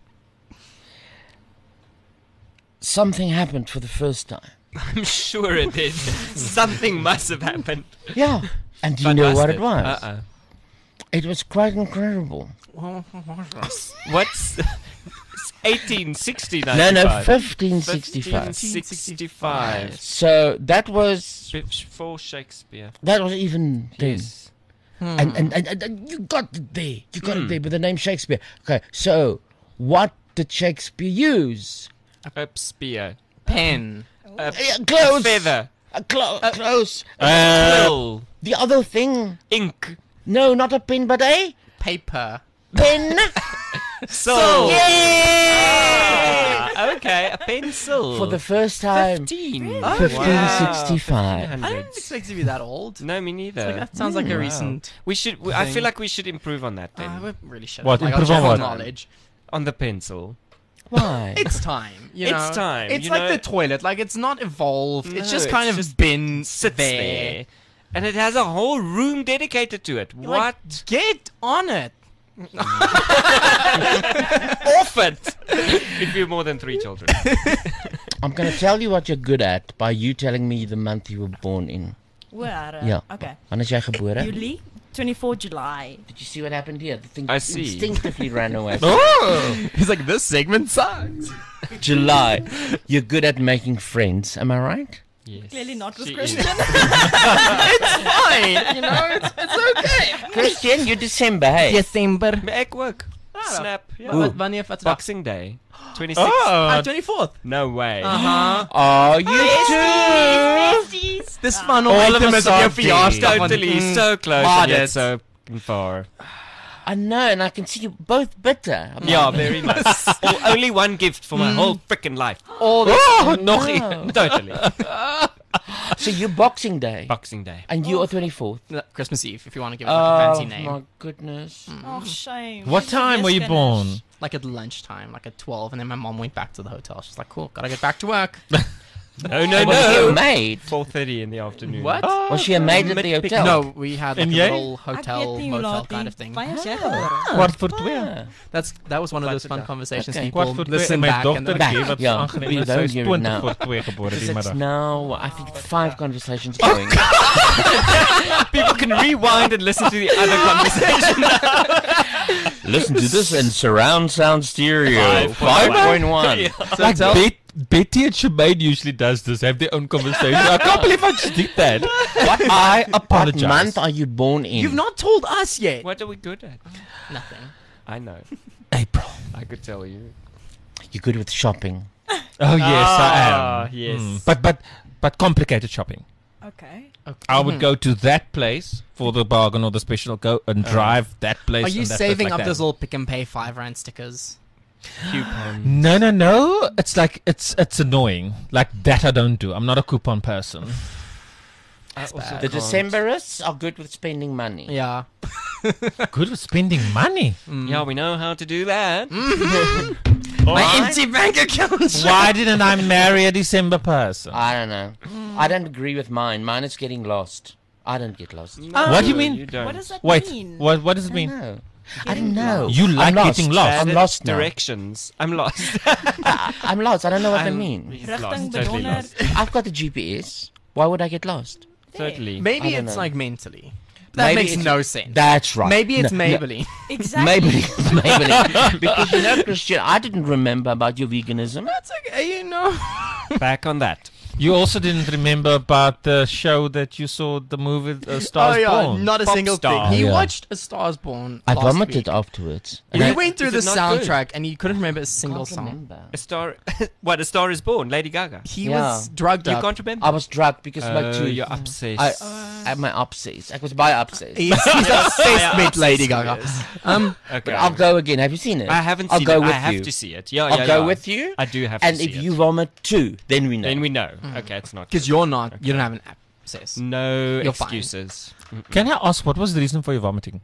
something happened for the first time? I'm sure it did. Something must have happened. Yeah. And do you But know was what it? it was? Uh-uh. It was quite incredible. What's eighteen sixty? No, no, fifteen sixty-five. fifteen sixty-five. So that was Before Shakespeare. that was even then. Yes. And, and, and, and, and you got it there. You got it there with the name Shakespeare. Okay, so what did Shakespeare use? A spear. Pen. A, Yeah, close. a feather. Uh, clo- close. Uh, quill. The other thing. Ink. No, not a pen, but a Paper. pen. Soul. Yay! Ah, okay, a pencil. For the first time. Fifteen. Really? fifteen sixty-five. I didn't expect to be that old. No, me neither. Like, that sounds like a Wow. recent We should. We, I thing. feel like we should improve on that. Then Ah, we really should. What, Like, improve our on general what? knowledge. On the pencil. Why? It's time. You It's know? time, It's you like know? the toilet. Like it's not evolved. it's No, just kind it's of just been sits there. there. And it has a whole room dedicated to it. You're What? like, get on it. Off it. If you're more than three children. I'm going to tell you what you're good at by you telling me the month you were born in. Where? Ja. Okay. Wanneer is jy gebore? Julie, twenty-fourth July. Did you see what happened here? The thing I see. instinctively ran away. Oh, he's like, this segment sucks. July. You're good at making friends. Am I right? Yes. Clearly not with She Christian. It's fine. You know, it's, it's okay. Christian, you're December, hey? December. Ek ook. Snap. Ja, wat- wanneer vat Boxing Day. twenty-sixth. Ah, Oh, twenty-fourth. No way. Uh-huh. Oh, you too. Dis van All al of item a is op jou sudden. verjaarsdag. want- Totally. Mm, So close. maar And yet dit- so far. I know, and I can see you both bitter. I'm Yeah, like, very much. O- only one gift for my whole freaking life. All the Oh, nog no. een. Totally. So you're Boxing Day. Boxing Day. And you are twenty-fourth. No, Christmas Eve, if you want to give it like a Oh, fancy name. my goodness. Oh, shame. What time were you born? Like at lunchtime, like at twelve, and then my mom went back to the hotel. She's like, cool, gotta get back to work. No, no, Was she a no. maid? four thirty in the afternoon. What? Was she a maid at the hotel? No, we had like En a jy? little hotel, motel kind of thing. Kwart voor twee. That's That was one of those fun Kwart conversations Okay. people Kwart voor twee. En listen mijn back and dochter, they're wat Ja, aangeneem we is, don't zij is hear it twintig now. voor twee geboren Because die it's middag. now, I think, five conversations going. People can rewind and listen to the other conversation. Listen to this in surround sound stereo. Five five point one. Yeah. So like Bet- Betty and Siobhan usually does this, have their own conversation. I can't believe I just did that. What, I what apologize. month are you born in? You've not told us yet. What are we good at? Nothing. I know. April. I could tell you. You're good with shopping. Oh yes, I Ah, am. yes. Mm. But but but complicated shopping. Okay. I would go to that place for the bargain or the special, go and drive that place. Are you and that saving place up like those that. little pick and pay five rand stickers? Coupon. No, no, no. It's like it's it's annoying. Like that I don't do. I'm not a coupon person. I also The can't. Decemberists are good with spending money. Yeah. Good with spending money. Yeah, we know how to do that. My empty bank accounts. Why didn't I marry a December person? I don't know. I don't agree with mine. Mine is getting lost. I don't get lost. What do you mean? You don't. What does that Wait, mean? what what does it I mean? don't know. I don't know. You like I'm lost. getting lost. I'm Added lost now. Directions. I'm lost. I, I'm lost. I don't know what they I'm- mean. He's Richting lost. Totally bedonder. lost. I've got the G P S. Why would I get lost? Totally. Maybe I don't it's know. like mentally. That Maybe makes it's- no sense. That's right. Maybe it's No, no. Maybelline. Exactly. Maybe, maybe. Because you know, Christian, I didn't remember about your veganism. That's okay, you know. Back on that. You also didn't remember about the show that you saw, the movie uh, Stars oh yeah, Born. not a Pop single star. thing. He Yeah. watched A Star's Born. I last vomited week. afterwards. And And he I went through Is the it not good? soundtrack and he couldn't remember a single can't song. remember. A star. What? A star is born. Lady Gaga. He Yeah. was drugged You up. can't remember. I was drugged because my Oh, tooth. you're obsessed. I, I, my obsessed. I was by obsessed. He's, he's obsessed with Lady Gaga. Um, Okay. But I'll go again. Have you seen it? I haven't I'll seen go it. with I have you. to see it. Yeah, I'll yeah, go yeah. with you. I do have And to if see you it. vomit too, then we know. Then we know. Okay, it's not. Because good. you're not, Okay. you don't have an abscess. No You're fine. excuses. Can I ask what was the reason for your vomiting?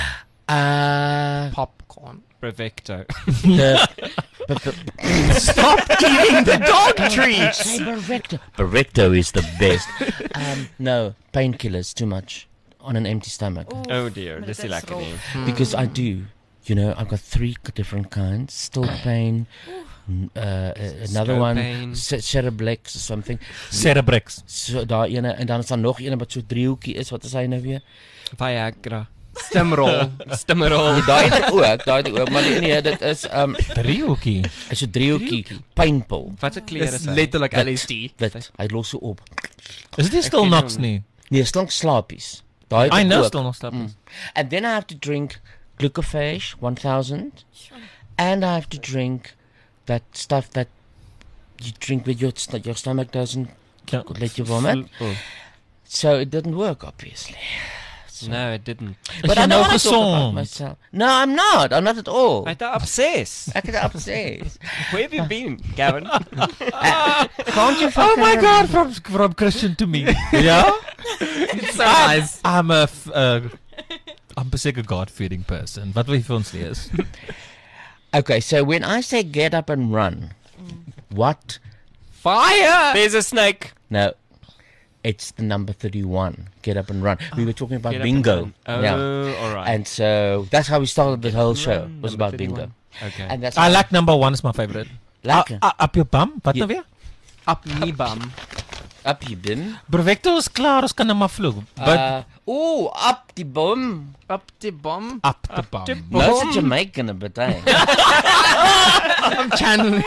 Uh, Popcorn. Brevecto. the, but the, Stop eating the dog treats. Say Barrecto. Barrecto is the best. um, no, painkillers too much on an empty stomach. Oh dear, maar dis dit die is lekker nie. rof. Because I do. You know, I've got three c- different kinds. Stomach pain, n- uh, uh, another Stroke one, pain. ce- cereblex or something. Cerebrex. So daar ene en dan is daar nog ene wat so driehoekie is. Wat is hy nou weer? Viagra. Stemrol. Stimmerol. Nee, daai het ek ook, daai het ek ook, maar nee, nee, dit is um Driehoekie. is 'n driehoekie pynpil. Wat 'n kleur is It's hy? letterlijk Wit. L S D. Wit. Hy los so op. Is dit Ek stil ken nags hom. nie? Nee, slank slapies. Daai I know ook. stilnagslappers. Mm. And then I have to drink glucophage one thousand. And I have to drink that stuff that you drink with your, st- your stomach doesn't Yeah. let you vomit. Oh. So it didn't work, obviously. So- No, it didn't. But I don't want to talk about myself. No, I'm not. I'm not at all. Hy het obsessed. Ek het obsessed. Where have you been, Gavin? Can't you Oh fucking my remember? God, from from Christian to me. Yeah, It's so I'm, nice. I'm a f- uh, I'm a God-fearing person. Wat wil jy vir ons lees? Okay, so when I say get up and run, what? Fire! There's a snake. No, it's the number thirty-one. Get up and run. We were talking about Get up and bingo. run. Oh, yeah. all right. And so that's how we started the whole show. run, Was number about bingo. thirty-one. Okay. And that's I how- like number one is my favorite. Lekker. Uh, uh, up your bum? Wat Ja. nou weer? Up me bum. Up je bim. Perfecto is klaar, ons kan nou maar vloeg. But Uh, Ooh, up die bum. Up the bum. up the bum. That's a Jamaican a bit, eh? I'm channeling.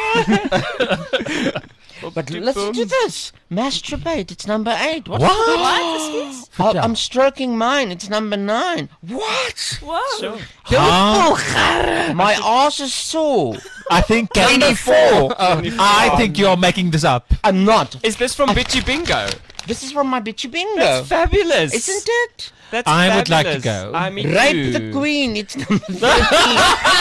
But listen to this. Masturbate. It's number eight. What? What? What? Oh, I'm stroking mine. It's number nine. What? Whoa. Huh? My ass is sore. I think twenty-four. I think you're making this up. I'm not. Is this from Bitchy Bingo? This is from my bitchy bingo. That's fabulous. Isn't it? That's I would like to fabulous. go. I mean, Rape you. the Queen. It's number thirteen.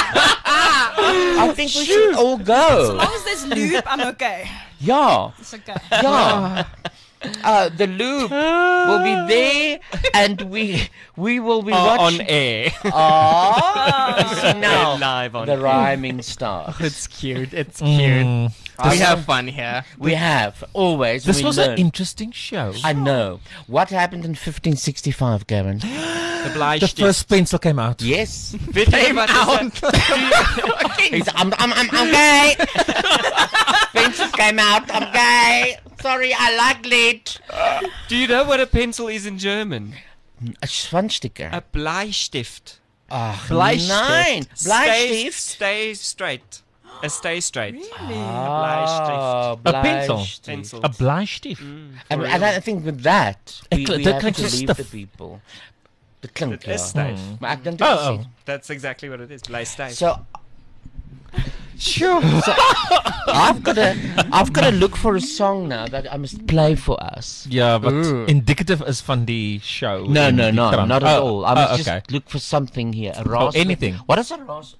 I think we should all As go. long as there's lube, I'm okay. Yeah. It's okay. Yeah. Uh, the loop will be there, and we we will be Uh, watching on air. Oh, see now Live on the air. rhyming star. It's cute. It's cute. Mm. We have fun here. We have always. This we was learn. an interesting show. I know. What happened in fifteen sixty-five, Gavin? The Bleistift. The first pencil came out. Yes. Weet jy wat is dit? He's, I'm, I'm, I'm, I'm gay. Pencils came out. I'm gay. Sorry, I like lead. Do you know what a pencil is in German? A Schwanzsticker. A Bleistift. Ach, Bleistift. nein. Stay, Bleistift. stay straight. A stay straight. Really? Ah, A pencil. Bleistift. Pencil. A Bleistift. And, and I think with that, we, Ek kl- we dit have klink to so leave stif. the people. The klink, Dit is ja. styf. Maar ek dink dit Oh, is oh. nie. That's exactly what it is. Bly styf. So Sure. I've got to I've got to look for a song now that I must play for us. Ja, wat Ooh. indicative is van die show. No, en no, die no, krant. not at Oh, all. I must oh, just okay. look for something here. A Oh, raspberry. anything. What is a ras?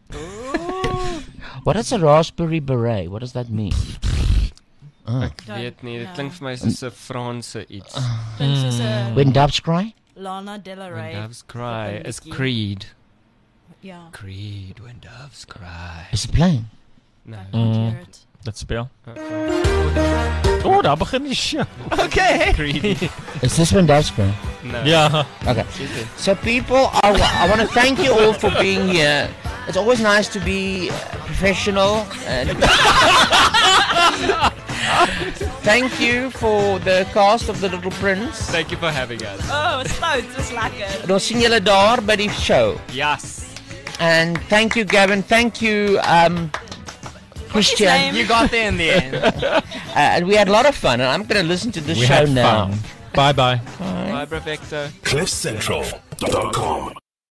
What is a raspberry beret? What does that mean? Ah. Ek weet nie, dit No. klink vir my soos 'n Franse iets. Klinkt soos 'n When doves cry? Lana Del When Rey. doves cry is liedjie. Creed. Ja. Creed, when doves cry. Is it playing? No. Mm. Hear it. Dat speel. Uh-uh. Oh, daar begin die show. Okay. Creed. Is this when doves cry? No. Ja. Okay. So people, I, I want to thank you all for being here. It's always nice to be uh, professional. And thank you for the cast of The Little Prince. Thank you for having us. Oh, wat stout. Dit was lekker. En ons sien julle daar by die show. Yes. And thank you, Gavin. Thank you, um, Christian. name? You got there in the end. Uh, and we had a lot of fun. And I'm going to listen to the We show had now. fun. Bye bye. Bye, Perfecto. cliff central dot com